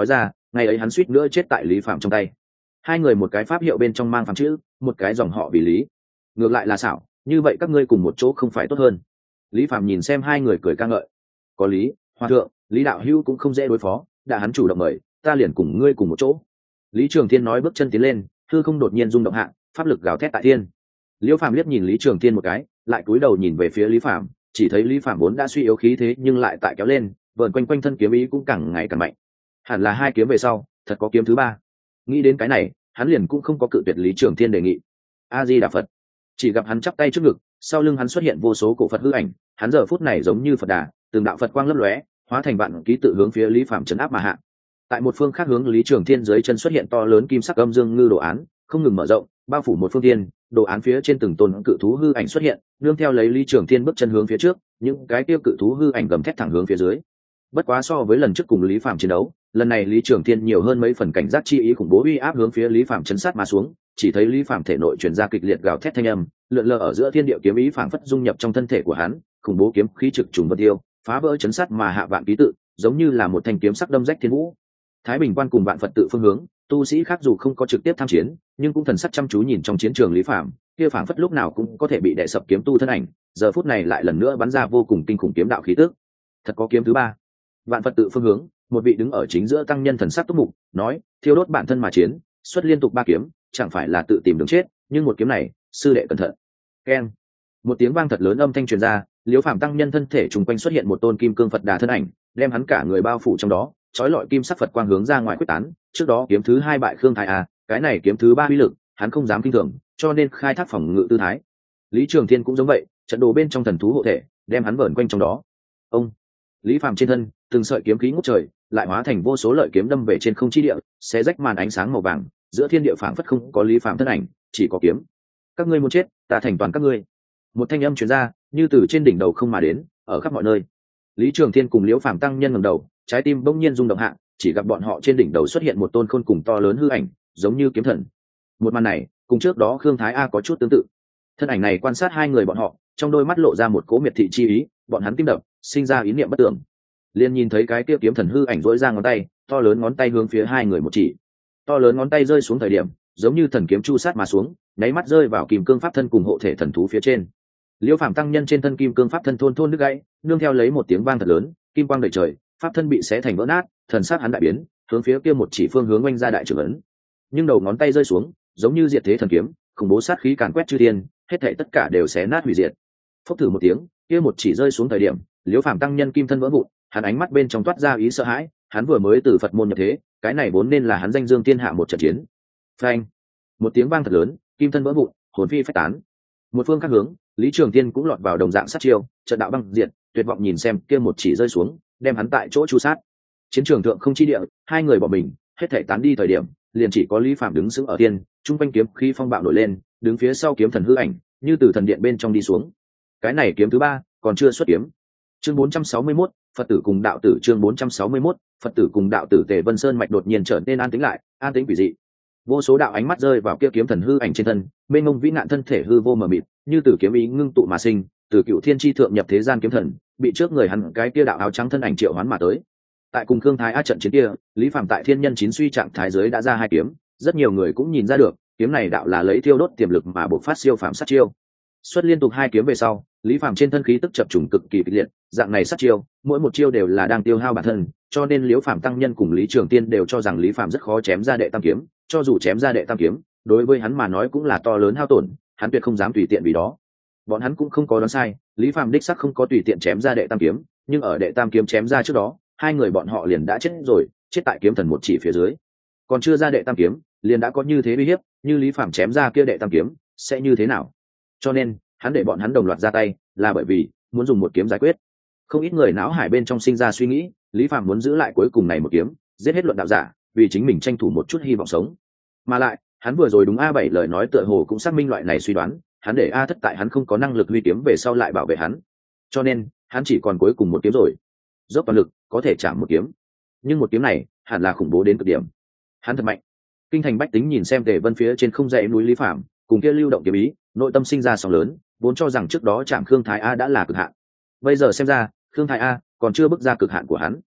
ngày ấy hắn suýt nữa chết tại Lý Phạm trong tay. Hai người một cái pháp hiệu bên trong mang Phạm chữ, một cái dòng họ vì Lý. Ngược lại là xảo, như vậy các ngươi cùng một chỗ không phải tốt hơn? Lý Phạm nhìn xem hai người cười ca ngợi. Có lý, hòa thượng, Lý đạo hữu cũng không dễ đối phó, đã hắn chủ động mời, ta liền cùng ngươi cùng một chỗ. Lý Trường Thiên nói, bước chân tiến lên, hư không đột nhiên rung động hạ, pháp lực gào thét tại thiên. Liễu Phàm liếc nhìn Lý Trường Thiên một cái, lại cúi đầu nhìn về phía Lý Phàm, chỉ thấy Lý Phàm vốn đã suy yếu khí thế nhưng lại tại kéo lên, vờn quanh quanh thân kiếm ý cũng càng ngày càng mạnh. Hẳn là hai kiếm về sau, thật có kiếm thứ ba. Nghĩ đến cái này, hắn liền cũng không có cự tuyệt Lý Trường Thiên đề nghị. A Di Đà Phật. Chỉ gặp hắn chắp tay trước ngực, sau lưng hắn xuất hiện vô số cổ Phật hư ảnh, hắn giờ phút này giống như Phật Đà, từng đạo Phật quang lấp lóe, hóa thành vạn ký tự hướng phía Lý Phàm trấn áp mà hạ. Tại một phương khác hướng Lý Trường Thiên dưới chân xuất hiện to lớn kim sắc âm dương ngư đồ án, không ngừng mở rộng, bao phủ một phương thiên, đồ án phía trên từng tôn cự thú hư ảnh xuất hiện, nương theo lấy Lý Trường Thiên bước chân hướng phía trước, những cái tiêu cự thú hư ảnh gầm thét thẳng hướng phía dưới. Bất quá so với lần trước cùng Lý Phàm chiến đấu, lần này Lý Trường Thiên nhiều hơn mấy phần cảnh giác chi ý khủng bố uy áp hướng phía Lý Phàm chấn sát mà xuống, chỉ thấy Lý Phàm thể nội truyền ra kịch liệt gào thét thanh âm, lượn lờ ở giữa thiên địa kiếm ý phảng phất dung nhập trong thân thể của hắn, khủng bố kiếm khí trực trùng vân tiêu, phá vỡ chấn sát mà hạ vạn ký tự, giống như là một thanh kiếm sắc đâm rách thiên vũ. Thái Bình Quan cùng vạn Phật tự phương hướng, tu sĩ khác dù không có trực tiếp tham chiến, nhưng cũng thần sắc chăm chú nhìn trong chiến trường Lý Phàm, kia phảng phất lúc nào cũng có thể bị đè sập kiếm tu thân ảnh, giờ phút này lại lần nữa bắn ra vô cùng kinh khủng kiếm đạo khí tức. Thật có kiếm thứ ba. Vạn Phật tự phương hướng, một vị đứng ở chính giữa tăng nhân thần sắc túc mục, nói: thiêu đốt bản thân mà chiến, xuất liên tục ba kiếm, chẳng phải là tự tìm đường chết, nhưng một kiếm này, sư đệ cẩn thận. Keng. Một tiếng vang thật lớn âm thanh truyền ra, Liễu Phàm tăng nhân thân thể trùng quanh xuất hiện một tôn kim cương Phật Đà thân ảnh, đem hắn cả người bao phủ trong đó, chói lọi kim sắc Phật quang hướng ra ngoài quyết tán. Trước đó kiếm thứ hai bại Khương Thái A, cái này kiếm thứ ba uy lực, hắn không dám kinh thường, cho nên khai thác phòng ngự tư thái. Lý Trường Thiên cũng giống vậy, trận đồ bên trong thần thú hộ thể, đem hắn vờn quanh trong đó. Ông. Lý Phàm trên thân, từng sợi kiếm khí ngút trời, lại hóa thành vô số lợi kiếm đâm về trên không chi địa, xé rách màn ánh sáng màu vàng, giữa thiên địa phảng phất không có Lý Phàm thân ảnh, chỉ có kiếm. Các ngươi muốn chết, ta thành toàn các ngươi. Một thanh âm truyền ra, như từ trên đỉnh đầu không mà đến, ở khắp mọi nơi. Lý Trường Thiên cùng Liễu Phàm tăng nhân ngẩng đầu, trái tim bỗng nhiên rung động hạ, chỉ gặp bọn họ trên đỉnh đầu xuất hiện một tôn khôn cùng to lớn hư ảnh, giống như kiếm thần. Một màn này, cùng trước đó Khương Thái A có chút tương tự. Thân ảnh này quan sát hai người bọn họ, trong đôi mắt lộ ra một cỗ miệt thị chi ý, bọn hắn tim đập, sinh ra ý niệm bất tưởng. Liên nhìn thấy cái kia kiếm thần hư ảnh rỗi ra ngón tay, to lớn ngón tay hướng phía hai người một chỉ. To lớn ngón tay rơi xuống thời điểm, giống như thần kiếm chu sát mà xuống, nháy mắt rơi vào kim cương pháp thân cùng hộ thể thần thú phía trên. Liễu Phàm tăng nhân trên thân kim cương pháp thân thôn thôn đứt gãy, nương theo lấy một tiếng vang thật lớn, kim quang đầy trời, pháp thân bị xé thành vỡ nát, thần sắc hắn đại biến, hướng phía kia một chỉ phương hướng oanh ra đại trưởng ấn. Nhưng đầu ngón tay rơi xuống, giống như diệt thế thần kiếm, khủng bố sát khí càn quét chư thiên, hết thảy tất cả đều xé nát hủy diệt. Phốc thử một tiếng, kia một chỉ rơi xuống thời điểm, Liễu Phàm tăng nhân kim thân vỡ vụn, hắn ánh mắt bên trong toát ra ý sợ hãi, hắn vừa mới từ Phật môn nhập thế, cái này vốn nên là hắn danh dương thiên hạ một trận chiến. Phanh! Một tiếng vang thật lớn, kim thân vỡ vụn, hồn phi phách tán. Một phương khác hướng, Lý Trường Thiên cũng lọt vào đồng dạng sát chiêu, trận đạo băng diệt, tuyệt vọng nhìn xem kia một chỉ rơi xuống, đem hắn tại chỗ chu sát. Chiến trường thượng không chi địa, hai người bỏ mình, hết thảy tán đi thời điểm, liền chỉ có Lý Phàm đứng sững ở tiên, trung quanh kiếm khí phong bạo nổi lên, đứng phía sau kiếm thần hư ảnh, như từ thần điện bên trong đi xuống. Cái này kiếm thứ ba, còn chưa xuất kiếm. Chương 461, Phật tử cùng đạo tử. Chương 461, Phật tử cùng đạo tử. Tề Vân Sơn mạch đột nhiên trở nên an tĩnh lại, an tĩnh quỷ dị. Vô số đạo ánh mắt rơi vào kia kiếm thần hư ảnh trên thân, mênh mông vĩ nạn thân thể hư vô mờ mịt, như từ kiếm ý ngưng tụ mà sinh, từ cựu thiên chi thượng nhập thế gian kiếm thần, bị trước người hắn cái kia đạo áo trắng thân ảnh triệu hoán mà tới. Tại cùng Khương Thái A trận chiến kia, Lý Phàm tại thiên nhân chín suy trạng thái giới đã ra hai kiếm, rất nhiều người cũng nhìn ra được, kiếm này đạo là lấy thiêu đốt tiềm lực mà bộc phát siêu phàm sát chiêu. Xuất liên tục hai kiếm về sau, Lý Phàm trên thân khí tức chập trùng cực kỳ kịch liệt, dạng này sát chiêu, mỗi một chiêu đều là đang tiêu hao bản thân, cho nên Liễu Phàm tăng nhân cùng Lý Trường Tiên đều cho rằng Lý Phàm rất khó chém ra đệ tam kiếm, cho dù chém ra đệ tam kiếm, đối với hắn mà nói cũng là to lớn hao tổn, hắn tuyệt không dám tùy tiện vì đó. Bọn hắn cũng không có đoán sai, Lý Phàm đích xác không có tùy tiện chém ra đệ tam kiếm, nhưng ở đệ tam kiếm chém ra trước đó, hai người bọn họ liền đã chết rồi, chết tại kiếm thần một chỉ phía dưới. Còn chưa ra đệ tam kiếm, liền đã có như thế uy hiếp, như Lý Phàm chém ra kia đệ tam kiếm, sẽ như thế nào? Cho nên, hắn để bọn hắn đồng loạt ra tay, là bởi vì muốn dùng một kiếm giải quyết. Không ít người não hải bên trong sinh ra suy nghĩ, Lý Phàm muốn giữ lại cuối cùng này một kiếm, giết hết luận đạo giả, vì chính mình tranh thủ một chút hy vọng sống. Mà lại, hắn vừa rồi đúng A7 lời nói tựa hồ cũng xác minh loại này suy đoán, hắn để A Thất tại hắn không có năng lực huy kiếm về sau lại bảo vệ hắn. Cho nên, hắn chỉ còn cuối cùng một kiếm rồi. Dốc toàn lực, có thể chạm một kiếm. Nhưng một kiếm này, hẳn là khủng bố đến cực điểm. Hắn thật mạnh. Kinh thành bách tính nhìn xem Tề Vân phía trên không dãy núi Lý Phàm, cùng kia lưu động kiếm ý, nội tâm sinh ra sóng lớn, vốn cho rằng trước đó chạm Khương Thái A đã là cực hạn. Bây giờ xem ra, Khương Thái A còn chưa bước ra cực hạn của hắn.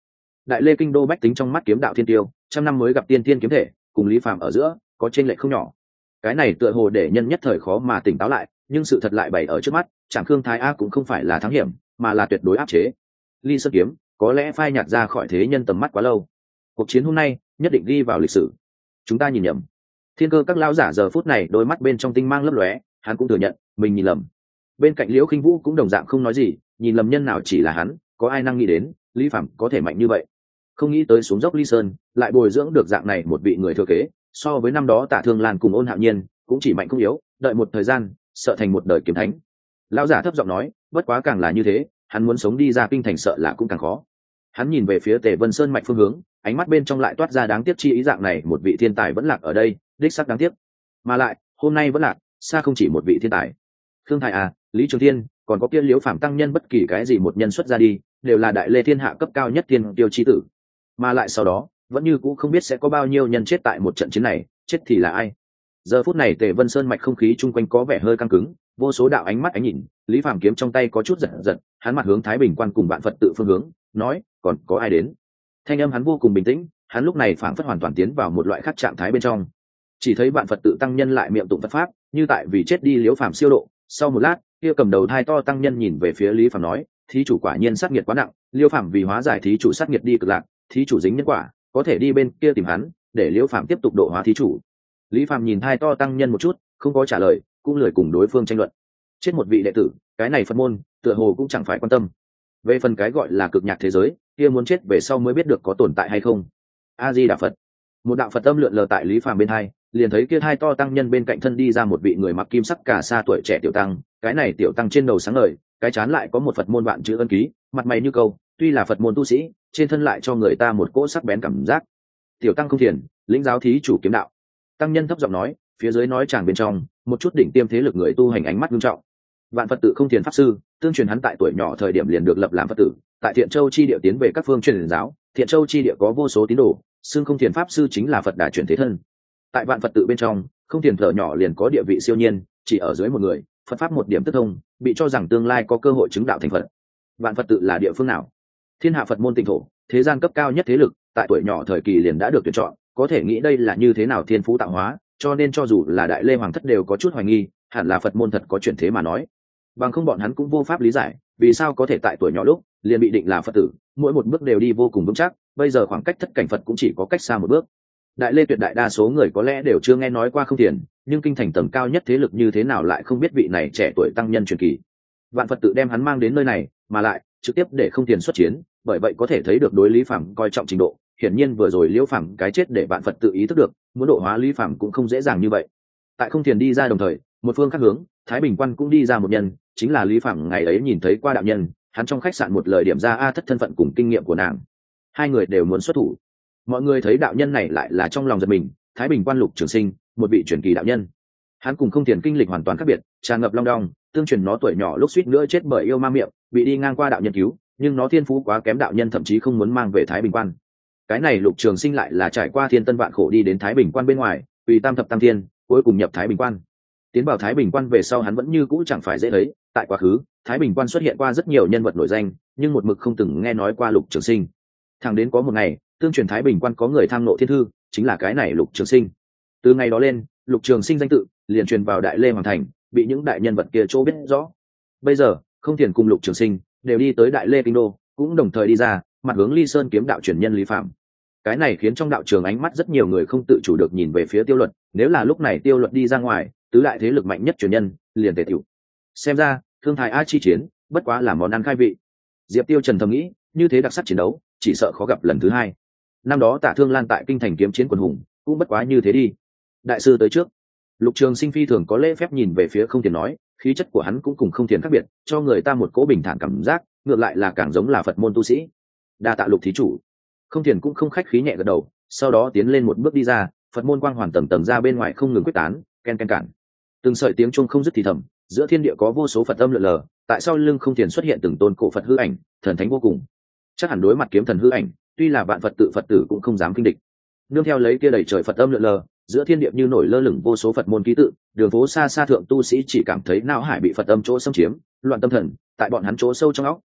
đại lê kinh đô bách tính trong mắt kiếm đạo thiên tiêu, trăm năm mới gặp tiên tiên kiếm thể, cùng Lý Phàm ở giữa có chênh lệch không nhỏ. Cái này tựa hồ để nhân nhất thời khó mà tỉnh táo lại, nhưng sự thật lại bày ở trước mắt, chẳng Khương Thái A cũng không phải là thắng hiểm, mà là tuyệt đối áp chế. Ly Sơn kiếm có lẽ phai nhạt ra khỏi thế nhân tầm mắt quá lâu, cuộc chiến hôm nay nhất định ghi vào lịch sử. Chúng ta nhìn nhầm. Thiên Cơ các lão giả giờ phút này đôi mắt bên trong tinh mang lấp lóe, hắn cũng thừa nhận mình nhìn lầm. Bên cạnh Liễu Khinh Vũ cũng đồng dạng không nói gì, nhìn lầm nhân nào chỉ là hắn, có ai năng nghĩ đến Lý Phàm có thể mạnh như vậy. Không nghĩ tới xuống dốc Ly Sơn lại bồi dưỡng được dạng này một vị người thừa kế, so với năm đó Tạ Thương Lan cùng Ôn Hạo Nhiên cũng chỉ mạnh không yếu, đợi một thời gian sợ thành một đời kiếm thánh. Lão giả thấp giọng nói, bất quá càng là như thế, hắn muốn sống đi ra kinh thành sợ là cũng càng khó. Hắn nhìn về phía Tề Vân Sơn mạch phương hướng, ánh mắt bên trong lại toát ra đáng tiếc chi ý, dạng này một vị thiên tài vẫn lạc ở đây, đích xác đáng tiếc. Mà lại hôm nay vẫn lạc, xa không chỉ một vị thiên tài. Khương Thái à, Lý Trường Thiên, còn có kia Liễu Phàm tăng nhân, bất kỳ cái gì một nhân xuất ra đi, đều là đại lê thiên hạ cấp cao nhất thiên tiêu chi tử. Mà lại sau đó, vẫn như cũ không biết sẽ có bao nhiêu nhân chết tại một trận chiến này, chết thì là ai. Giờ phút này Tề Vân Sơn mạch không khí chung quanh có vẻ hơi căng cứng, vô số đạo ánh mắt ánh nhìn, Lý Phàm kiếm trong tay có chút giật giật, hắn mặt hướng Thái Bình Quan cùng Vạn Phật tự phương hướng, nói, còn có ai đến? Thanh âm hắn vô cùng bình tĩnh, hắn lúc này phảng phất hoàn toàn tiến vào một loại khác trạng thái bên trong. Chỉ thấy Vạn Phật tự tăng nhân lại miệng tụng Phật pháp, như tại vì chết đi Liễu Phàm siêu độ. Sau một lát, kia cầm đầu thai to tăng nhân nhìn về phía Lý Phàm nói, thí chủ quả nhiên sát nghiệt quá nặng, Liễu Phàm vì hóa giải thí chủ sát nghiệt đi cực lạc, thí chủ dính nhân quả, có thể đi bên kia tìm hắn, để Liễu Phàm tiếp tục độ hóa thí chủ. Lý Phàm nhìn thai to tăng nhân một chút, không có trả lời, cũng lười cùng đối phương tranh luận. Chết một vị đệ tử, cái này Phật môn tựa hồ cũng chẳng phải quan tâm. Về phần cái gọi là cực nhạc thế giới, kia muốn chết về sau mới biết được có tồn tại hay không. A Di Đà Phật. Một đạo Phật âm lượn lờ tại Lý Phàm bên hai, liền thấy kia hai to tăng nhân bên cạnh thân đi ra một vị người mặc kim sắc cà sa tuổi trẻ tiểu tăng, cái này tiểu tăng trên đầu sáng ngời, cái trán lại có một Phật môn vạn chữ ân ký, mặt mày như câu, tuy là Phật môn tu sĩ, trên thân lại cho người ta một cỗ sắc bén cảm giác. Tiểu tăng không thiền, lĩnh giáo thí chủ kiếm đạo. Tăng nhân thấp giọng nói, phía dưới nói chàng bên trong, một chút đỉnh tiêm thế lực người tu hành ánh mắt nghiêm trọng. Vạn Phật tự không thiền pháp sư, tương truyền hắn tại tuổi nhỏ thời điểm liền được lập làm Phật tử, tại Thiện Châu chi địa tiến về các phương truyền giáo, Thiện Châu chi địa có vô số tín đồ, xưng không thiền pháp sư chính là Phật đà chuyển thế thân. Tại Vạn Phật tự bên trong, không thiền thở nhỏ liền có địa vị siêu nhiên, chỉ ở dưới một người, Phật pháp một điểm tức thông, bị cho rằng tương lai có cơ hội chứng đạo thành Phật. Vạn Phật tự là địa phương nào? Thiên hạ Phật môn tịnh thổ, thế gian cấp cao nhất thế lực, tại tuổi nhỏ thời kỳ liền đã được tuyển chọn, có thể nghĩ đây là như thế nào thiên phú tạo hóa, cho nên cho dù là Đại Lê Hoàng thất đều có chút hoài nghi, hẳn là Phật môn thật có chuyển thế mà nói. Bằng không bọn hắn cũng vô pháp lý giải, vì sao có thể tại tuổi nhỏ lúc liền bị định là Phật tử, mỗi một bước đều đi vô cùng vững chắc, bây giờ khoảng cách thất cảnh Phật cũng chỉ có cách xa một bước. Đại Lê tuyệt đại đa số người có lẽ đều chưa nghe nói qua không thiền, nhưng kinh thành tầng cao nhất thế lực như thế nào lại không biết vị này trẻ tuổi tăng nhân truyền kỳ. Vạn Phật tự đem hắn mang đến nơi này, mà lại trực tiếp để không thiền xuất chiến, bởi vậy có thể thấy được đối Lý Phàm coi trọng trình độ. Hiển nhiên vừa rồi Liễu Phàm cái chết để Vạn Phật tự ý thức được, muốn độ hóa Lý Phàm cũng không dễ dàng như vậy. Tại không thiền đi ra đồng thời, một phương khác hướng, Thái Bình Quan cũng đi ra một nhân, chính là Lý Phàm ngày ấy nhìn thấy qua đạo nhân, hắn trong khách sạn một lời điểm ra A Thất thân phận cùng kinh nghiệm của nàng. Hai người đều muốn xuất thủ. Mọi người thấy đạo nhân này lại là trong lòng giật mình, Thái Bình Quan Lục Trường Sinh, một vị truyền kỳ đạo nhân. Hắn cùng không thiền kinh lịch hoàn toàn khác biệt, tràn ngập long đong, tương truyền nó tuổi nhỏ lúc suýt nữa chết bởi yêu ma miệng, bị đi ngang qua đạo nhân cứu, nhưng nó thiên phú quá kém, đạo nhân thậm chí không muốn mang về Thái Bình Quan. Cái này Lục Trường Sinh lại là trải qua thiên tân vạn khổ đi đến Thái Bình Quan bên ngoài, vì tam thập tam thiên, cuối cùng nhập Thái Bình Quan. Tiến vào Thái Bình Quan về sau hắn vẫn như cũ chẳng phải dễ thấy, tại quá khứ, Thái Bình Quan xuất hiện qua rất nhiều nhân vật nổi danh, nhưng một mực không từng nghe nói qua Lục Trường Sinh. Thẳng đến có một ngày, tương truyền Thái Bình Quan có người tham nộ thiên thư, chính là cái này Lục Trường Sinh. Từ ngày đó lên, Lục Trường Sinh danh tự liền truyền vào Đại Lê Hoàng thành, bị những đại nhân vật kia chỗ biết rõ. Bây giờ, không thiền cùng Lục Trường Sinh đều đi tới Đại Lê kinh đô, cũng đồng thời đi ra, mặt hướng Ly Sơn kiếm đạo truyền nhân Lý Phàm. Cái này khiến trong đạo trường ánh mắt rất nhiều người không tự chủ được nhìn về phía Tiêu Luật, nếu là lúc này Tiêu Luật đi ra ngoài, tứ đại thế lực mạnh nhất truyền nhân liền tề tiểu. Xem ra, Thương Thái A chi chiến, bất quá là món ăn khai vị. Diệp Tiêu Trần thầm nghĩ, như thế đặc sắc chiến đấu, chỉ sợ khó gặp lần thứ hai. Năm đó Tạ Thương Lan tại kinh thành kiếm chiến quần hùng, cũng bất quá như thế đi. Đại sư tới trước. Lục Trường Sinh phi thường có lễ phép nhìn về phía Không Thiền nói, khí chất của hắn cũng cùng Không Thiền khác biệt, cho người ta một cỗ bình thản cảm giác, ngược lại là càng giống là Phật môn tu sĩ. Đa tạ Lục thí chủ. Không Thiền cũng không khách khí nhẹ gật đầu, sau đó tiến lên một bước đi ra, Phật môn quang hoàn tầng tầng ra bên ngoài không ngừng quyết tán, ken ken cản. Từng sợi tiếng chuông không dứt thì thầm, giữa thiên địa có vô số Phật âm lượn lờ, tại sau lưng Không Thiền xuất hiện từng tôn cổ Phật hư ảnh, thần thánh vô cùng. Chắc hẳn đối mặt kiếm thần hư ảnh, tuy là vạn Phật tự Phật tử cũng không dám kinh địch. Nương theo lấy kia đầy trời Phật âm lượn lờ, giữa thiên địa như nổi lơ lửng vô số Phật môn ký tự, đường phố xa xa thượng tu sĩ chỉ cảm thấy não hải bị Phật âm chỗ xâm chiếm, loạn tâm thần, tại bọn hắn chỗ sâu trong óc,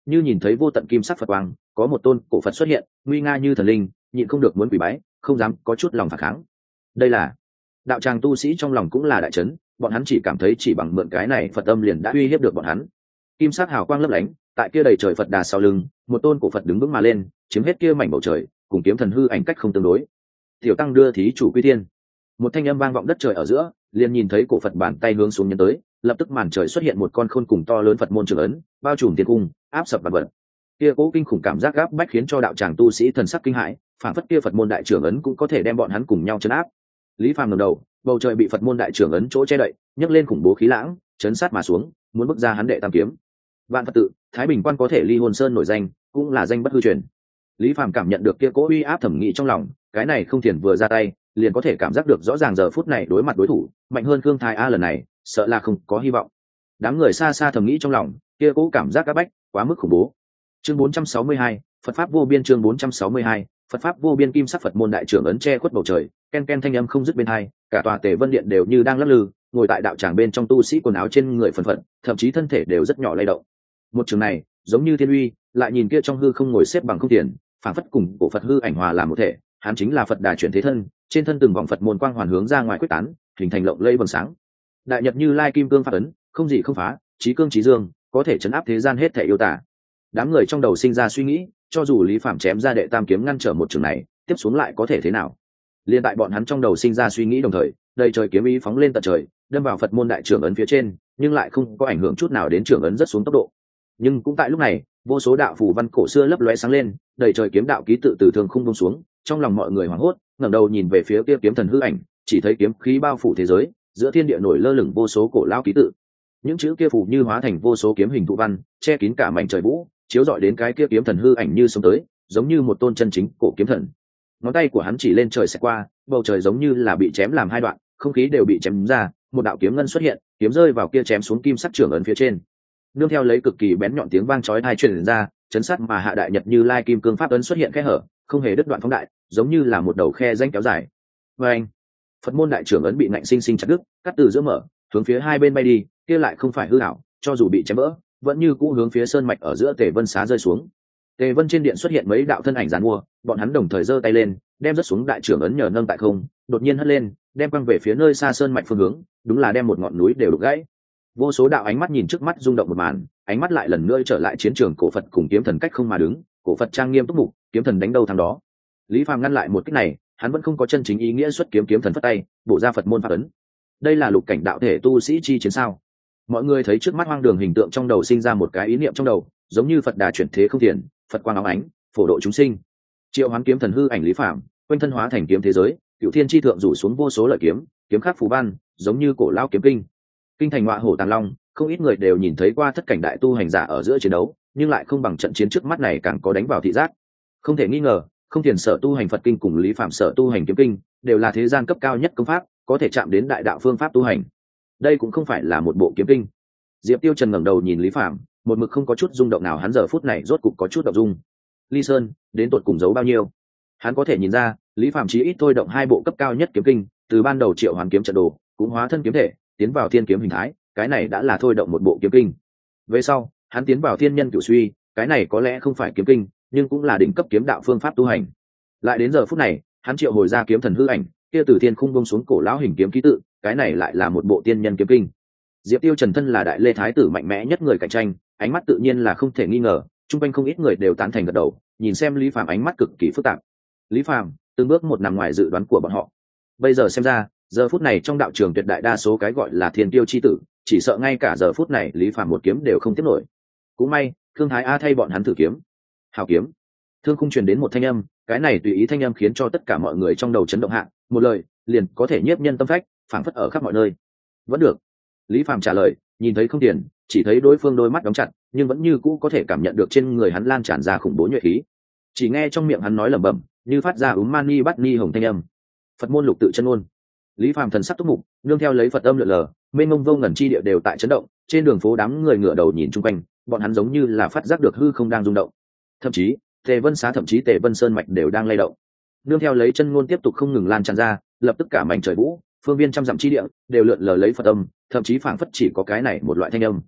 như nhìn thấy vô tận kim sắc Phật quang, có một tôn cổ Phật xuất hiện, nguy nga như thần linh, nhịn không được muốn quỳ bái, không dám có chút lòng phản kháng. Đây là đạo tràng tu sĩ trong lòng cũng là đại chấn, bọn hắn chỉ cảm thấy chỉ bằng mượn cái này Phật âm liền đã uy hiếp được bọn hắn. Kim sắc hào quang lấp lánh, tại kia đầy trời Phật đà sau lưng, một tôn cổ Phật đứng vững mà lên, chiếm hết kia mảnh bầu trời, cùng kiếm thần hư ảnh cách không tương đối. Tiểu tăng đưa thí chủ quy thiên. Một thanh âm vang vọng đất trời ở giữa, liền nhìn thấy cổ Phật bàn tay hướng xuống nhấn tới, lập tức màn trời xuất hiện một con khôn cùng to lớn Phật môn trường ấn, bao trùm thiên cung, áp sập vạn vật. Kia cố kinh khủng cảm giác gáp bách khiến cho đạo tràng tu sĩ thần sắc kinh hãi, phản phất kia Phật môn đại trưởng ấn cũng có thể đem bọn hắn cùng nhau chấn áp. Lý Phàm ngẩng đầu, bầu trời bị Phật môn đại trưởng ấn chỗ che đậy, nhấc lên khủng bố khí lãng, chấn sát mà xuống, muốn bước ra hắn đệ tam kiếm. Vạn Phật tự, Thái Bình quan có thể ly hồn sơn nổi danh, cũng là danh bất hư truyền. Lý Phàm cảm nhận được kia cố uy áp thẩm nghị trong lòng, cái này không thiền vừa ra tay, liền có thể cảm giác được rõ ràng giờ phút này đối mặt đối thủ, mạnh hơn Khương Thái A lần này, sợ là không có hy vọng. Đám người xa xa thầm nghĩ trong lòng, kia cố cảm giác áp bách, quá mức khủng bố. Chương 462, Phật pháp vô biên. Chương 462, Phật pháp vô biên. Kim sắc Phật môn đại trưởng ấn che khuất bầu trời, ken ken thanh âm không dứt bên hai, cả tòa Tề Vân điện đều như đang lắc lư, ngồi tại đạo tràng bên trong tu sĩ quần áo trên người phần phật, thậm chí thân thể đều rất nhỏ lay động. Một trường này, giống như thiên uy, lại nhìn kia trong hư không ngồi xếp bằng không tiền, phảng phất cùng cổ Phật hư ảnh hòa làm một thể, hắn chính là Phật đà chuyển thế thân, trên thân từng vòng Phật môn quang hoàn hướng ra ngoài quyết tán, hình thành lộng lẫy vầng sáng. Đại nhật Như Lai kim cương pháp ấn, không gì không phá, chí cương chí dương, có thể chấn áp thế gian hết thể yêu tả. Đám người trong đầu sinh ra suy nghĩ, cho dù Lý Phàm chém ra đệ tam kiếm ngăn trở một trường này, tiếp xuống lại có thể thế nào? Liên tại bọn hắn trong đầu sinh ra suy nghĩ đồng thời, đầy trời kiếm ý phóng lên tận trời, đâm vào Phật môn đại trưởng ấn phía trên, nhưng lại không có ảnh hưởng chút nào đến trưởng ấn rất xuống tốc độ. Nhưng cũng tại lúc này, vô số đạo phù văn cổ xưa lấp lóe sáng lên, đầy trời kiếm đạo ký tự từ thường không buông xuống, trong lòng mọi người hoảng hốt, ngẩng đầu nhìn về phía kia kiếm thần hư ảnh, chỉ thấy kiếm khí bao phủ thế giới, giữa thiên địa nổi lơ lửng vô số cổ lao ký tự. Những chữ kia phù như hóa thành vô số kiếm hình thụ văn, che kín cả mảnh trời vũ, chiếu rọi đến cái kia kiếm thần hư ảnh như sống tới, giống như một tôn chân chính cổ kiếm thần. Ngón tay của hắn chỉ lên trời xẹt qua, bầu trời giống như là bị chém làm hai đoạn, không khí đều bị chém ra, một đạo kiếm ngân xuất hiện, kiếm rơi vào kia chém xuống kim sắc trưởng ấn phía trên. Nương theo lấy cực kỳ bén nhọn tiếng vang chói tai truyền ra, chấn sát mà hạ đại nhật Như Lai kim cương pháp ấn xuất hiện khe hở, không hề đứt đoạn phóng đại, giống như là một đầu khe rãnh kéo dài. Và anh, Phật môn đại trưởng ấn bị ngạnh sinh sinh chặt đứt, cắt từ giữa mở, hướng phía hai bên bay đi, kia lại không phải hư ảo, cho dù bị chém vỡ, vẫn như cũ hướng phía sơn mạch ở giữa Tề Vân xá rơi xuống. Tề Vân trên điện xuất hiện mấy đạo thân ảnh giàn mua, bọn hắn đồng thời giơ tay lên, đem rớt xuống đại trưởng ấn nhờ nâng tại không, đột nhiên hất lên, đem quăng về phía nơi xa sơn mạch phương hướng, đúng là đem một ngọn núi đều đục gãy. Vô số đạo ánh mắt nhìn trước mắt rung động một màn, ánh mắt lại lần nữa trở lại chiến trường cổ Phật cùng kiếm thần cách không mà đứng, cổ Phật trang nghiêm túc mục, kiếm thần đánh đâu thắng đó. Lý Phàm ngăn lại một kích này, hắn vẫn không có chân chính ý nghĩa xuất kiếm, kiếm thần phất tay, bổ ra Phật môn pháp ấn. Đây là lục cảnh đạo thể tu sĩ chi chiến sao? Mọi người thấy trước mắt hoang đường hình tượng trong đầu sinh ra một cái ý niệm trong đầu, giống như Phật đà chuyển thế không tiền, Phật quang óng ánh, phổ độ chúng sinh. Triệu Hoán kiếm thần hư ảnh Lý Phàm, quanh thân hóa thành kiếm thế giới, cửu thiên chi thượng rủ xuống vô số lợi kiếm, kiếm khắc phù văn, giống như cổ lao kiếm kinh. Kinh thành ngọa hổ tàng long, không ít người đều nhìn thấy qua thất cảnh đại tu hành giả ở giữa chiến đấu, nhưng lại không bằng trận chiến trước mắt này càng có đánh vào thị giác. Không thể nghi ngờ, không tiền sở tu hành Phật kinh cùng Lý Phàm sở tu hành kiếm kinh đều là thế gian cấp cao nhất công pháp, có thể chạm đến đại đạo phương pháp tu hành. Đây cũng không phải là một bộ kiếm kinh. Diệp Tiêu Trần ngẩng đầu nhìn Lý Phàm, một mực không có chút rung động nào, hắn giờ phút này rốt cục có chút động dung. Ly Sơn, đến tột cùng giấu bao nhiêu? Hắn có thể nhìn ra, Lý Phàm chí ít thôi động hai bộ cấp cao nhất kiếm kinh, từ ban đầu Triệu Hoàn kiếm trận đồ, cũng hóa thân kiếm thể, tiến vào thiên kiếm hình thái, cái này đã là thôi động một bộ kiếm kinh. Về sau, hắn tiến vào thiên nhân cửu suy, cái này có lẽ không phải kiếm kinh, nhưng cũng là đỉnh cấp kiếm đạo phương pháp tu hành. Lại đến giờ phút này, hắn triệu hồi ra kiếm thần hư ảnh, kia từ thiên khung bông xuống cổ lão hình kiếm ký tự, cái này lại là một bộ tiên nhân kiếm kinh. Diệp Tiêu Trần thân là đại lê thái tử mạnh mẽ nhất người cạnh tranh, ánh mắt tự nhiên là không thể nghi ngờ, chung quanh không ít người đều tán thành gật đầu, nhìn xem Lý Phàm ánh mắt cực kỳ phức tạp. Lý Phàm từng bước một nằm ngoài dự đoán của bọn họ. Bây giờ xem ra, giờ phút này trong đạo trường tuyệt đại đa số cái gọi là thiên tiêu chi tử, chỉ sợ ngay cả giờ phút này Lý Phàm một kiếm đều không tiếp nổi. Cũng may, Thương Thái A thay bọn hắn thử kiếm. Hào kiếm. Thương khung truyền đến một thanh âm, cái này tùy ý thanh âm khiến cho tất cả mọi người trong đầu chấn động hạ, một lời liền có thể nhiếp nhân tâm phách, phảng phất ở khắp mọi nơi. Vẫn được. Lý Phàm trả lời, nhìn thấy không tiền, chỉ thấy đối phương đôi mắt đóng chặt, nhưng vẫn như cũ có thể cảm nhận được trên người hắn lan tràn ra khủng bố nhuệ khí. Chỉ nghe trong miệng hắn nói lẩm bẩm, như phát ra mani bắt ni hồng thanh âm. Phật môn lục tự chân ngôn. Lý Phàm thần sắc túc mục, nương theo lấy Phật âm lượn lờ, mênh mông vô ngần chi địa đều tại chấn động, trên đường phố đám người ngửa đầu nhìn chung quanh, bọn hắn giống như là phát giác được hư không đang rung động. Thậm chí, Tề Vân xá thậm chí Tề Vân sơn mạch đều đang lay động. Nương theo lấy chân ngôn tiếp tục không ngừng lan tràn ra, lập tức cả mảnh trời vũ, phương viên trăm dặm chi địa đều lượn lờ lấy Phật âm, thậm chí phảng phất chỉ có cái này một loại thanh âm.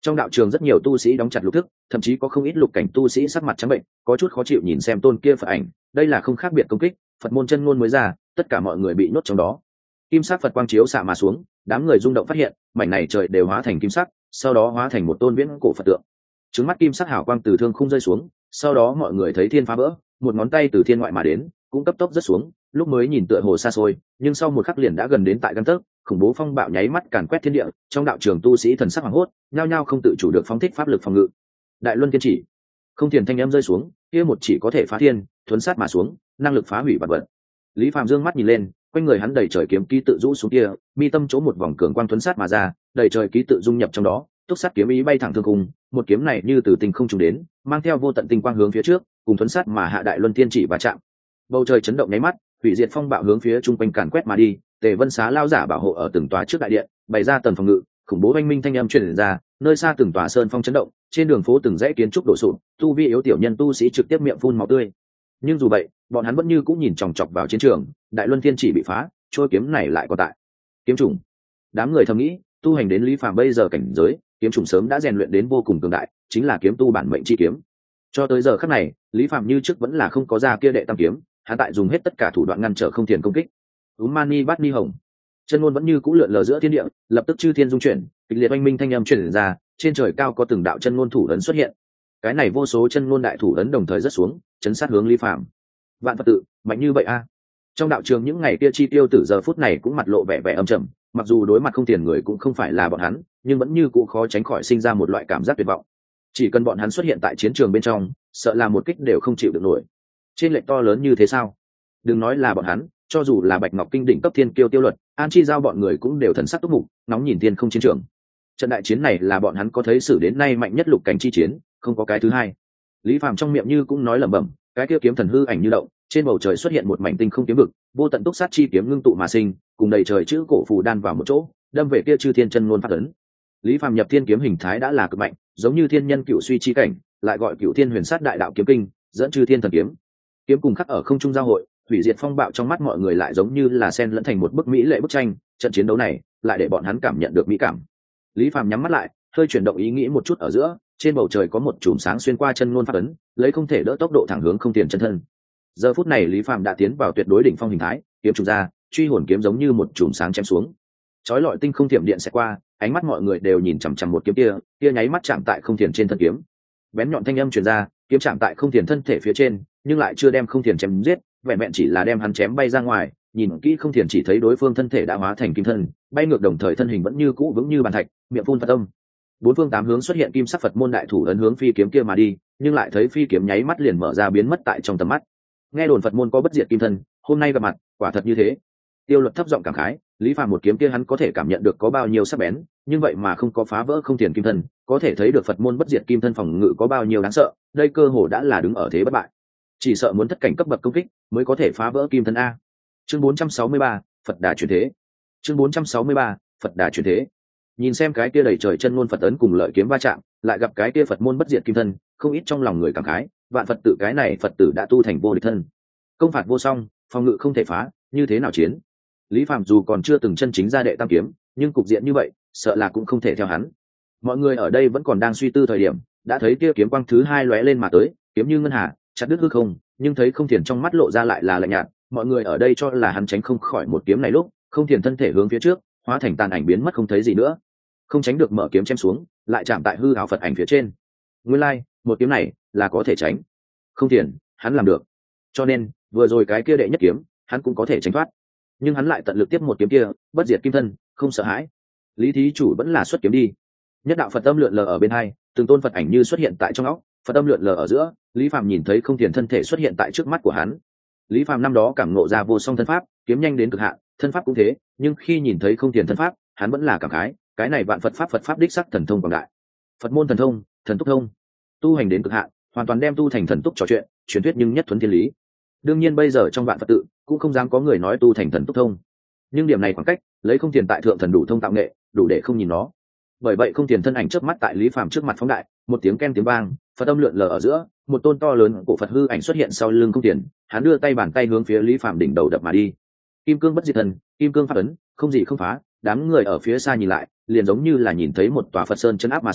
Trong đạo trường rất nhiều tu sĩ đóng chặt lục thức, thậm chí có không ít lục cảnh tu sĩ sắc mặt trắng bệnh, có chút khó chịu nhìn xem tôn kia Phật ảnh. Đây là không khác biệt công kích, Phật môn chân ngôn mới ra, tất cả mọi người bị nhốt trong đó. Kim sắc Phật quang chiếu xạ mà xuống, đám người rung động phát hiện, mảnh này trời đều hóa thành kim sắc, sau đó hóa thành một tôn viễn cổ Phật tượng. Trứng mắt kim sắc hào quang từ thương không rơi xuống, sau đó mọi người thấy thiên phá vỡ, một ngón tay từ thiên ngoại mà đến, cũng cấp tốc rớt xuống, lúc mới nhìn tựa hồ xa xôi, nhưng sau một khắc liền đã gần đến tại gang tấc, khủng bố phong bạo nháy mắt càn quét thiên địa, trong đạo trường tu sĩ thần sắc hoảng hốt, nhao nhao không tự chủ được phóng thích pháp lực phòng ngự. Đại luân kiên chỉ, không thiền thanh âm rơi xuống, kia một chỉ có thể phá thiên, thuấn sát mà xuống, năng lực phá hủy vật vật. Lý Phàm dương mắt nhìn lên, quanh người hắn đầy trời kiếm ký tự rũ xuống kia, mi tâm chỗ một vòng cường quang thuấn sát mà ra, đầy trời ký tự dung nhập trong đó, túc sát kiếm ý bay thẳng thương khung, một kiếm này như từ tinh không trùng đến, mang theo vô tận tinh quang hướng phía trước, cùng thuấn sát mà hạ đại luân tiên chỉ và chạm. Bầu trời chấn động nháy mắt, hủy diệt phong bạo hướng phía trung quanh càn quét mà đi, Tề Vân Xá lao giả bảo hộ ở từng tòa trước đại điện, bày ra tầng phòng ngự, khủng bố oanh minh thanh âm truyền ra, nơi xa từng tòa sơn phong chấn động, trên đường phố từng dãy kiến trúc đổ sụp, tu vi yếu tiểu nhân tu sĩ trực tiếp miệng phun máu tươi. Nhưng dù vậy, bọn hắn vẫn như cũng nhìn chòng chọc vào chiến trường, đại luân thiên chỉ bị phá, trôi kiếm này lại còn tại. Kiếm trùng. Đám người thầm nghĩ, tu hành đến Lý Phàm bây giờ cảnh giới, kiếm trùng sớm đã rèn luyện đến vô cùng cường đại, chính là kiếm tu bản mệnh chi kiếm. Cho tới giờ khắc này, Lý Phàm như trước vẫn là không có ra kia đệ tam kiếm, hắn tại dùng hết tất cả thủ đoạn ngăn trở không tiền công kích. Mani Bát Ni Hồng, chân ngôn vẫn như cũ lượn lờ giữa thiên địa, lập tức chư thiên dung chuyển, kịch liệt oanh minh thanh âm truyền ra, trên trời cao có từng đạo chân ngôn thủ ấn xuất hiện. Cái này vô số chân ngôn đại thủ ấn đồng thời rất xuống, chấn sát hướng Lý Phàm. Vạn Phật tự, mạnh như vậy a. Trong đạo trường những ngày kia chi tiêu tử giờ phút này cũng mặt lộ vẻ vẻ âm trầm, mặc dù đối mặt không tiền người cũng không phải là bọn hắn, nhưng vẫn như cũ khó tránh khỏi sinh ra một loại cảm giác tuyệt vọng. Chỉ cần bọn hắn xuất hiện tại chiến trường bên trong, sợ là một kích đều không chịu được nổi. Trên lệch to lớn như thế sao? Đừng nói là bọn hắn, cho dù là Bạch Ngọc Kinh đỉnh cấp thiên kiêu Tiêu Luật, An Chi giao bọn người cũng đều thần sắc túc mục, nóng nhìn thiên không chiến trường. Trận đại chiến này là bọn hắn có thấy xử đến nay mạnh nhất lục cảnh chi chiến, không có cái thứ hai. Lý Phàm trong miệng như cũng nói lẩm bẩm, cái kia kiếm thần hư ảnh như động, trên bầu trời xuất hiện một mảnh tinh không kiếm vực, vô tận túc sát chi kiếm ngưng tụ mà sinh, cùng đầy trời chữ cổ phù đan vào một chỗ, đâm về kia chư thiên chân ngôn phát ấn. Lý Phàm nhập thiên kiếm hình thái đã là cực mạnh, giống như thiên nhân cựu suy chi cảnh, lại gọi cựu thiên huyền sát đại đạo kiếm kinh, dẫn chư thiên thần kiếm. Kiếm cùng khắc ở không trung giao hội, hủy diệt phong bạo trong mắt mọi người lại giống như là sen lẫn thành một bức mỹ lệ bức tranh. Trận chiến đấu này lại để bọn hắn cảm nhận được mỹ cảm. Lý Phàm nhắm mắt lại, hơi chuyển động ý nghĩ một chút ở giữa, trên bầu trời có một chùm sáng xuyên qua chân ngôn phát ấn, lấy không thể đỡ tốc độ thẳng hướng không tiền chân thân. Giờ phút này Lý Phàm đã tiến vào tuyệt đối đỉnh phong hình thái, kiếm trùng ra, truy hồn kiếm giống như một chùm sáng chém xuống. Chói lọi tinh không tiệm điện sẽ qua, ánh mắt mọi người đều nhìn chằm chằm một kiếm kia nháy mắt chạm tại không tiền trên thân kiếm. Bén nhọn thanh âm truyền ra, kiếm chạm tại không tiền thân thể phía trên, nhưng lại chưa đem không tiền chém giết, vẹn vẹn chỉ là đem hắn chém bay ra ngoài. Nhìn kỹ không tiền chỉ thấy đối phương thân thể đã hóa thành kim thân, bay ngược đồng thời thân hình vẫn như cũ vững như bàn thạch, miệng phun Phật âm. Bốn phương tám hướng xuất hiện kim sắc Phật môn đại thủ ấn hướng phi kiếm kia mà đi, nhưng lại thấy phi kiếm nháy mắt liền mở ra biến mất tại trong tầm mắt. Nghe đồn Phật môn có bất diệt kim thân, hôm nay gặp mặt, quả thật như thế. Tiêu Luật thấp giọng cảm khái, Lý Phàm một kiếm kia hắn có thể cảm nhận được có bao nhiêu sắc bén, nhưng vậy mà không có phá vỡ không tiền kim thân, có thể thấy được Phật môn bất diệt kim thân phòng ngự có bao nhiêu đáng sợ, đây cơ hồ đã là đứng ở thế bất bại. Chỉ sợ muốn thất cảnh cấp bậc công kích mới có thể phá vỡ kim thân a. Chương 463, Phật Đà chuyển thế. Chương 463, Phật Đà chuyển thế. Nhìn xem cái kia đầy trời chân ngôn Phật ấn cùng lợi kiếm va chạm, lại gặp cái kia Phật môn bất diệt kim thân, không ít trong lòng người cảm khái, vạn Phật tự cái này Phật tử đã tu thành vô địch thân. Công phạt vô song, phòng ngự không thể phá, như thế nào chiến? Lý Phàm dù còn chưa từng chân chính ra đệ tam kiếm, nhưng cục diện như vậy, sợ là cũng không thể theo hắn. Mọi người ở đây vẫn còn đang suy tư thời điểm, đã thấy kia kiếm quang thứ hai lóe lên mà tới, kiếm như ngân hà, chặt đứt hư không, nhưng thấy không thiền trong mắt lộ ra lại là lạnh nhạt. Mọi người ở đây cho là hắn tránh không khỏi một kiếm này lúc, không thiền thân thể hướng phía trước, hóa thành tàn ảnh biến mất không thấy gì nữa. Không tránh được mở kiếm chém xuống, lại chạm tại hư áo Phật ảnh phía trên. Nguyên lai, một kiếm này là có thể tránh. Không thiền, hắn làm được. Cho nên, vừa rồi cái kia đệ nhất kiếm, hắn cũng có thể tránh thoát. Nhưng hắn lại tận lực tiếp một kiếm kia, bất diệt kim thân, không sợ hãi. Lý thí chủ vẫn là xuất kiếm đi. Nhất đạo Phật âm lượn lờ ở bên hai, từng tôn Phật ảnh như xuất hiện tại trong óc, Phật âm lượn lờ ở giữa, Lý Phàm nhìn thấy không tiền thân thể xuất hiện tại trước mắt của hắn. Lý Phàm năm đó cảm ngộ ra vô song thân pháp, kiếm nhanh đến cực hạn, thân pháp cũng thế, nhưng khi nhìn thấy không tiền thân pháp, hắn vẫn là cảm khái, cái này vạn Phật pháp đích sắc thần thông quảng đại. Phật môn thần thông, thần túc thông, tu hành đến cực hạn, hoàn toàn đem tu thành thần túc trò chuyện, truyền thuyết nhưng nhất thuần thiên lý. Đương nhiên bây giờ trong vạn Phật tự cũng không dám có người nói tu thành thần túc thông, nhưng điểm này khoảng cách lấy không tiền tại thượng thần đủ thông tạo nghệ, đủ để không nhìn nó. Bởi vậy không tiền thân ảnh chớp mắt tại Lý Phàm trước mặt phóng đại, một tiếng ken tiếng vang, Phật âm lượn lờ ở giữa, một tôn to lớn cổ Phật hư ảnh xuất hiện sau lưng không tiền, hắn đưa tay bàn tay hướng phía Lý Phàm đỉnh đầu đập mà đi. Kim cương bất diệt thần, kim cương pháp ấn, không gì không phá. Đám người ở phía xa nhìn lại, liền giống như là nhìn thấy một tòa Phật sơn chân áp mà xuống,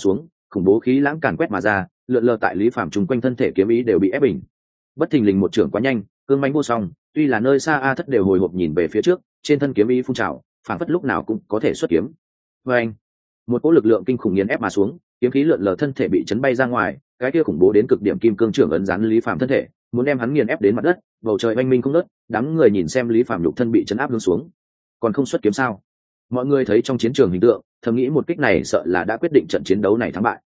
khủng bố khí lãng càn quét mà ra, lượn lờ tại Lý Phàm chung quanh thân thể kiếm ý đều bị ép bình. Bất thình lình một trưởng quá nhanh, cương mãnh vô song, tuy là nơi xa A Thất đều hồi hộp nhìn về phía trước, trên thân kiếm ý phun trào, phảng phất lúc nào cũng có thể xuất kiếm. Và anh, một cỗ lực lượng kinh khủng nghiền ép mà xuống, kiếm khí lượn lờ thân thể bị chấn bay ra ngoài, cái kia khủng bố đến cực điểm kim cương trưởng ấn dán Lý Phàm thân thể, muốn đem hắn nghiền ép đến mặt đất. Bầu trời oanh minh không ngớt, đám người nhìn xem Lý Phàm nhục thân bị chấn áp hướng xuống, còn không xuất kiếm sao? Mọi người thấy trong chiến trường hình tượng, thầm nghĩ một kích này sợ là đã quyết định trận chiến đấu này thắng bại.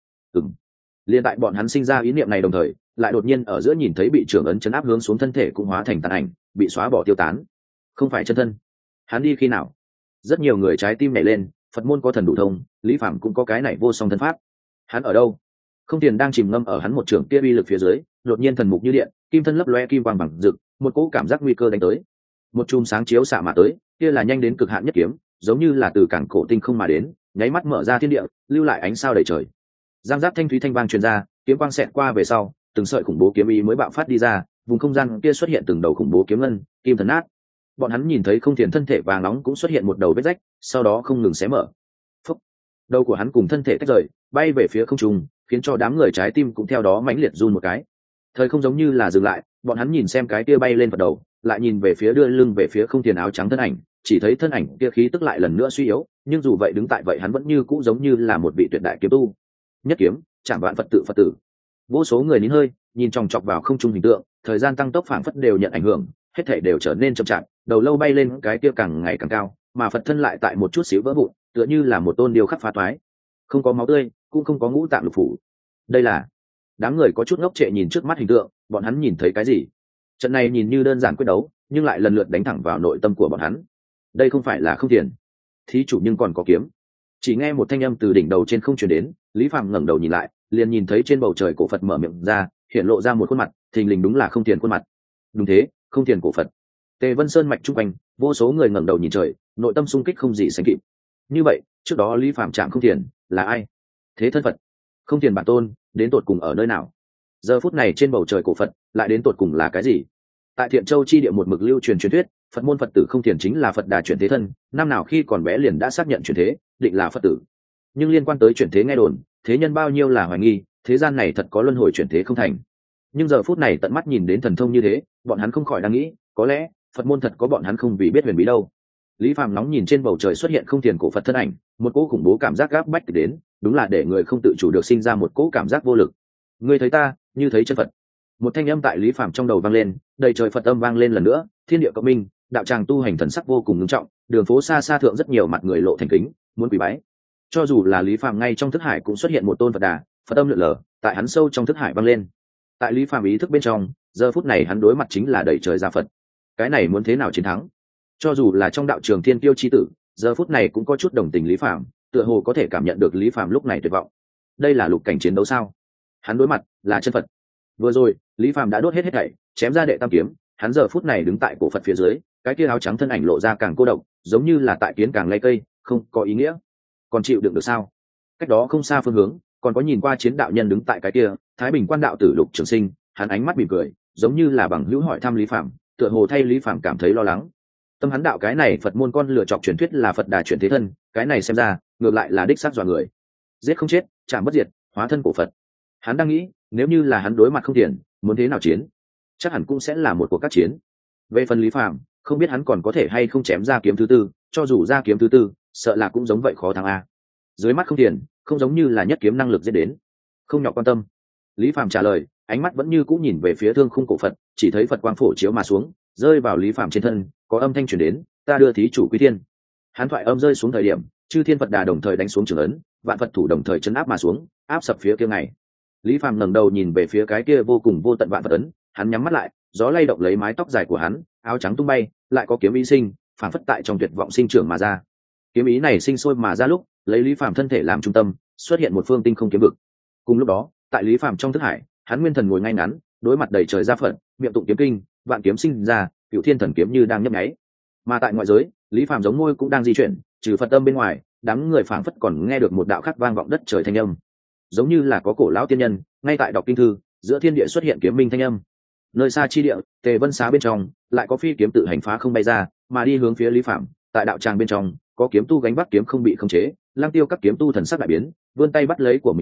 Liên tại bọn hắn sinh ra ý niệm này đồng thời, lại đột nhiên ở giữa nhìn thấy bị trưởng ấn chấn áp hướng xuống thân thể cũng hóa thành tàn ảnh, bị xóa bỏ tiêu tán. Không phải chân thân, hắn đi khi nào? Rất nhiều người trái tim nhảy lên, Phật môn có thần đủ thông, Lý Phàm cũng có cái này vô song thân pháp. Hắn ở đâu? Không Tiền đang chìm ngâm ở hắn một trường kia uy lực phía dưới, đột nhiên thần mục như điện, kim thân lấp loe kim quang bằng rực, một cỗ cảm giác nguy cơ đánh tới. Một chùm sáng chiếu xạ mà tới, kia là nhanh đến cực hạn nhất kiếm, giống như là từ cảng cổ tinh không mà đến, nháy mắt mở ra thiên địa, lưu lại ánh sao đầy trời. Giang giáp thanh thúy thanh vang truyền ra, kiếm quang xẹt qua về sau, từng sợi khủng bố kiếm ý mới bạo phát đi ra, vùng không gian kia xuất hiện từng đầu khủng bố kiếm ngân, kim thần nát. Bọn hắn nhìn thấy Không Tiền thân thể vàng nóng cũng xuất hiện một đầu vết rách, sau đó không ngừng xé mở. Phúc. Đầu của hắn cùng thân thể tách rời, bay về phía không trung, khiến cho đám người trái tim cũng theo đó mãnh liệt run một cái. Thời không giống như là dừng lại, bọn hắn nhìn xem cái kia bay lên Phật đầu, lại nhìn về phía đưa lưng về phía Không Tiền áo trắng thân ảnh, chỉ thấy thân ảnh kia khí tức lại lần nữa suy yếu, nhưng dù vậy đứng tại vậy hắn vẫn như cũ giống như là một vị tuyệt đại kiếm tu. Nhất kiếm chạm vạn Phật tử. Vô số người nín hơi, nhìn chòng chọc vào không trung hình tượng, thời gian tăng tốc phảng phất đều nhận ảnh hưởng, hết thảy đều trở nên chậm chạp, đầu lâu bay lên cái kia càng ngày càng cao, mà Phật thân lại tại một chút xíu vỡ vụn, tựa như là một tôn điêu khắc phá toái. Không có máu tươi, cũng không có ngũ tạng lục phủ. Đây là... Đám người có chút ngốc trệ nhìn trước mắt hình tượng, bọn hắn nhìn thấy cái gì? Trận này nhìn như đơn giản quyết đấu, nhưng lại lần lượt đánh thẳng vào nội tâm của bọn hắn. Đây không phải là Không Tiền, thí chủ nhưng còn có kiếm. Chỉ nghe một thanh âm từ đỉnh đầu trên không truyền đến, Lý Phàm ngẩng đầu nhìn lại, liền nhìn thấy trên bầu trời cổ Phật mở miệng ra, hiện lộ ra một khuôn mặt, thình lình đúng là Không Tiền khuôn mặt. Đúng thế, Không Tiền cổ Phật. Tề Vân Sơn mạch trung quanh, vô số người ngẩng đầu nhìn trời, nội tâm xung kích không gì sánh kịp. Như vậy, trước đó Lý Phàm chạm Không Tiền là ai? Thế thân Phật, Không Tiền bản tôn, đến tột cùng ở nơi nào? Giờ phút này trên bầu trời cổ Phật, lại đến tột cùng là cái gì? Tại Thiện Châu chi địa một mực lưu truyền thuyết, Phật môn Phật tử Không Tiền chính là Phật Đà chuyển thế thân, năm nào khi còn bé liền đã xác nhận chuyển thế, định là Phật tử. Nhưng liên quan tới chuyển thế nghe đồn, thế nhân bao nhiêu là hoài nghi, thế gian này thật có luân hồi chuyển thế không thành. Nhưng giờ phút này tận mắt nhìn đến thần thông như thế, bọn hắn không khỏi đang nghĩ, có lẽ Phật môn thật có bọn hắn không vì biết huyền bí đâu. Lý Phàm nóng nhìn trên bầu trời xuất hiện Không Tiền cổ Phật thân ảnh, một cỗ khủng bố cảm giác gáp bách đến, đúng là để người không tự chủ được sinh ra một cỗ cảm giác vô lực. Ngươi thấy ta, như thấy chân Phật. Một thanh âm tại Lý Phàm trong đầu vang lên, đầy trời Phật âm vang lên lần nữa, thiên địa cộng minh, đạo tràng tu hành thần sắc vô cùng nghiêm trọng, đường phố xa xa thượng rất nhiều mặt người lộ thành kính, muốn quỳ bái. Cho dù là Lý Phàm ngay trong thức hải cũng xuất hiện một tôn Phật Đà, Phật âm lượn lờ, tại hắn sâu trong thức hải vang lên. Tại Lý Phàm ý thức bên trong, giờ phút này hắn đối mặt chính là đầy trời gia Phật. Cái này muốn thế nào chiến thắng? Cho dù là trong đạo trường Thiên Tiêu chi tử, giờ phút này cũng có chút đồng tình Lý Phàm, tựa hồ có thể cảm nhận được Lý Phàm lúc này tuyệt vọng. Đây là lục cảnh chiến đấu sao? Hắn đối mặt là chân Phật. Vừa rồi, Lý Phàm đã đốt hết thảy, chém ra đệ tam kiếm, hắn giờ phút này đứng tại cổ Phật phía dưới, cái kia áo trắng thân ảnh lộ ra càng cô độc, giống như là tại kiến càng lay cây, không có ý nghĩa. Còn chịu đựng được sao? Cách đó không xa phương hướng, còn có nhìn qua chiến đạo nhân đứng tại cái kia, Thái Bình Quan đạo tử Lục Trường Sinh, hắn ánh mắt mỉm cười, giống như là bằng hữu hỏi thăm Lý Phàm, tựa hồ thay Lý Phàm cảm thấy lo lắng. Tâm hắn đạo cái này Phật môn con lựa chọc truyền thuyết là Phật Đà chuyển thế thân, cái này xem ra, ngược lại là đích xác dọa người. Giết không chết, chạm bất diệt, hóa thân cổ Phật. Hắn đang nghĩ, nếu như là hắn đối mặt Không Tiền, muốn thế nào chiến, chắc hẳn cũng sẽ là một cuộc các chiến. Về phần Lý Phàm, không biết hắn còn có thể hay không chém ra kiếm thứ tư, cho dù ra kiếm thứ tư, sợ là cũng giống vậy khó thắng a. Dưới mắt Không Tiền, không giống như là nhất kiếm năng lực giết đến. Không nhọc quan tâm. Lý Phàm trả lời, ánh mắt vẫn như cũ nhìn về phía thương khung cổ Phật, chỉ thấy Phật quang phổ chiếu mà xuống, rơi vào Lý Phàm trên thân, có âm thanh truyền đến, ta đưa thí chủ quy thiên. Hắn thoại âm rơi xuống thời điểm, chư thiên Phật Đà đồng thời đánh xuống trường ấn, vạn Phật thủ đồng thời chấn áp mà xuống, áp sập phía kia ngày. Lý Phàm ngẩng đầu nhìn về phía cái kia vô cùng vô tận vạn Phật ấn, hắn nhắm mắt lại, gió lay động lấy mái tóc dài của hắn, áo trắng tung bay, lại có kiếm ý sinh, phản phất tại trong tuyệt vọng sinh trưởng mà ra. Kiếm ý này sinh sôi mà ra lúc, lấy Lý Phàm thân thể làm trung tâm, xuất hiện một phương tinh không kiếm vực. Cùng lúc đó, tại Lý Phàm trong thức hải, hắn nguyên thần ngồi ngay ngắn, đối mặt đầy trời gia Phật, miệng tụng kiếm kinh, vạn kiếm sinh ra, Cửu Thiên Thần kiếm như đang nhấp nháy. Mà tại ngoại giới, Lý Phàm giống ngôi cũng đang di chuyển, trừ Phật âm bên ngoài, đám người phảng phất còn nghe được một đạo khắc vang vọng đất trời thanh âm, giống như là có cổ lão tiên nhân ngay tại đọc kinh thư, giữa thiên địa xuất hiện kiếm minh thanh âm. Nơi xa chi địa, Tề Vân Xá bên trong lại có phi kiếm tự hành phá không bay ra, mà đi hướng phía Lý Phàm. Tại đạo tràng bên trong có kiếm tu gánh vác kiếm không bị khống chế, Lang Tiêu các kiếm tu thần sắc đại biến, vươn tay bắt lấy của mình kiếm,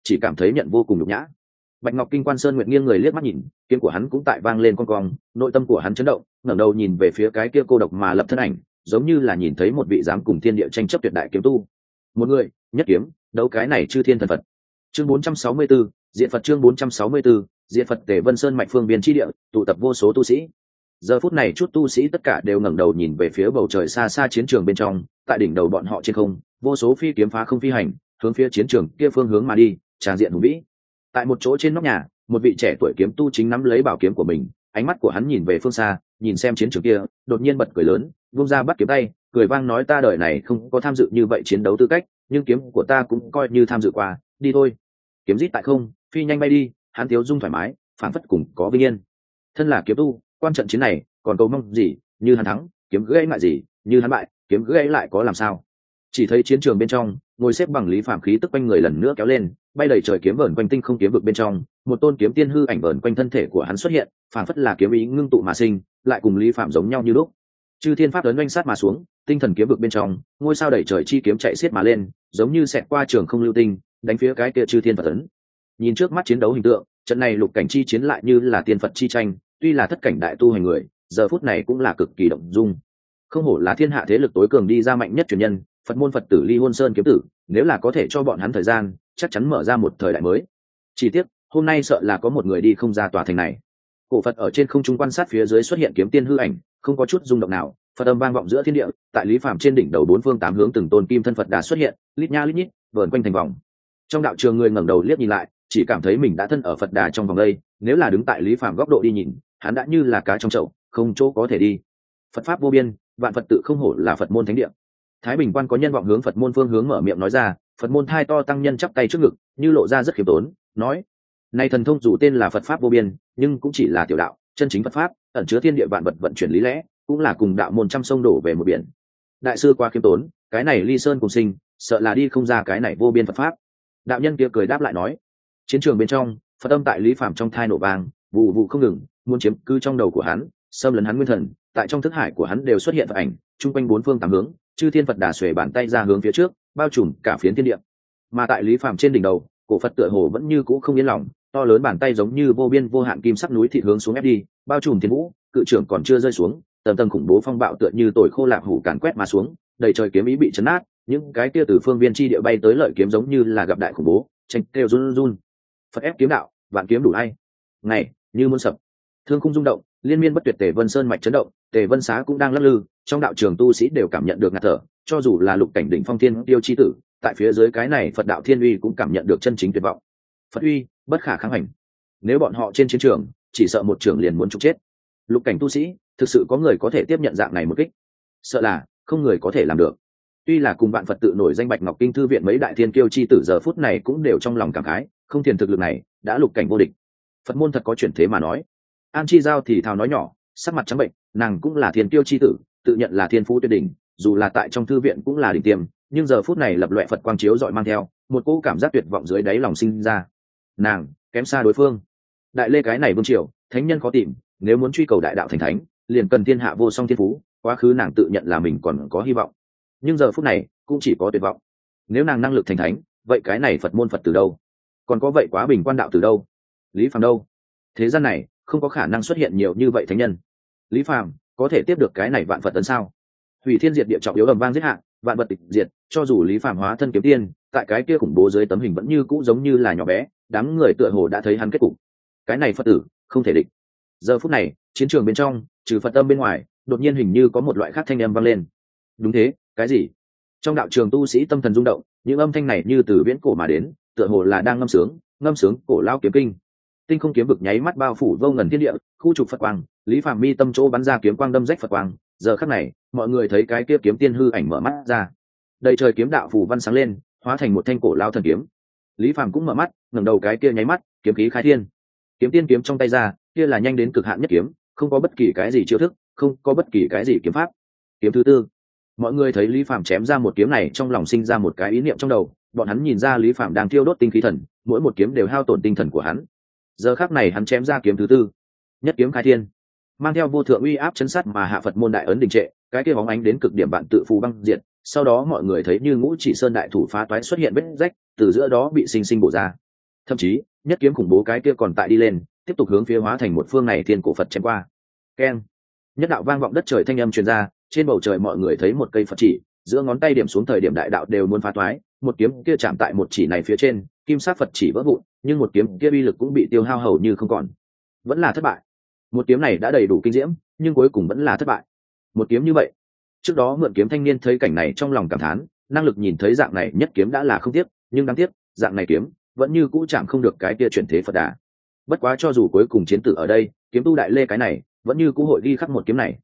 chỉ cảm thấy nhận vô cùng nhục nhã. Bạch Ngọc Kinh Quan Sơn Nguyệt nghiêng người liếc mắt nhìn, kiếm của hắn cũng tại vang lên con cong, nội tâm của hắn chấn động, ngẩng đầu nhìn về phía cái kia cô độc mà lập thân ảnh, giống như là nhìn thấy một vị dám cùng thiên địa tranh chấp tuyệt đại kiếm tu. Một người, nhất kiếm, đấu cái này chư thiên thần Phật. Chương 464, Diện Phật chương 464, Diện Phật Tề Vân Sơn mạch phương biên chi địa, tụ tập vô số tu sĩ. Giờ phút này chút tu sĩ tất cả đều ngẩng đầu nhìn về phía bầu trời xa xa chiến trường bên trong, tại đỉnh đầu bọn họ trên không, vô số phi kiếm phá không phi hành, hướng phía chiến trường kia phương hướng mà đi, tràn diện hùng vĩ. Tại một chỗ trên nóc nhà, một vị trẻ tuổi kiếm tu chính nắm lấy bảo kiếm của mình, ánh mắt của hắn nhìn về phương xa, nhìn xem chiến trường kia, đột nhiên bật cười lớn, vung ra bắt kiếm tay, cười vang nói ta đời này không có tham dự như vậy chiến đấu tư cách, nhưng kiếm của ta cũng coi như tham dự qua, đi thôi. Kiếm rít tại không, phi nhanh bay đi, hắn thiếu dung thoải mái, phản phất cùng có vinh yên. Thân là kiếm tu, quan trận chiến này, còn cầu mong gì, như hắn thắng, kiếm gãy lại gì, như hắn bại, kiếm gãy lại có làm sao? Chỉ thấy chiến trường bên trong, ngồi xếp bằng Lý Phàm khí tức quanh người lần nữa kéo lên, bay đầy trời kiếm vờn quanh tinh không kiếm vực bên trong, một tôn kiếm tiên hư ảnh vờn quanh thân thể của hắn xuất hiện, phảng phất là kiếm ý ngưng tụ mà sinh, lại cùng Lý Phàm giống nhau như lúc. Chư thiên pháp ấn oanh sát mà xuống, tinh thần kiếm vực bên trong, ngôi sao đầy trời chi kiếm chạy xiết mà lên, giống như xẹt qua trường không lưu tinh, đánh phía cái kia chư thiên Phật ấn. Nhìn trước mắt chiến đấu hình tượng, trận này lục cảnh chi chiến lại như là tiên Phật chi tranh, tuy là thất cảnh đại tu hành người, giờ phút này cũng là cực kỳ động dung. Không hổ là thiên hạ thế lực tối cường đi ra mạnh nhất truyền nhân, Phật môn Phật tử Ly Hôn Sơn kiếm tử, nếu là có thể cho bọn hắn thời gian, chắc chắn mở ra một thời đại mới. Chỉ tiếc, hôm nay sợ là có một người đi không ra tòa thành này. Cổ Phật ở trên không trung quan sát phía dưới xuất hiện kiếm tiên hư ảnh, không có chút rung động nào, Phật âm vang vọng giữa thiên địa, tại Lý Phàm trên đỉnh đầu bốn phương tám hướng từng tôn kim thân Phật đà xuất hiện, lít nha lít nhít, vờn quanh thành vòng. Trong đạo trường người ngẩng đầu liếc nhìn lại, chỉ cảm thấy mình đã thân ở Phật đà trong vòng đây, nếu là đứng tại Lý Phàm góc độ đi nhìn, hắn đã như là cá trong chậu, không chỗ có thể đi. Phật pháp vô biên, vạn Phật tự không hổ là Phật môn thánh địa. Thái Bình Quan có nhân vọng hướng Phật môn phương hướng mở miệng nói ra, Phật môn thai to tăng nhân chắp tay trước ngực, như lộ ra rất khiêm tốn, nói: "Này thần thông dù tên là Phật pháp vô biên, nhưng cũng chỉ là tiểu đạo, chân chính Phật pháp, ẩn chứa thiên địa vạn vật vận chuyển lý lẽ, cũng là cùng đạo môn trăm sông đổ về một biển. Đại sư quá khiêm tốn, cái này ly sơn cùng sinh, sợ là đi không ra cái này vô biên Phật pháp." Đạo nhân kia cười đáp lại nói. Chiến trường bên trong, Phật âm tại Lý Phàm trong thai nổ vang, vụ vụ không ngừng, muốn chiếm cư trong đầu của hắn, xâm lấn hắn nguyên thần, tại trong thức hải của hắn đều xuất hiện Phật ảnh, chung quanh bốn phương tám hướng, chư thiên Phật đà xuề bàn tay ra hướng phía trước, bao trùm cả phiến thiên địa. Mà tại Lý Phàm trên đỉnh đầu, cổ Phật tựa hồ vẫn như cũ không yên lòng, to lớn bàn tay giống như vô biên vô hạn kim sắc núi thịt hướng xuống ép đi, bao trùm thiên vũ, cự trưởng còn chưa rơi xuống, tầng tầng khủng bố phong bạo tựa như tồi khô lạp hủ càn quét mà xuống, đầy trời kiếm ý bị chấn nát, những cái kia từ phương viên chi địa bay tới lợi kiếm giống như là gặp đại khủng bố, tranh kêu run run. Phật ép kiếm đạo, vạn kiếm đủ hay. Ngày như muôn sập, thương khung rung động, liên miên bất tuyệt. Tề Vân Sơn mạch chấn động, Tề Vân Xá cũng đang lắc lư, trong đạo trường tu sĩ đều cảm nhận được ngạt thở, cho dù là lục cảnh đỉnh phong thiên tiêu chi tử, tại phía dưới cái này Phật đạo thiên uy cũng cảm nhận được chân chính tuyệt vọng. Phật uy bất khả kháng hành, nếu bọn họ trên chiến trường, chỉ sợ một trường liền muốn trục chết. Lục cảnh tu sĩ, thực sự có người có thể tiếp nhận dạng này một kích? Sợ là không người có thể làm được. Tuy là cùng bạn Phật tự nổi danh Bạch Ngọc Kinh thư viện mấy đại thiên kiêu chi tử giờ phút này cũng đều trong lòng cảm khái, không thiền thực lực này đã lục cảnh vô địch. Phật môn thật có chuyển thế mà nói. An Chi Giao thì thào nói nhỏ, sắc mặt trắng bệnh, nàng cũng là thiên kiêu chi tử, tự nhận là thiên phú tuyệt đỉnh, dù là tại trong thư viện cũng là đỉnh tiêm, nhưng giờ phút này lập loè Phật quang chiếu dọi mang theo một cỗ cảm giác tuyệt vọng dưới đáy lòng sinh ra. Nàng kém xa đối phương. Đại lê cái này vương triều, thánh nhân khó tìm, nếu muốn truy cầu đại đạo thành thánh, liền cần thiên hạ vô song thiên phú, quá khứ nàng tự nhận là mình còn có hy vọng, nhưng giờ phút này cũng chỉ có tuyệt vọng. Nếu nàng năng lực thành thánh, vậy cái này Phật môn Phật từ đâu? Còn có vậy quá bình quan đạo từ đâu? Lý Phàm đâu? Thế gian này không có khả năng xuất hiện nhiều như vậy thánh nhân. Lý Phàm có thể tiếp được cái này vạn Phật tấn sao? Hủy thiên diệt địa trọng yếu ầm vang giết hạ, vạn vật tịch diệt, cho dù Lý Phàm hóa thân kiếm tiên, tại cái kia khủng bố dưới tấm hình vẫn như cũ giống như là nhỏ bé, đám người tựa hồ đã thấy hắn kết cục. Cái này Phật tử không thể địch. Giờ phút này, chiến trường bên trong, trừ Phật âm bên ngoài, đột nhiên hình như có một loại khác thanh âm vang lên. Đúng thế, cái gì? Trong đạo trường tu sĩ tâm thần rung động, những âm thanh này như từ viễn cổ mà đến, tựa hồ là đang ngâm sướng cổ lao kiếm kinh. Tinh không kiếm vực nháy mắt bao phủ vô ngần thiên địa, khu trục Phật quang, Lý Phàm mi tâm chỗ bắn ra kiếm quang đâm rách Phật quang. Giờ khắc này, mọi người thấy cái kia kiếm tiên hư ảnh mở mắt ra, đầy trời kiếm đạo phù văn sáng lên, hóa thành một thanh cổ lao thần kiếm. Lý Phàm cũng mở mắt, ngẩng đầu cái kia nháy mắt, kiếm khí khai thiên, kiếm tiên kiếm trong tay ra, kia là nhanh đến cực hạn nhất kiếm, không có bất kỳ cái gì chiêu thức, không có bất kỳ cái gì kiếm pháp. Kiếm thứ tư. Mọi người thấy Lý Phàm chém ra một kiếm này, trong lòng sinh ra một cái ý niệm trong đầu, bọn hắn nhìn ra Lý Phàm đang thiêu đốt tinh khí thần, mỗi một kiếm đều hao tổn tinh thần của hắn. Giờ khắc này hắn chém ra kiếm thứ tư, nhất kiếm khai thiên, mang theo vô thượng uy áp chấn sát mà hạ Phật môn đại ấn đình trệ, cái kia bóng ánh đến cực điểm bạn tự phù băng diệt. Sau đó mọi người thấy như ngũ chỉ sơn đại thủ phá toái xuất hiện vết rách, từ giữa đó bị sinh sinh bổ ra. thậm chí nhất kiếm khủng bố cái kia còn tại đi lên, tiếp tục hướng phía hóa thành một phương này thiên cổ Phật chém qua. Keng, nhất đạo vang vọng đất trời thanh âm truyền ra, trên bầu trời mọi người thấy một cây Phật chỉ, giữa ngón tay điểm xuống thời điểm đại đạo đều muốn phá toái, một kiếm kia chạm tại một chỉ này phía trên, kim sắc Phật chỉ vỡ vụn, nhưng một kiếm kia uy lực cũng bị tiêu hao hầu như không còn, vẫn là thất bại. Một kiếm này đã đầy đủ kinh diễm, nhưng cuối cùng vẫn là thất bại. Một kiếm như vậy, trước đó mượn kiếm thanh niên thấy cảnh này trong lòng cảm thán, năng lực nhìn thấy dạng này nhất kiếm đã là không tiếc, nhưng đáng tiếc dạng này kiếm vẫn như cũ chạm không được cái kia chuyển thế Phật đà. Bất quá cho dù cuối cùng chiến tử ở đây, kiếm tu đại lê cái này vẫn như cũ hội ghi khắc một kiếm này.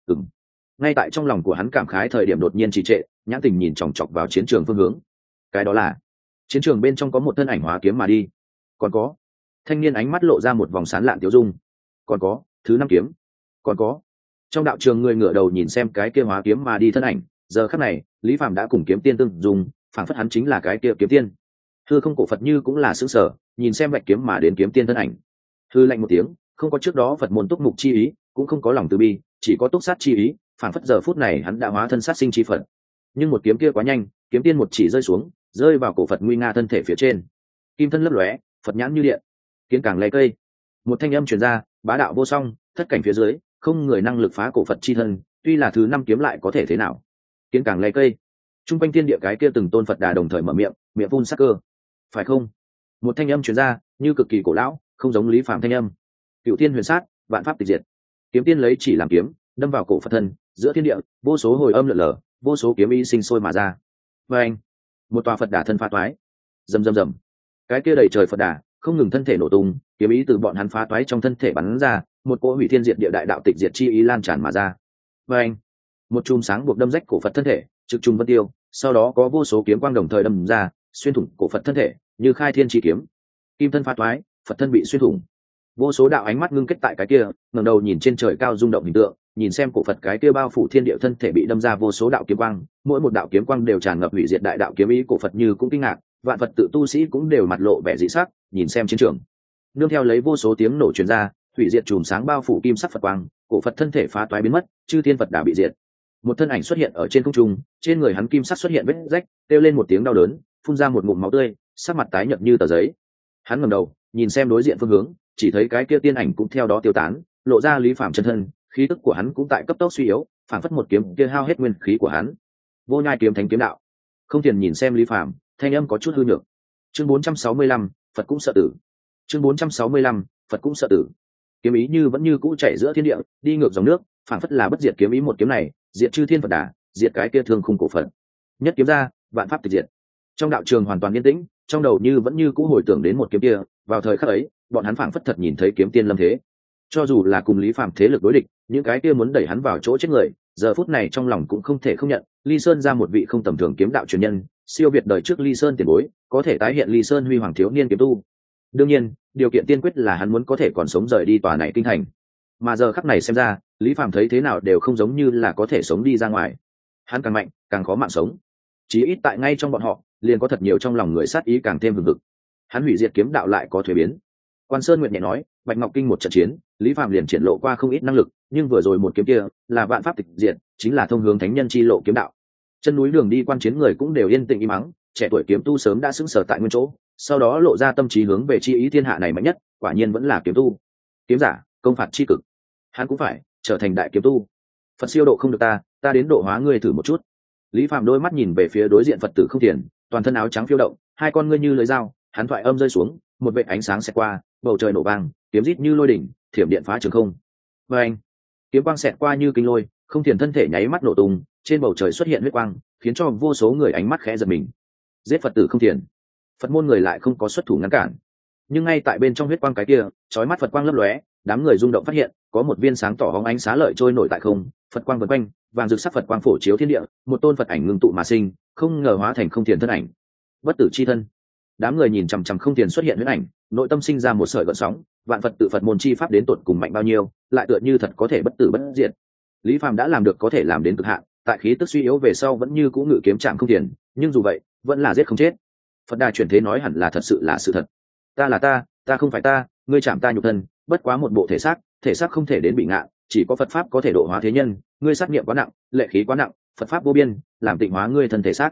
Ngay tại trong lòng của hắn cảm khái thời điểm đột nhiên trì trệ, nhãn tình nhìn chòng chọc vào chiến trường phương hướng. Cái đó là chiến trường bên trong có một thân ảnh hóa kiếm mà đi. Còn có, thanh niên ánh mắt lộ ra một vòng sán lạn tiêu dung. Còn có thứ 5 kiếm. Còn có, trong đạo trường người ngửa đầu nhìn xem cái kia hóa kiếm mà đi thân ảnh. Giờ khắc này Lý Phàm đã cùng kiếm tiên tương dùng, phảng phất hắn chính là cái kia kiếm tiên. Hư không cổ Phật như cũng là sững sờ, nhìn xem vạch kiếm mà đến kiếm tiên thân ảnh. Hư lạnh một tiếng, không có trước đó Phật môn túc mục chi ý, cũng không có lòng từ bi, chỉ có túc sát chi ý, phảng phất giờ phút này hắn đã hóa thân sát sinh chi Phật. Nhưng một kiếm kia quá nhanh, kiếm tiên một chỉ rơi xuống, rơi vào cổ Phật nguy nga thân thể phía trên. Kim thân lấp lóe, Phật nhãn như điện, kiến càng lay cây. Một thanh âm truyền ra, bá đạo vô song, thất cảnh phía dưới, không người năng lực phá cổ Phật chi thân, tuy là thứ 5 kiếm lại có thể thế nào? Kiến càng lay cây. Trung quanh thiên địa cái kia từng tôn Phật đà đồng thời mở miệng, miệng phun sắc cơ. Phải không? Một thanh âm truyền ra, như cực kỳ cổ lão, không giống Lý Phàm thanh âm. Cửu Tiên huyền sát, vạn pháp tịch diệt. Kiếm tiên lấy chỉ làm kiếm, đâm vào cổ Phật thân, giữa thiên địa, vô số hồi âm lượn lờ, vô số kiếm ý sinh sôi mà ra. Và anh, một tòa Phật đà thân phá toái. Rầm rầm rầm. Cái kia đầy trời Phật đà, không ngừng thân thể nổ tung, kiếm ý từ bọn hắn phá toái trong thân thể bắn ra, một cỗ hủy thiên diệt địa đại đạo tịch diệt chi ý lan tràn mà ra. Và anh, một chùm sáng buộc đâm rách cổ Phật thân thể, trực trùng vân tiêu, sau đó có vô số kiếm quang đồng thời đâm ra, xuyên thủng cổ Phật thân thể, như khai thiên chi kiếm. Kim thân phá toái, Phật thân bị xuyên thủng. Vô số đạo ánh mắt ngưng kết tại cái kia, ngẩng đầu nhìn trên trời cao rung động hình tượng, nhìn xem cổ Phật cái kia bao phủ thiên địa thân thể bị đâm ra vô số đạo kiếm quang, mỗi một đạo kiếm quang đều tràn ngập hủy diệt đại đạo kiếm ý, cổ Phật như cũng kinh ngạc, vạn Phật tự tu sĩ cũng đều mặt lộ vẻ dị sắc, nhìn xem chiến trường. Nương theo lấy vô số tiếng nổ truyền ra, hủy diệt chùm sáng bao phủ kim sắc Phật quang, cổ Phật thân thể phá toái biến mất, chư thiên Phật đã bị diệt. Một thân ảnh xuất hiện ở trên không trung, trên người hắn kim sắc xuất hiện vết rách, kêu lên một tiếng đau đớn, phun ra một ngụm máu tươi, sắc mặt tái nhợt như tờ giấy. Hắn ngẩng đầu, nhìn xem đối diện phương hướng, chỉ thấy cái kia tiên ảnh cũng theo đó tiêu tán, lộ ra Lý Phàm chân thân, khí tức của hắn cũng tại cấp tốc suy yếu, phản phất một kiếm kia hao hết nguyên khí của hắn. Vô Nhai kiếm thánh kiếm đạo. Không Tiền nhìn xem Lý Phàm, thanh âm có chút hư nhược. Chương 465, Phật cũng sợ tử. Chương 465, Phật cũng sợ tử. Kiếm ý như vẫn như cũ chảy giữa thiên địa, đi ngược dòng nước, phản phất là bất diệt kiếm ý, một kiếm này, diệt chư thiên Phật đà, diệt cái kia thương khung cổ Phật. Nhất kiếm ra, vạn pháp tịch diệt. Trong đạo trường hoàn toàn yên tĩnh, trong đầu như vẫn như cũ hồi tưởng đến một kiếm kia, vào thời khắc ấy, bọn hắn phảng phất thật nhìn thấy kiếm tiên lâm thế. Cho dù là cùng Lý Phàm thế lực đối địch, những cái kia muốn đẩy hắn vào chỗ chết người, giờ phút này trong lòng cũng không thể không nhận, Ly Sơn ra một vị không tầm thường kiếm đạo truyền nhân, siêu việt đời trước Ly Sơn tiền bối, có thể tái hiện Ly Sơn huy hoàng thiếu niên kiếm tu. Đương nhiên, điều kiện tiên quyết là hắn muốn có thể còn sống rời đi tòa này kinh thành. Mà giờ khắc này xem ra, Lý Phàm thấy thế nào đều không giống như là có thể sống đi ra ngoài. Hắn càng mạnh, càng khó mạng sống. Chí ít tại ngay trong bọn họ, liền có thật nhiều trong lòng người sát ý càng thêm hừng hực. Hắn hủy diệt kiếm đạo lại có thuế biến. Quan Sơn Nguyệt nhẹ nói, Bạch Ngọc Kinh một trận chiến, Lý Phàm liền triển lộ qua không ít năng lực, nhưng vừa rồi một kiếm kia là vạn pháp tịch diệt, chính là thông hướng thánh nhân chi lộ kiếm đạo. Chân núi đường đi quan chiến người cũng đều yên tĩnh im mắng, trẻ tuổi kiếm tu sớm đã sững sờ tại nguyên chỗ, sau đó lộ ra tâm trí hướng về chi ý thiên hạ này mạnh nhất, quả nhiên vẫn là kiếm tu. Kiếm giả, công phạt chi cực. Hắn cũng phải trở thành đại kiếm tu. Phật siêu độ không được ta đến độ hóa ngươi thử một chút. Lý Phàm đôi mắt nhìn về phía đối diện Phật tử Không Tiền, toàn thân áo trắng phiêu động, hai con ngươi như lưỡi dao, hắn thoại âm rơi xuống, một vệt ánh sáng xẹt qua, bầu trời nổ vang, kiếm rít như lôi đỉnh, thiểm điện phá trường không. Và anh, kiếm quang xẹt qua như kinh lôi, Không Tiền thân thể nháy mắt nổ tung, trên bầu trời xuất hiện huyết quang, khiến cho vô số người ánh mắt khẽ giật mình. Giết Phật tử Không Tiền. Phật môn người lại không có xuất thủ ngăn cản, nhưng ngay tại bên trong huyết quang cái kia, chói mắt Phật quang lấp lóe, đám người rung động phát hiện, có một viên sáng tỏ hóng ánh xá lợi trôi nổi tại không, Phật quang vần quanh, vàng rực sắc Phật quang phổ chiếu thiên địa, một tôn Phật ảnh ngưng tụ mà sinh, không ngờ hóa thành Không Tiền thân ảnh. Bất tử chi thân. Đám người nhìn chằm chằm Không Tiền xuất hiện huyết ảnh, nội tâm sinh ra một sợi gợn sóng, vạn Phật tự Phật môn chi pháp đến tột cùng mạnh bao nhiêu, lại tựa như thật có thể bất tử bất diệt. Lý Phàm đã làm được có thể làm đến cực hạn, tại khí tức suy yếu về sau vẫn như cũ ngự kiếm chạm Không Tiền, nhưng dù vậy, vẫn là giết không chết. Phật đà chuyển thế nói hẳn là thật sự là sự thật. Ta là ta không phải ta, ngươi chạm ta nhục thân, bất quá một bộ thể xác không thể đến bị ngạ, chỉ có Phật pháp có thể độ hóa thế nhân, ngươi sát nghiệm quá nặng, lệ khí quá nặng, Phật pháp vô biên, làm tịnh hóa ngươi thân thể xác.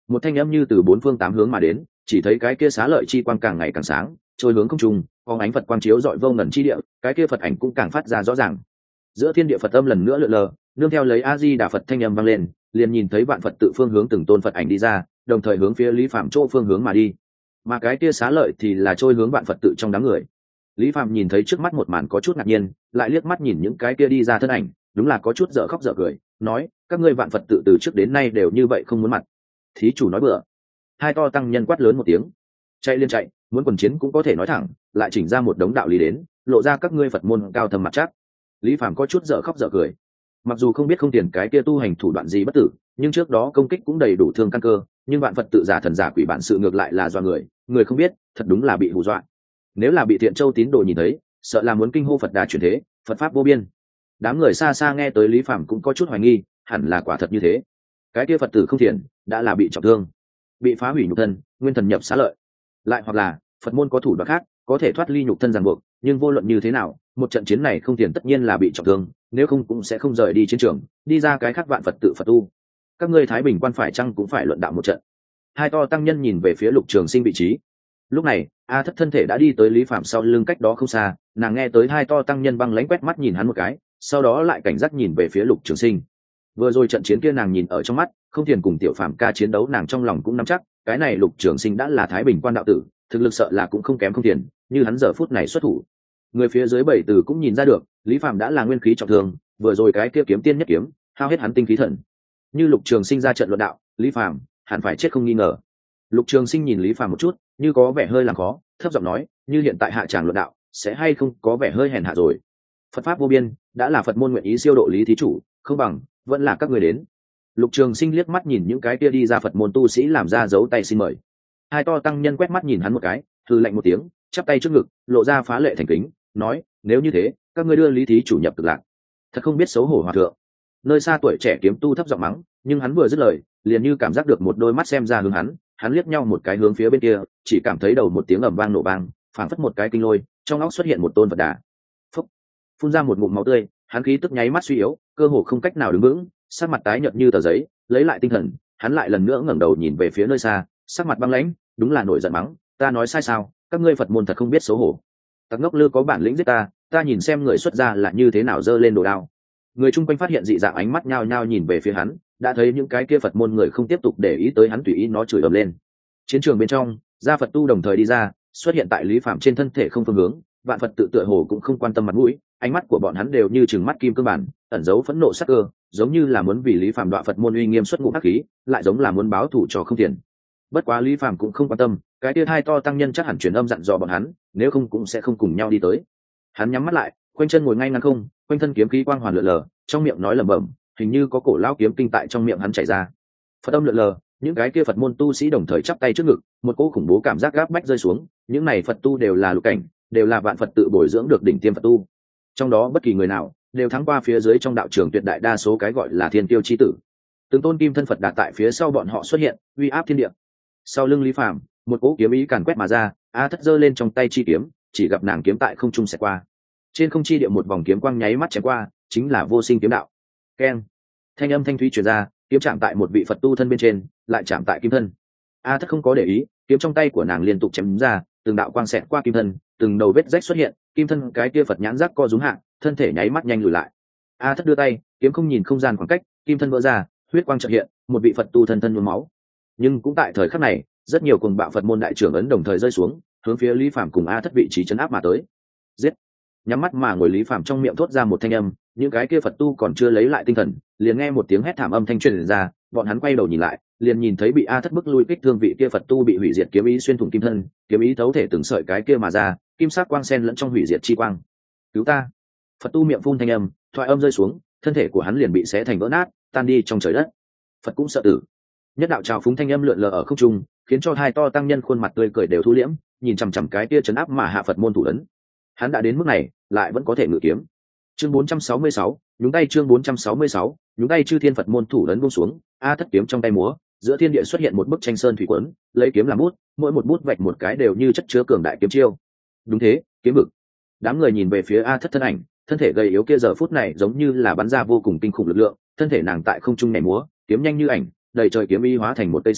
Một thanh âm như từ bốn phương tám hướng mà đến, chỉ thấy cái kia xá lợi chi quang càng ngày càng sáng, trôi hướng không trung, phóng ánh Phật quang chiếu rọi vô ngần chi địa, cái kia Phật ảnh cũng càng phát ra rõ ràng. Giữa thiên địa Phật âm lần nữa lượn lờ, nương theo lấy A Di Đà Phật thanh âm vang lên, liền nhìn thấy vạn Phật tự phương hướng từng tôn Phật ảnh đi ra, đồng thời hướng phía Lý Phạm chỗ phương hướng mà đi. Mà cái kia xá lợi thì là trôi hướng vạn Phật tự trong đám người. Lý Phạm nhìn thấy trước mắt một màn có chút ngạc nhiên, lại liếc mắt nhìn những cái kia đi ra thân ảnh, đúng là có chút dở khóc dở cười, nói: các ngươi vạn Phật tự từ trước đến nay đều như vậy không muốn mặt. Thí chủ nói bừa. Hai to tăng nhân quát lớn một tiếng, chạy liên chạy, muốn quần chiến cũng có thể nói thẳng, lại chỉnh ra một đống đạo lý đến, lộ ra các ngươi Phật môn cao thâm mặt chắc. Lý Phạm có chút dở khóc dở cười, mặc dù không biết không tiền cái kia tu hành thủ đoạn gì bất tử, nhưng trước đó công kích cũng đầy đủ thương căn cơ, nhưng vạn Phật tự giả thần giả quỷ bản sự ngược lại là do người không biết, thật đúng là bị hù dọa. Nếu là bị Thiện Châu tín đồ nhìn thấy, sợ là muốn kinh hô Phật đà chuyển thế, Phật pháp vô biên. Đám người xa xa nghe tới Lý Phạm cũng có chút hoài nghi, hẳn là quả thật như thế. Cái kia Phật tử không thiện, đã là bị trọng thương, bị phá hủy nhục thân, nguyên thần nhập xá lợi. Lại hoặc là Phật môn có thủ đoạn khác, có thể thoát ly nhục thân ràng buộc, nhưng vô luận như thế nào, một trận chiến này không tiền tất nhiên là bị trọng thương, nếu không cũng sẽ không rời đi chiến trường, đi ra cái khác vạn Phật tự Phật tu. Các ngươi Thái Bình quan phải chăng cũng phải luận đạo một trận? Hai to tăng nhân nhìn về phía Lục Trường Sinh vị trí. Lúc này A Thất thân thể đã đi tới Lý Phạm sau lưng cách đó không xa, nàng nghe tới hai to tăng nhân băng lãnh quét mắt nhìn hắn một cái, sau đó lại cảnh giác nhìn về phía Lục Trường Sinh. Vừa rồi trận chiến kia nàng nhìn ở trong mắt, không tiền cùng Tiểu Phạm ca chiến đấu nàng trong lòng cũng nắm chắc, cái này Lục Trường Sinh đã là Thái Bình quan đạo tử, thực lực sợ là cũng không kém không tiền, như hắn giờ phút này xuất thủ. Người phía dưới bảy tử cũng nhìn ra được, Lý Phạm đã là nguyên khí trọng thương, vừa rồi cái kia kiếm tiên nhất kiếm, hao hết hắn tinh khí thần. Như Lục Trường Sinh ra trận luận đạo, Lý Phạm hẳn phải chết không nghi ngờ. Lục Trường Sinh nhìn Lý Phạm một chút, như có vẻ hơi làm khó, thấp giọng nói: như hiện tại hạ tràng luận đạo, sẽ hay không có vẻ hơi hèn hạ rồi. Phật pháp vô biên, đã là Phật môn nguyện ý siêu độ Lý thí chủ, không bằng vẫn là các người đến. Lục Trường Sinh liếc mắt nhìn những cái kia đi ra Phật môn tu sĩ làm ra dấu tay xin mời. Hai to tăng nhân quét mắt nhìn hắn một cái, hừ lạnh một tiếng, chắp tay trước ngực, lộ ra phá lệ thành kính, nói: nếu như thế, các ngươi đưa Lý thí chủ nhập Cực Lạc. Thật không biết xấu hổ hòa thượng. Nơi xa tuổi trẻ kiếm tu thấp giọng mắng, nhưng hắn vừa dứt lời, liền như cảm giác được một đôi mắt xem ra hướng hắn liếc nhau một cái hướng phía bên kia, chỉ cảm thấy đầu một tiếng ầm vang nổ vang, phảng phất một cái kinh lôi, trong óc xuất hiện một tôn Phật đà. Phúc, phun ra một ngụm máu tươi, hắn khí tức nháy mắt suy yếu, cơ hồ không cách nào đứng vững, sắc mặt tái nhợt như tờ giấy, lấy lại tinh thần, hắn lại lần nữa ngẩng đầu nhìn về phía nơi xa, sắc mặt băng lãnh, đúng là nổi giận mắng: ta nói sai sao? Các ngươi Phật môn thật không biết xấu hổ. Tặc ngốc lư có bản lĩnh giết ta nhìn xem người xuất gia là như thế nào giơ lên đồ đao. Người chung quanh phát hiện dị dạng ánh mắt nhao nhao nhìn về phía hắn, đã thấy những cái kia Phật môn người không tiếp tục để ý tới hắn, tùy ý nó chửi ầm lên. Chiến trường bên trong, gia Phật tu đồng thời đi ra, xuất hiện tại Lý Phạm trên thân thể không phương hướng, vạn Phật tự tựa hồ cũng không quan tâm mặt mũi, ánh mắt của bọn hắn đều như trừng mắt kim cương bản, ẩn giấu phẫn nộ sắc cơ, giống như là muốn vì Lý Phạm đọa Phật môn uy nghiêm xuất ngũ hắc khí, lại giống là muốn báo thù cho không tiền. Bất quá Lý Phạm cũng không quan tâm, cái kia hai to tăng nhân chắc hẳn truyền âm dặn dò bọn hắn, nếu không cũng sẽ không cùng nhau đi tới. Hắn nhắm mắt lại, quanh chân ngồi ngay ngắn không, quanh thân kiếm khí quang hoàn lượn lờ, trong miệng nói lẩm bẩm, hình như có cổ lão kiếm kinh tại trong miệng hắn chảy ra. Phật âm lượn lờ, những cái kia Phật môn tu sĩ đồng thời chắp tay trước ngực, một cỗ khủng bố cảm giác gáp bách rơi xuống, những này Phật tu đều là lục cảnh, đều là vạn Phật tự bồi dưỡng được đỉnh tiêm Phật tu. Trong đó bất kỳ người nào đều thắng qua phía dưới trong đạo trường tuyệt đại đa số cái gọi là thiên tiêu chi tử. Từng tôn kim thân Phật đạt tại phía sau bọn họ xuất hiện, uy áp thiên địa. Sau lưng Lý Phạm, một cỗ kiếm ý càn quét mà ra, A Thất giơ lên trong tay chi kiếm, chỉ gặp nàng kiếm tại không trung xẹt qua. Trên không chi địa một vòng kiếm quang nháy mắt chém qua, chính là vô sinh kiếm đạo. Keng, thanh âm thanh thúy truyền ra, kiếm chạm tại một vị Phật tu thân bên trên, lại chạm tại kim thân. A Thất không có để ý, kiếm trong tay của nàng liên tục chém ra, từng đạo quang xẹt qua kim thân, từng đầu vết rách xuất hiện, kim thân cái kia Phật nhãn giác co rúm hạ, thân thể nháy mắt nhanh lùi lại. A Thất đưa tay, kiếm không nhìn không gian khoảng cách, kim thân vỡ ra, huyết quang chợt hiện, một vị Phật tu thân nhuốm máu. Nhưng cũng tại thời khắc này, rất nhiều cuồng bạo Phật môn đại trưởng ấn đồng thời rơi xuống, hướng phía Lý Phạm cùng A Thất vị trí trấn áp mà tới. Giết! Nhắm mắt mà ngồi Lý Phạm trong miệng thốt ra một thanh âm, những cái kia Phật tu còn chưa lấy lại tinh thần, liền nghe một tiếng hét thảm âm thanh truyền ra, bọn hắn quay đầu nhìn lại, liền nhìn thấy bị A Thất bức lui kích thương vị kia Phật tu bị hủy diệt kiếm ý xuyên thủng kim thân, kiếm ý thấu thể từng sợi cái kia mà ra, kim sắc quang sen lẫn trong hủy diệt chi quang. Cứu ta! Phật tu miệng phun thanh âm, thoại âm rơi xuống, thân thể của hắn liền bị xé thành vỡ nát, tan đi trong trời đất. Phật cũng sợ tử. Nhất đạo trào phúng thanh âm lượn lờ ở không trung, khiến cho hai to tăng nhân khuôn mặt tươi cười đều thu liễm, nhìn chằm chằm cái kia trấn áp mà hạ Phật môn thủ ấn. Hắn đã đến mức này, lại vẫn có thể ngự kiếm. Chương 466, nhúng tay chương 466, nhúng tay chư thiên Phật môn thủ ấn buông xuống, A Thất kiếm trong tay múa, giữa thiên địa xuất hiện một bức tranh sơn thủy quấn, lấy kiếm làm bút, mỗi một bút vạch một cái đều như chất chứa cường đại kiếm chiêu. Đúng thế, kiếm vực. Đám người nhìn về phía A Thất thân ảnh, thân thể gầy yếu kia giờ phút này giống như là bắn ra vô cùng kinh khủng lực lượng, thân thể nàng tại không trung nhảy múa, kiếm nhanh như ảnh, đầy trời kiếm ý hóa thành một cây sen,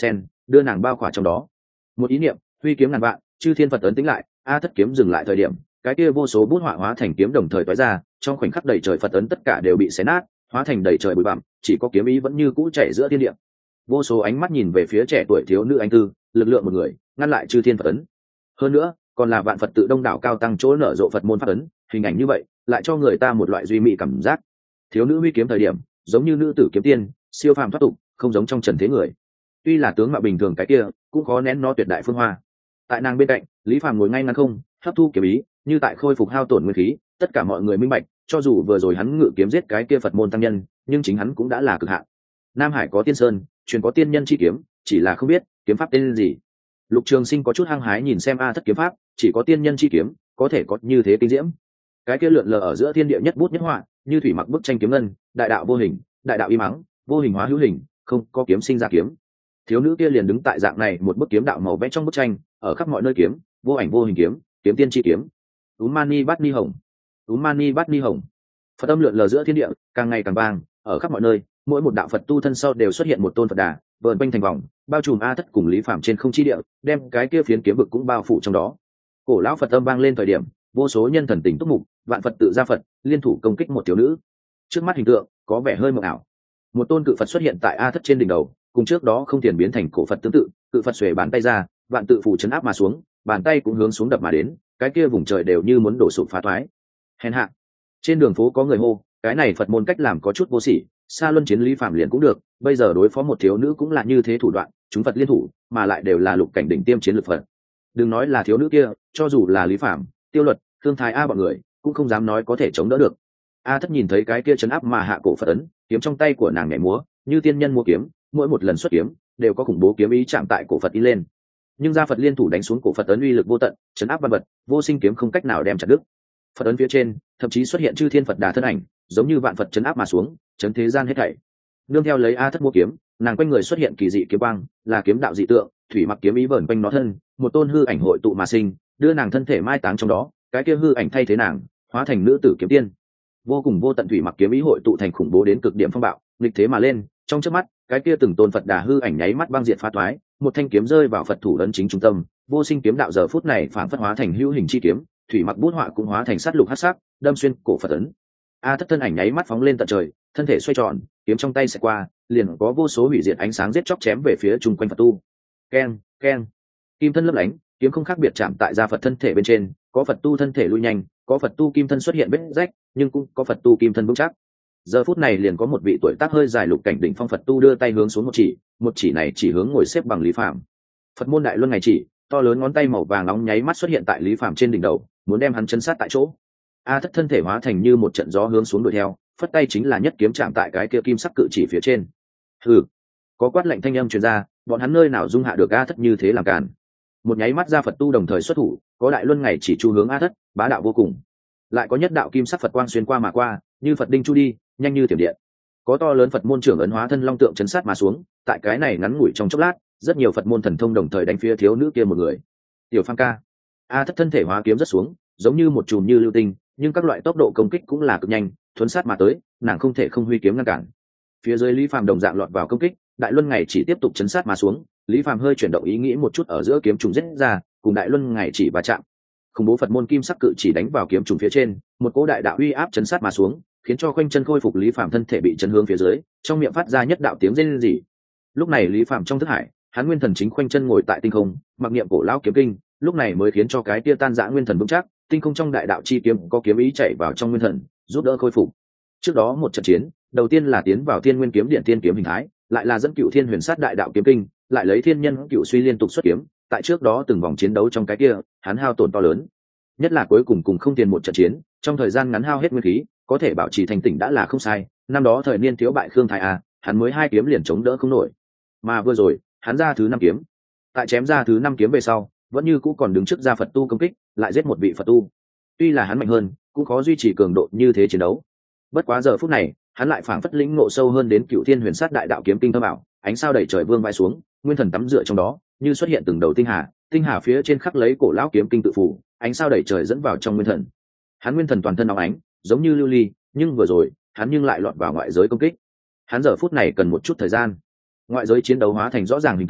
đưa nàng bao khỏa trong đó. Một ý niệm, huy kiếm ngàn vạn, chư thiên Phật ấn tĩnh lại. A Thất kiếm dừng lại thời điểm, cái kia vô số bút họa hóa thành kiếm đồng thời tóe ra, trong khoảnh khắc đầy trời Phật ấn tất cả đều bị xé nát, hóa thành đầy trời bụi bặm, chỉ có kiếm ý vẫn như cũ chảy giữa thiên địa. Vô số ánh mắt nhìn về phía trẻ tuổi thiếu nữ anh tư, lực lượng một người ngăn lại chư thiên Phật ấn. Hơn nữa, còn là vạn Phật tự đông đảo cao tăng chỗ nở rộ Phật môn pháp ấn, hình ảnh như vậy lại cho người ta một loại duy mỹ cảm giác. Thiếu nữ huy kiếm thời điểm, giống như nữ tử kiếm tiên, siêu phàm thoát tục, không giống trong trần thế người. Tuy là tướng mạo bình thường cái kia, cũng khó nén nó tuyệt đại phương hoa. Tại nàng bên cạnh, Lý Phàm ngồi ngay ngắn không, hấp thu kiếm ý, như tại khôi phục hao tổn nguyên khí. Tất cả mọi người minh bạch, cho dù vừa rồi hắn ngự kiếm giết cái kia Phật môn tăng nhân, nhưng chính hắn cũng đã là cực hạn. Nam Hải có tiên sơn, truyền có tiên nhân chi kiếm, chỉ là không biết kiếm pháp tên gì. Lục Trường Sinh có chút hăng hái nhìn xem A Thất kiếm pháp, chỉ có tiên nhân chi kiếm có thể có như thế kinh diễm. Cái kia lượn lờ ở giữa thiên địa nhất bút nhất họa, như thủy mặc bức tranh kiếm ngân, đại đạo vô hình, đại đạo y mắng, vô hình hóa hữu hình, không có kiếm sinh ra kiếm. Thiếu nữ kia liền đứng tại dạng này một bức kiếm đạo màu vẽ trong bức tranh, ở khắp mọi nơi kiếm, vô ảnh vô hình kiếm, kiếm tiên chi kiếm. Mani Bát Ni Hồng, Mani Bát Ni Hồng. Phật âm lượn lờ giữa thiên địa, càng ngày càng vang, ở khắp mọi nơi, mỗi một đạo Phật tu thân sau đều xuất hiện một tôn Phật đà, vờn quanh thành vòng, bao trùm A Thất cùng Lý Phàm trên không chi địa, đem cái kia phiến kiếm vực cũng bao phủ trong đó. Cổ lão Phật âm vang lên thời điểm, vô số nhân thần tình túc mục, vạn Phật tự ra Phật, liên thủ công kích một thiếu nữ. Trước mắt hình tượng có vẻ hơi mộng ảo. Một tôn cự Phật xuất hiện tại A Thất trên đỉnh đầu, cùng trước đó không tiền biến thành cổ Phật tương tự, cự Phật xuề bàn tay ra, vạn tự phủ chấn áp mà xuống, bàn tay cũng hướng xuống đập mà đến, cái kia vùng trời đều như muốn đổ sụp phá thoái. Hèn hạ. Trên đường phố có người hô, cái này Phật môn cách làm có chút vô sỉ, xa luân chiến Lý Phàm liền cũng được, bây giờ đối phó một thiếu nữ cũng là như thế thủ đoạn, chúng Phật liên thủ, mà lại đều là lục cảnh đỉnh tiêm chiến lược Phật. Đừng nói là thiếu nữ kia, cho dù là Lý Phàm, Tiêu Luật, Thương Thái A bọn người, cũng không dám nói có thể chống đỡ được. A Thất nhìn thấy cái kia chấn áp mà hạ cổ Phật ấn, kiếm trong tay của nàng nhảy múa, như tiên nhân múa kiếm, mỗi một lần xuất kiếm đều có khủng bố kiếm ý chạm tại cổ Phật đi lên. Nhưng gia Phật liên thủ đánh xuống cổ Phật ấn uy lực vô tận, chấn áp văn vật, vô sinh kiếm không cách nào đem chặt đứt. Phật ấn phía trên, thậm chí xuất hiện chư thiên Phật đà thân ảnh, giống như vạn Phật chấn áp mà xuống, chấn thế gian hết thảy. Nương theo lấy A Thất múa kiếm, nàng quanh người xuất hiện kỳ dị kiếm quang, là kiếm đạo dị tượng, thủy mặc kiếm ý vờn quanh nó thân, một tôn hư ảnh hội tụ mà sinh, đưa nàng thân thể mai táng trong đó, cái kia hư ảnh thay thế nàng, hóa thành nữ tử kiếm tiên. Vô cùng vô tận thủy mặc kiếm ý hội tụ thành khủng bố đến cực điểm phong bạo, nghịch thế mà lên, trong chớp mắt, cái kia từng tôn Phật đà hư ảnh nháy mắt băng diệt phá toái, một thanh kiếm rơi vào Phật thủ ấn chính trung tâm, vô sinh kiếm đạo giờ phút này phản phất hóa thành hữu hình chi kiếm, thủy mặc bút họa cũng hóa thành sát lục hắc sắc, đâm xuyên cổ Phật ấn. A Thất thân ảnh nháy mắt phóng lên tận trời, thân thể xoay tròn, kiếm trong tay sẽ qua, liền có vô số hủy diệt ánh sáng giết chóc chém về phía chung quanh Phật tu. Keng, keng. Kim thân lấp lánh, kiếm không khác biệt chạm tại gia Phật thân thể bên trên, có Phật tu thân thể lui nhanh, có Phật tu kim thân xuất hiện vết rách, nhưng cũng có Phật tu kim thân vững chắc. Giờ phút này liền có một vị tuổi tác hơi dài lục cảnh đỉnh phong Phật tu đưa tay hướng xuống một chỉ này chỉ hướng ngồi xếp bằng Lý Phàm. Phật môn đại luân ngày chỉ, to lớn ngón tay màu vàng nóng nháy mắt xuất hiện tại Lý Phàm trên đỉnh đầu, muốn đem hắn chân sát tại chỗ. A Thất thân thể hóa thành như một trận gió hướng xuống đuổi theo, phất tay chính là nhất kiếm chạm tại cái kia kim sắc cự chỉ phía trên. Hừ, có quát lệnh thanh âm truyền ra, bọn hắn nơi nào dung hạ được A Thất như thế làm càn. Một nháy mắt ra Phật tu đồng thời xuất thủ, có đại luân ngày chỉ chu hướng A Thất, bá đạo vô cùng. Lại có nhất đạo kim sắc Phật quang xuyên qua mà qua, như Phật đinh chu đi, nhanh như thiểm điện. Có to lớn Phật môn trưởng ấn hóa thân long tượng chấn sát mà xuống, tại cái này ngắn ngủi trong chốc lát, rất nhiều Phật môn thần thông đồng thời đánh phía thiếu nữ kia một người. Tiểu Phàm ca. A Thất thân thể hóa kiếm rất xuống, giống như một chùm như lưu tinh, nhưng các loại tốc độ công kích cũng là cực nhanh, thuấn sát mà tới, nàng không thể không huy kiếm ngăn cản. Phía dưới Lý Phàm đồng dạng lọt vào công kích, đại luân ngày chỉ tiếp tục chấn sát mà xuống, Lý Phàm hơi chuyển động ý nghĩ một chút ở giữa kiếm trùng giết ra, cùng đại luân ngày chỉ va chạm. Khủng bố Phật môn kim sắc cự chỉ đánh vào kiếm trùng phía trên, một cỗ đại đạo uy áp chấn sát mà xuống, khiến cho khoanh chân khôi phục Lý Phàm thân thể bị chấn hướng phía dưới, trong miệng phát ra nhất đạo tiếng rên rỉ. Lúc này Lý Phàm trong thức hải, hắn nguyên thần chính khoanh chân ngồi tại tinh không, mặc niệm cổ lão kiếm kinh, lúc này mới khiến cho cái tia tan rã nguyên thần vững chắc, tinh không trong đại đạo chi kiếm có kiếm ý chạy vào trong nguyên thần, giúp đỡ khôi phục. Trước đó một trận chiến, đầu tiên là tiến vào Thiên Nguyên kiếm điện tiên kiếm hình thái, lại là dẫn Cựu Thiên Huyền Sát đại đạo kiếm kinh, lại lấy Thiên Nhân Cựu Suy liên tục xuất kiếm, tại trước đó từng vòng chiến đấu trong cái kia, hắn hao tổn to lớn. Nhất là cuối cùng cùng không tiền một trận chiến, trong thời gian ngắn hao hết nguyên khí, có thể bảo trì thành tỉnh đã là không sai, năm đó thời niên thiếu bại Khương Thái A, hắn mới 2 kiếm liền chống đỡ không nổi. Mà vừa rồi, hắn ra thứ 5 kiếm. Tại chém ra thứ 5 kiếm về sau, vẫn như cũ còn đứng trước ra Phật tu công kích, lại giết một vị Phật tu. Tuy là hắn mạnh hơn, cũng khó duy trì cường độ như thế chiến đấu. Bất quá giờ phút này, hắn lại phảng phất lĩnh ngộ sâu hơn đến Cựu Thiên Huyền Sát đại đạo kiếm kinh thâm ảo, ánh sao đầy trời vương vai xuống, nguyên thần tắm rửa trong đó, như xuất hiện từng đầu tinh hà phía trên khắc lấy cổ lão kiếm kinh tự phủ, ánh sao đầy trời dẫn vào trong nguyên thần. Hắn nguyên thần toàn thân óng ánh, giống như lưu ly, nhưng vừa rồi, hắn nhưng lại lọt vào ngoại giới công kích. Hắn giờ phút này cần một chút thời gian. Ngoại giới chiến đấu hóa thành rõ ràng hình tượng,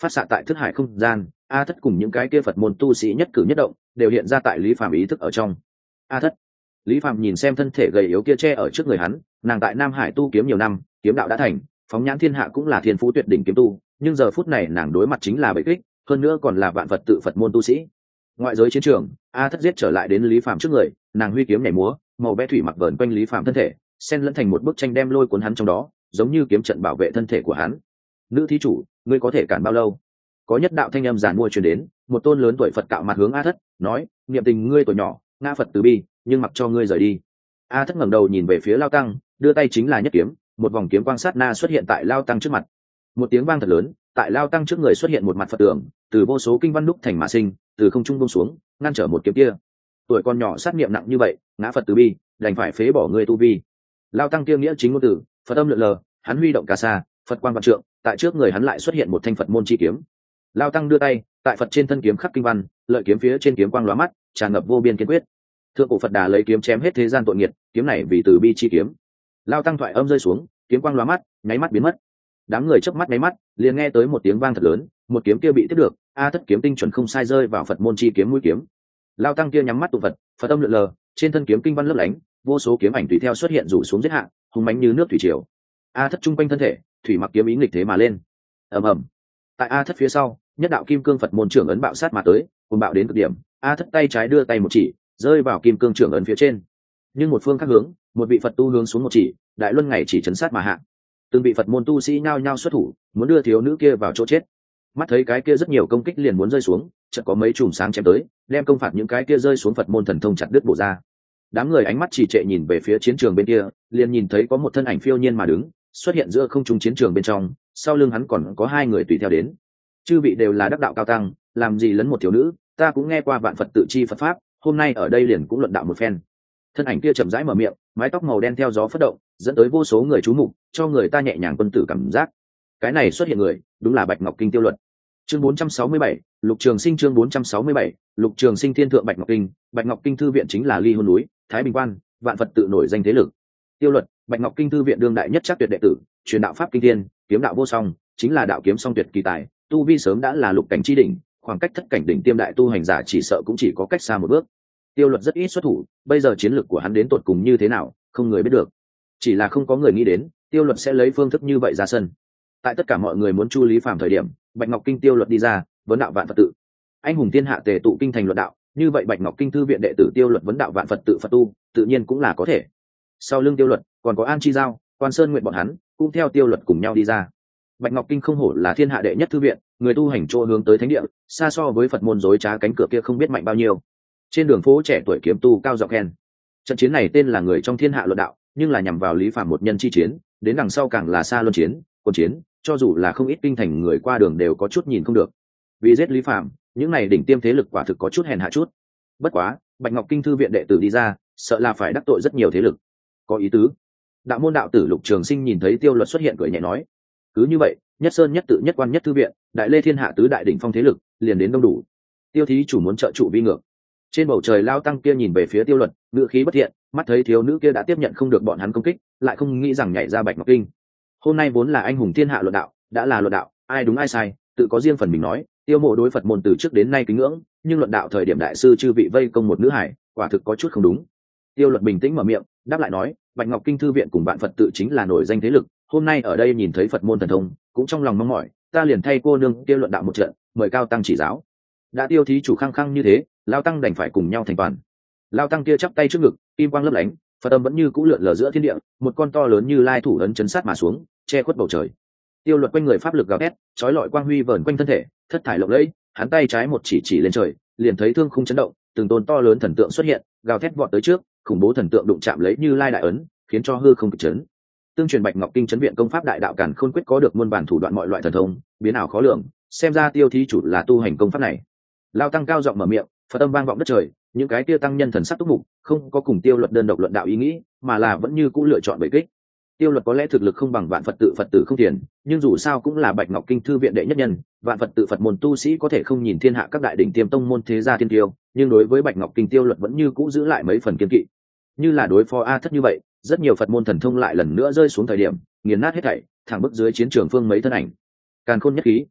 phát xạ tại thức hải không gian. A Thất cùng những cái kia Phật môn tu sĩ nhất cử nhất động đều hiện ra tại Lý Phàm ý thức ở trong. A Thất. Lý Phàm nhìn xem thân thể gầy yếu kia che ở trước người hắn, nàng tại Nam Hải tu kiếm nhiều năm, kiếm đạo đã thành, phóng nhãn thiên hạ cũng là thiên phú tuyệt đỉnh kiếm tu, nhưng giờ phút này nàng đối mặt chính là bệ kích, hơn nữa còn là vạn Phật tự Phật môn tu sĩ. Ngoại giới chiến trường, A Thất giết trở lại đến Lý Phàm trước người, nàng huy kiếm nhảy múa, màu vẽ thủy mặc vờn quanh Lý Phàm thân thể, xen lẫn thành một bức tranh đem lôi cuốn hắn trong đó, giống như kiếm trận bảo vệ thân thể của hắn. Nữ thí chủ, ngươi có thể cản bao lâu? Có nhất đạo thanh âm giản mua truyền đến, một tôn lớn tuổi Phật cạo mặt hướng A Thất, nói: niệm tình ngươi tuổi nhỏ, ngã Phật từ bi, nhưng mặc cho ngươi rời đi. A Thất ngẩng đầu nhìn về phía Lao Tăng, đưa tay chính là nhất kiếm, một vòng kiếm quang sát na xuất hiện tại Lao Tăng trước mặt. Một tiếng vang thật lớn, tại Lao Tăng trước người xuất hiện một mặt Phật tượng, từ vô số kinh văn đúc thành mà sinh, từ không trung buông xuống, ngăn trở một kiếm kia. Tuổi con nhỏ sát niệm nặng như vậy, ngã Phật từ bi, đành phải phế bỏ ngươi tu vi. Lao Tăng kia nghĩa chính ngôn từ, Phật âm lượn lờ, hắn huy động cà sa, Phật quang vạn trượng, tại trước người hắn lại xuất hiện một thanh Phật môn chi kiếm. Lao Tăng đưa tay, tại Phật trên thân kiếm khắc kinh văn, lợi kiếm phía trên kiếm quang lóa mắt, tràn ngập vô biên kiên quyết. Thượng cổ Phật Đà lấy kiếm chém hết thế gian tội nghiệt, kiếm này vì từ bi chi kiếm. Lao Tăng thoại âm rơi xuống, kiếm quang lóa mắt, nháy mắt biến mất. Đám người chớp mắt nháy mắt, liền nghe tới một tiếng vang thật lớn, một kiếm kia bị tiếp được, A Thất kiếm tinh chuẩn không sai rơi vào Phật môn chi kiếm mũi kiếm. Lao Tăng kia nhắm mắt tụng Phật, Phật âm lượn lờ, trên thân kiếm kinh văn lấp lánh, vô số kiếm ảnh tùy theo xuất hiện rủ xuống giết hạ, hùng mãnh như nước thủy triều. A Thất trung quanh thân thể, thủy mặc kiếm ý nghịch thế mà lên. Ầm ầm. Tại A Thất phía sau, nhất đạo kim cương Phật môn trưởng ấn bạo sát mà tới, cuồng bạo đến cực điểm. A Thất tay trái đưa tay một chỉ, rơi vào kim cương trưởng ấn phía trên. Nhưng một phương khác hướng, một vị Phật tu hướng xuống một chỉ, đại luân ngày chỉ chấn sát mà hạ. Từng vị Phật môn tu sĩ nhao nhao xuất thủ, muốn đưa thiếu nữ kia vào chỗ chết. Mắt thấy cái kia rất nhiều công kích liền muốn rơi xuống, chợt có mấy chùm sáng chém tới, đem công phạt những cái kia rơi xuống Phật môn thần thông chặt đứt bổ ra. Đám người ánh mắt trì trệ nhìn về phía chiến trường bên kia, liền nhìn thấy có một thân ảnh phiêu nhiên mà đứng, xuất hiện giữa không trung chiến trường bên trong, sau lưng hắn còn có hai người tùy theo đến. Chư vị đều là đắc đạo cao tăng, làm gì lấn một thiếu nữ, ta cũng nghe qua vạn Phật tự chi Phật pháp, hôm nay ở đây liền cũng luận đạo một phen. Thân ảnh kia chậm rãi mở miệng, mái tóc màu đen theo gió phất động, dẫn tới vô số người chú mục, cho người ta nhẹ nhàng quân tử cảm giác. Cái này xuất hiện người, đúng là Bạch Ngọc Kinh Tiêu Luật. Chương 467, Lục Trường Sinh chương 467, Lục Trường Sinh thiên thượng Bạch Ngọc Kinh, Bạch Ngọc Kinh thư viện chính là Ly Hôn núi, Thái Bình Quan, vạn Phật tự nổi danh thế lực. Tiêu Luật, Bạch Ngọc Kinh thư viện đương đại nhất chắc tuyệt đệ tử, truyền đạo pháp kinh thiên, kiếm đạo vô song, chính là đạo kiếm song tuyệt kỳ tài, tu vi sớm đã là lục cảnh chi đỉnh, khoảng cách thất cảnh đỉnh tiêm đại tu hành giả chỉ sợ cũng chỉ có cách xa một bước. Tiêu Luật rất ít xuất thủ, bây giờ chiến lược của hắn đến tột cùng như thế nào, không người biết được. Chỉ là không có người nghĩ đến, Tiêu Luật sẽ lấy phương thức như vậy ra sân. Tại tất cả mọi người muốn chu Lý Phàm thời điểm, Bạch Ngọc Kinh Tiêu Luật đi ra, vấn đạo vạn Phật tự. Anh hùng thiên hạ tề tụ kinh thành luận đạo, như vậy Bạch Ngọc Kinh thư viện đệ tử Tiêu Luật vấn đạo vạn Phật tự Phật tu, tự nhiên cũng là có thể. Sau lưng Tiêu Luật, còn có An Chi Giao, Quan Sơn Nguyện bọn hắn, cũng theo Tiêu Luật cùng nhau đi ra. Bạch Ngọc Kinh không hổ là thiên hạ đệ nhất thư viện, người tu hành chỗ hướng tới thánh địa, xa so với Phật môn rối trá cánh cửa kia không biết mạnh bao nhiêu. Trên đường phố trẻ tuổi kiếm tu cao giọng khen. Trận chiến này tên là người trong thiên hạ luận đạo, nhưng là nhằm vào Lý Phàm một nhân chi chiến, đến đằng sau càng là xa luân chiến, quân chiến, cho dù là không ít kinh thành người qua đường đều có chút nhìn không được. Vì giết Lý Phàm, những này đỉnh tiêm thế lực quả thực có chút hèn hạ chút. Bất quá, Bạch Ngọc Kinh thư viện đệ tử đi ra, sợ là phải đắc tội rất nhiều thế lực. Có ý tứ. Đạo môn đạo tử Lục Trường Sinh nhìn thấy Tiêu Luật xuất hiện cười nhẹ nói, cứ như vậy, nhất sơn nhất tự nhất quan nhất thư viện, đại lê thiên hạ tứ đại đỉnh phong thế lực, liền đến đông đủ. Tiêu thí chủ muốn trợ trụ vi ngược. Trên bầu trời Lao Tăng kia nhìn về phía Tiêu Luật, ngữ khí bất thiện, mắt thấy thiếu nữ kia đã tiếp nhận không được bọn hắn công kích, lại không nghĩ rằng nhảy ra Bạch Ngọc Kinh. Hôm nay vốn là anh hùng thiên hạ luận đạo, đã là luận đạo, ai đúng ai sai, tự có riêng phần mình nói. Tiêu Mộ đối Phật môn từ trước đến nay kính ngưỡng, nhưng luận đạo thời điểm đại sư chư vị vây công một nữ hải, quả thực có chút không đúng. Tiêu Luật bình tĩnh mở miệng, đáp lại nói, Bạch Ngọc Kinh thư viện cùng vạn Phật tự chính là nổi danh thế lực, hôm nay ở đây nhìn thấy Phật môn thần thông, cũng trong lòng mong mỏi, ta liền thay cô nương kia luận đạo một trận, mời cao tăng chỉ giáo. Đã Tiêu thí chủ khăng khăng như thế, Lao tăng đành phải cùng nhau thành toàn. Lao tăng kia chắp tay trước ngực, kim quang lấp lánh, Phật âm vẫn như cũ lượn lờ giữa thiên địa, một con to lớn như lai thủ ấn chấn sát mà xuống, che khuất bầu trời. Tiêu Luật quanh người pháp lực gào thét, chói lọi quang huy vờn quanh thân thể, thất thải lộng lẫy, hắn tay trái một chỉ lên trời, liền thấy thương khung chấn động, từng tôn to lớn thần tượng xuất hiện, gào thét vọt tới trước, khủng bố thần tượng đụng chạm lấy như lai đại ấn, khiến cho hư không kịch chấn. Tương truyền Bạch Ngọc Kinh chấn viện công pháp đại đạo càn khôn quyết có được muôn bản thủ đoạn mọi loại thần thông, biến ảo khó lường, xem ra Tiêu thí chủ là tu hành công pháp này. Lao tăng cao giọng mở miệng, Phật âm vang vọng đất trời, những cái kia tăng nhân thần sắc túc mục, không có cùng Tiêu Luật đơn độc luận đạo ý nghĩ, mà là vẫn như cũ lựa chọn bệ kích. Tiêu Luật có lẽ thực lực không bằng vạn Phật tự Phật tử không tiền, nhưng dù sao cũng là Bạch Ngọc Kinh thư viện đệ nhất nhân, vạn Phật tự Phật môn tu sĩ có thể không nhìn thiên hạ các đại đỉnh tiêm tông môn thế gia thiên tiêu, nhưng đối với Bạch Ngọc Kinh Tiêu Luật vẫn như cũ giữ lại mấy phần kiên kỵ. Như là đối phó A Thất như vậy, rất nhiều Phật môn thần thông lại lần nữa rơi xuống thời điểm, nghiền nát hết thảy, thẳng bức dưới chiến trường phương mấy thân ảnh. Càn khôn nhất khí.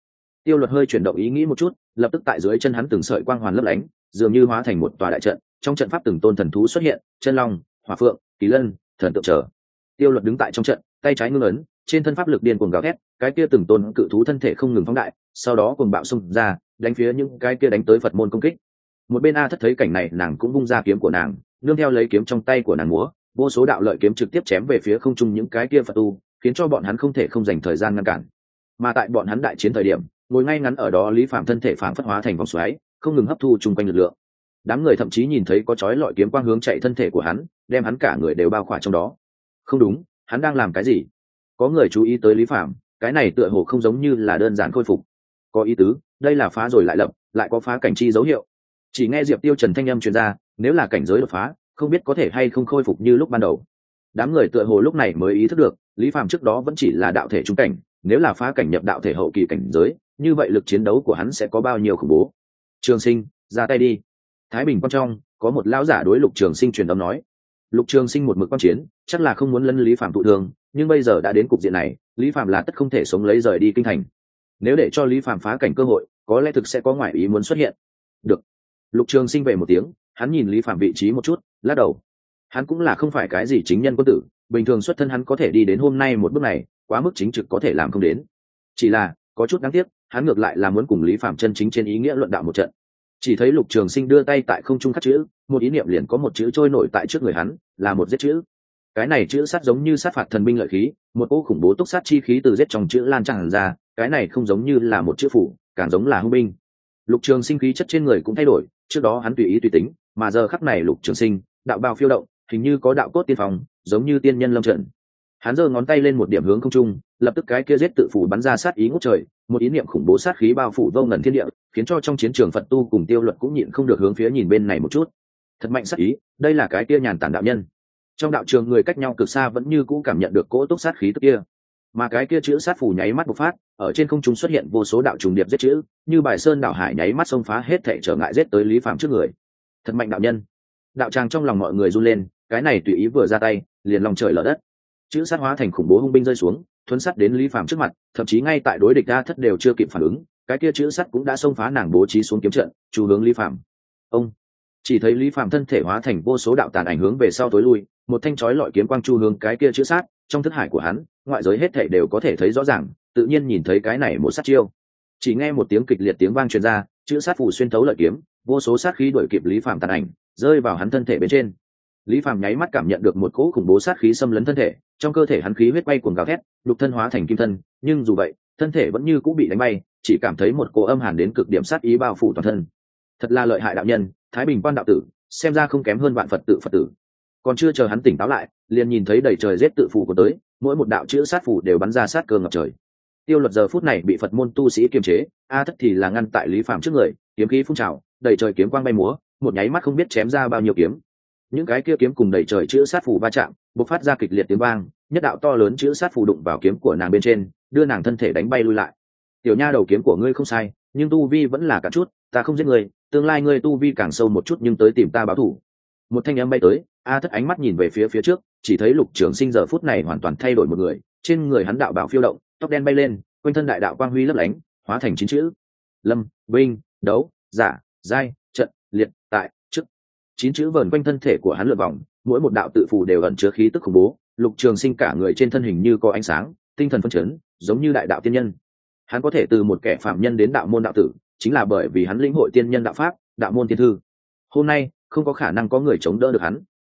Tiêu Luật hơi chuyển động ý nghĩ một chút, lập tức tại dưới chân hắn từng sợi quang hoàn lấp lánh, dường như hóa thành một tòa đại trận. Trong trận pháp từng tôn thần thú xuất hiện, chân long, hỏa phượng, kỳ lân, thần tượng trở. Tiêu Luật đứng tại trong trận, tay trái ngưng ấn, trên thân pháp lực điên cuồng gào thét, cái kia từng tôn cự thú thân thể không ngừng phóng đại, sau đó cuồng bạo xung ra, đánh phía những cái kia đánh tới Phật môn công kích. Một bên A Thất thấy cảnh này, nàng cũng vung ra kiếm của nàng, nương theo lấy kiếm trong tay của nàng múa, vô số đạo lợi kiếm trực tiếp chém về phía không trung những cái kia Phật tu, khiến cho bọn hắn không thể không dành thời gian ngăn cản. Mà tại bọn hắn đại chiến thời điểm, ngồi ngay ngắn ở đó Lý Phạm thân thể phảng phất hóa thành vòng xoáy, không ngừng hấp thu chung quanh lực lượng. Đám người thậm chí nhìn thấy có chói lọi kiếm quang hướng chạy thân thể của hắn, đem hắn cả người đều bao khỏa trong đó. Không đúng, hắn đang làm cái gì? Có người chú ý tới Lý Phạm, cái này tựa hồ không giống như là đơn giản khôi phục. Có ý tứ, đây là phá rồi lại lập, lại có phá cảnh chi dấu hiệu. Chỉ nghe Diệp Tiêu Trần thanh âm truyền ra, nếu là cảnh giới đột phá, không biết có thể hay không khôi phục như lúc ban đầu. Đám người tựa hồ lúc này mới ý thức được, Lý Phạm trước đó vẫn chỉ là đạo thể trung cảnh, nếu là phá cảnh nhập đạo thể hậu kỳ cảnh giới, như vậy lực chiến đấu của hắn sẽ có bao nhiêu khủng bố. Trường Sinh, ra tay đi. Thái Bình quan trong có một lão giả đối Lục Trường Sinh truyền âm nói. Lục Trường Sinh một mực quan chiến, chắc là không muốn lấn Lý Phạm thụ thương, nhưng bây giờ đã đến cục diện này, Lý Phạm là tất không thể sống lấy rời đi kinh thành. Nếu để cho Lý Phạm phá cảnh cơ hội, có lẽ thực sẽ có ngoại ý muốn xuất hiện. Được. Lục Trường Sinh về một tiếng, hắn nhìn Lý Phạm vị trí một chút, lắc đầu. Hắn cũng là không phải cái gì chính nhân quân tử, bình thường xuất thân hắn có thể đi đến hôm nay một bước này, quá mức chính trực có thể làm không đến. Chỉ là có chút đáng tiếc, hắn ngược lại là muốn cùng Lý Phạm chân chính trên ý nghĩa luận đạo một trận. Chỉ thấy Lục Trường Sinh đưa tay tại không trung khắc chữ, một ý niệm liền có một chữ trôi nổi tại trước người hắn, là một giết chữ. Cái này chữ sát giống như sát phạt thần binh lợi khí, một cỗ khủng bố túc sát chi khí từ giết trong chữ lan tràn ra, cái này không giống như là một chữ phủ, càng giống là hung binh. Lục Trường Sinh khí chất trên người cũng thay đổi, trước đó hắn tùy ý tùy tính, mà giờ khắc này Lục Trường Sinh, đạo bào phiêu động, hình như có đạo cốt tiên phong, giống như tiên nhân lâm trận. Hắn giơ ngón tay lên một điểm hướng không trung, lập tức cái kia giết tự phủ bắn ra sát ý ngút trời, một ý niệm khủng bố sát khí bao phủ vô ngần thiên địa, khiến cho trong chiến trường Phật tu cùng Tiêu Luật cũng nhịn không được hướng phía nhìn bên này một chút. Thật mạnh sát ý, đây là cái kia nhàn tản đạo nhân. Trong đạo trường người cách nhau cực xa vẫn như cũ cảm nhận được cỗ túc sát khí tức kia, mà cái kia chữ sát phủ nháy mắt bộc phát, ở trên không trung xuất hiện vô số đạo trùng điệp giết chữ, như bài sơn đảo hải nháy mắt xông phá hết thảy trở ngại giết tới Lý Phạm trước người. Thật mạnh đạo nhân. Đạo tràng trong lòng mọi người run lên, cái này tùy ý vừa ra tay, liền lòng trời lở đất. Chữ sát hóa thành khủng bố hung binh rơi xuống, thuấn sát đến Lý Phạm trước mặt, thậm chí ngay tại đối địch A Thất đều chưa kịp phản ứng, cái kia chữ sắt cũng đã xông phá nàng bố trí xuống kiếm trận, chủ hướng Lý Phạm. Ông chỉ thấy Lý Phạm thân thể hóa thành vô số đạo tàn ảnh hướng về sau tối lui, một thanh chói lọi kiếm quang chu hướng cái kia chữ sát, trong thức hải của hắn, ngoại giới hết thảy đều có thể thấy rõ ràng, tự nhiên nhìn thấy cái này một sát chiêu. Chỉ nghe một tiếng kịch liệt tiếng vang truyền ra, chữ sát phủ xuyên thấu lợi kiếm, vô số sát khí đuổi kịp Lý Phạm tàn ảnh, rơi vào hắn thân thể bên trên. Lý Phạm nháy mắt cảm nhận được một cỗ khủng bố sát khí xâm lấn thân thể, trong cơ thể hắn khí huyết bay cuồng gào thét, lục thân hóa thành kim thân, nhưng dù vậy, thân thể vẫn như cũ bị đánh bay, chỉ cảm thấy một cỗ âm hàn đến cực điểm sát ý bao phủ toàn thân. Thật là lợi hại đạo nhân, Thái Bình quan đạo tử, xem ra không kém hơn vạn Phật tử. Còn chưa chờ hắn tỉnh táo lại, liền nhìn thấy đầy trời giết tự phủ của tới, mỗi một đạo chữ sát phủ đều bắn ra sát cơ ngập trời. Tiêu Luật giờ phút này bị Phật môn tu sĩ kiềm chế, A Thất thì là ngăn tại Lý Phạm trước người, kiếm khí phun trào, đầy trời kiếm quang bay múa, một nháy mắt không biết chém ra bao nhiêu kiếm. Những cái kia kiếm cùng đầy trời chữ sát phủ va chạm, bộc phát ra kịch liệt tiếng vang, nhất đạo to lớn chữ sát phủ đụng vào kiếm của nàng bên trên, đưa nàng thân thể đánh bay lui lại. Tiểu nha đầu, kiếm của ngươi không sai, nhưng tu vi vẫn là cả chút, ta không giết ngươi, tương lai ngươi tu vi càng sâu một chút nhưng tới tìm ta báo thù. Một thanh âm bay tới, A Thất ánh mắt nhìn về phía trước, chỉ thấy Lục Trường Sinh giờ phút này hoàn toàn thay đổi một người, trên người hắn đạo bào phiêu động, tóc đen bay lên, quanh thân đại đạo quang huy lấp lánh, hóa thành 9 chữ: Lâm, Binh, Đấu, Giả, Giai, Trận, Liệt, Tại, Chức. 9 chữ vờn quanh thân thể của hắn lượn vòng, mỗi một đạo tự phù đều ẩn chứa khí tức khủng bố. Lục Trường Sinh cả người trên thân hình như có ánh sáng, tinh thần phấn chấn, giống như đại đạo tiên nhân. Hắn có thể từ một kẻ phạm nhân đến đạo môn đạo tử, chính là bởi vì hắn lĩnh hội tiên nhân đạo pháp, đạo môn tiên thư. Hôm nay không có khả năng có người chống đỡ được hắn.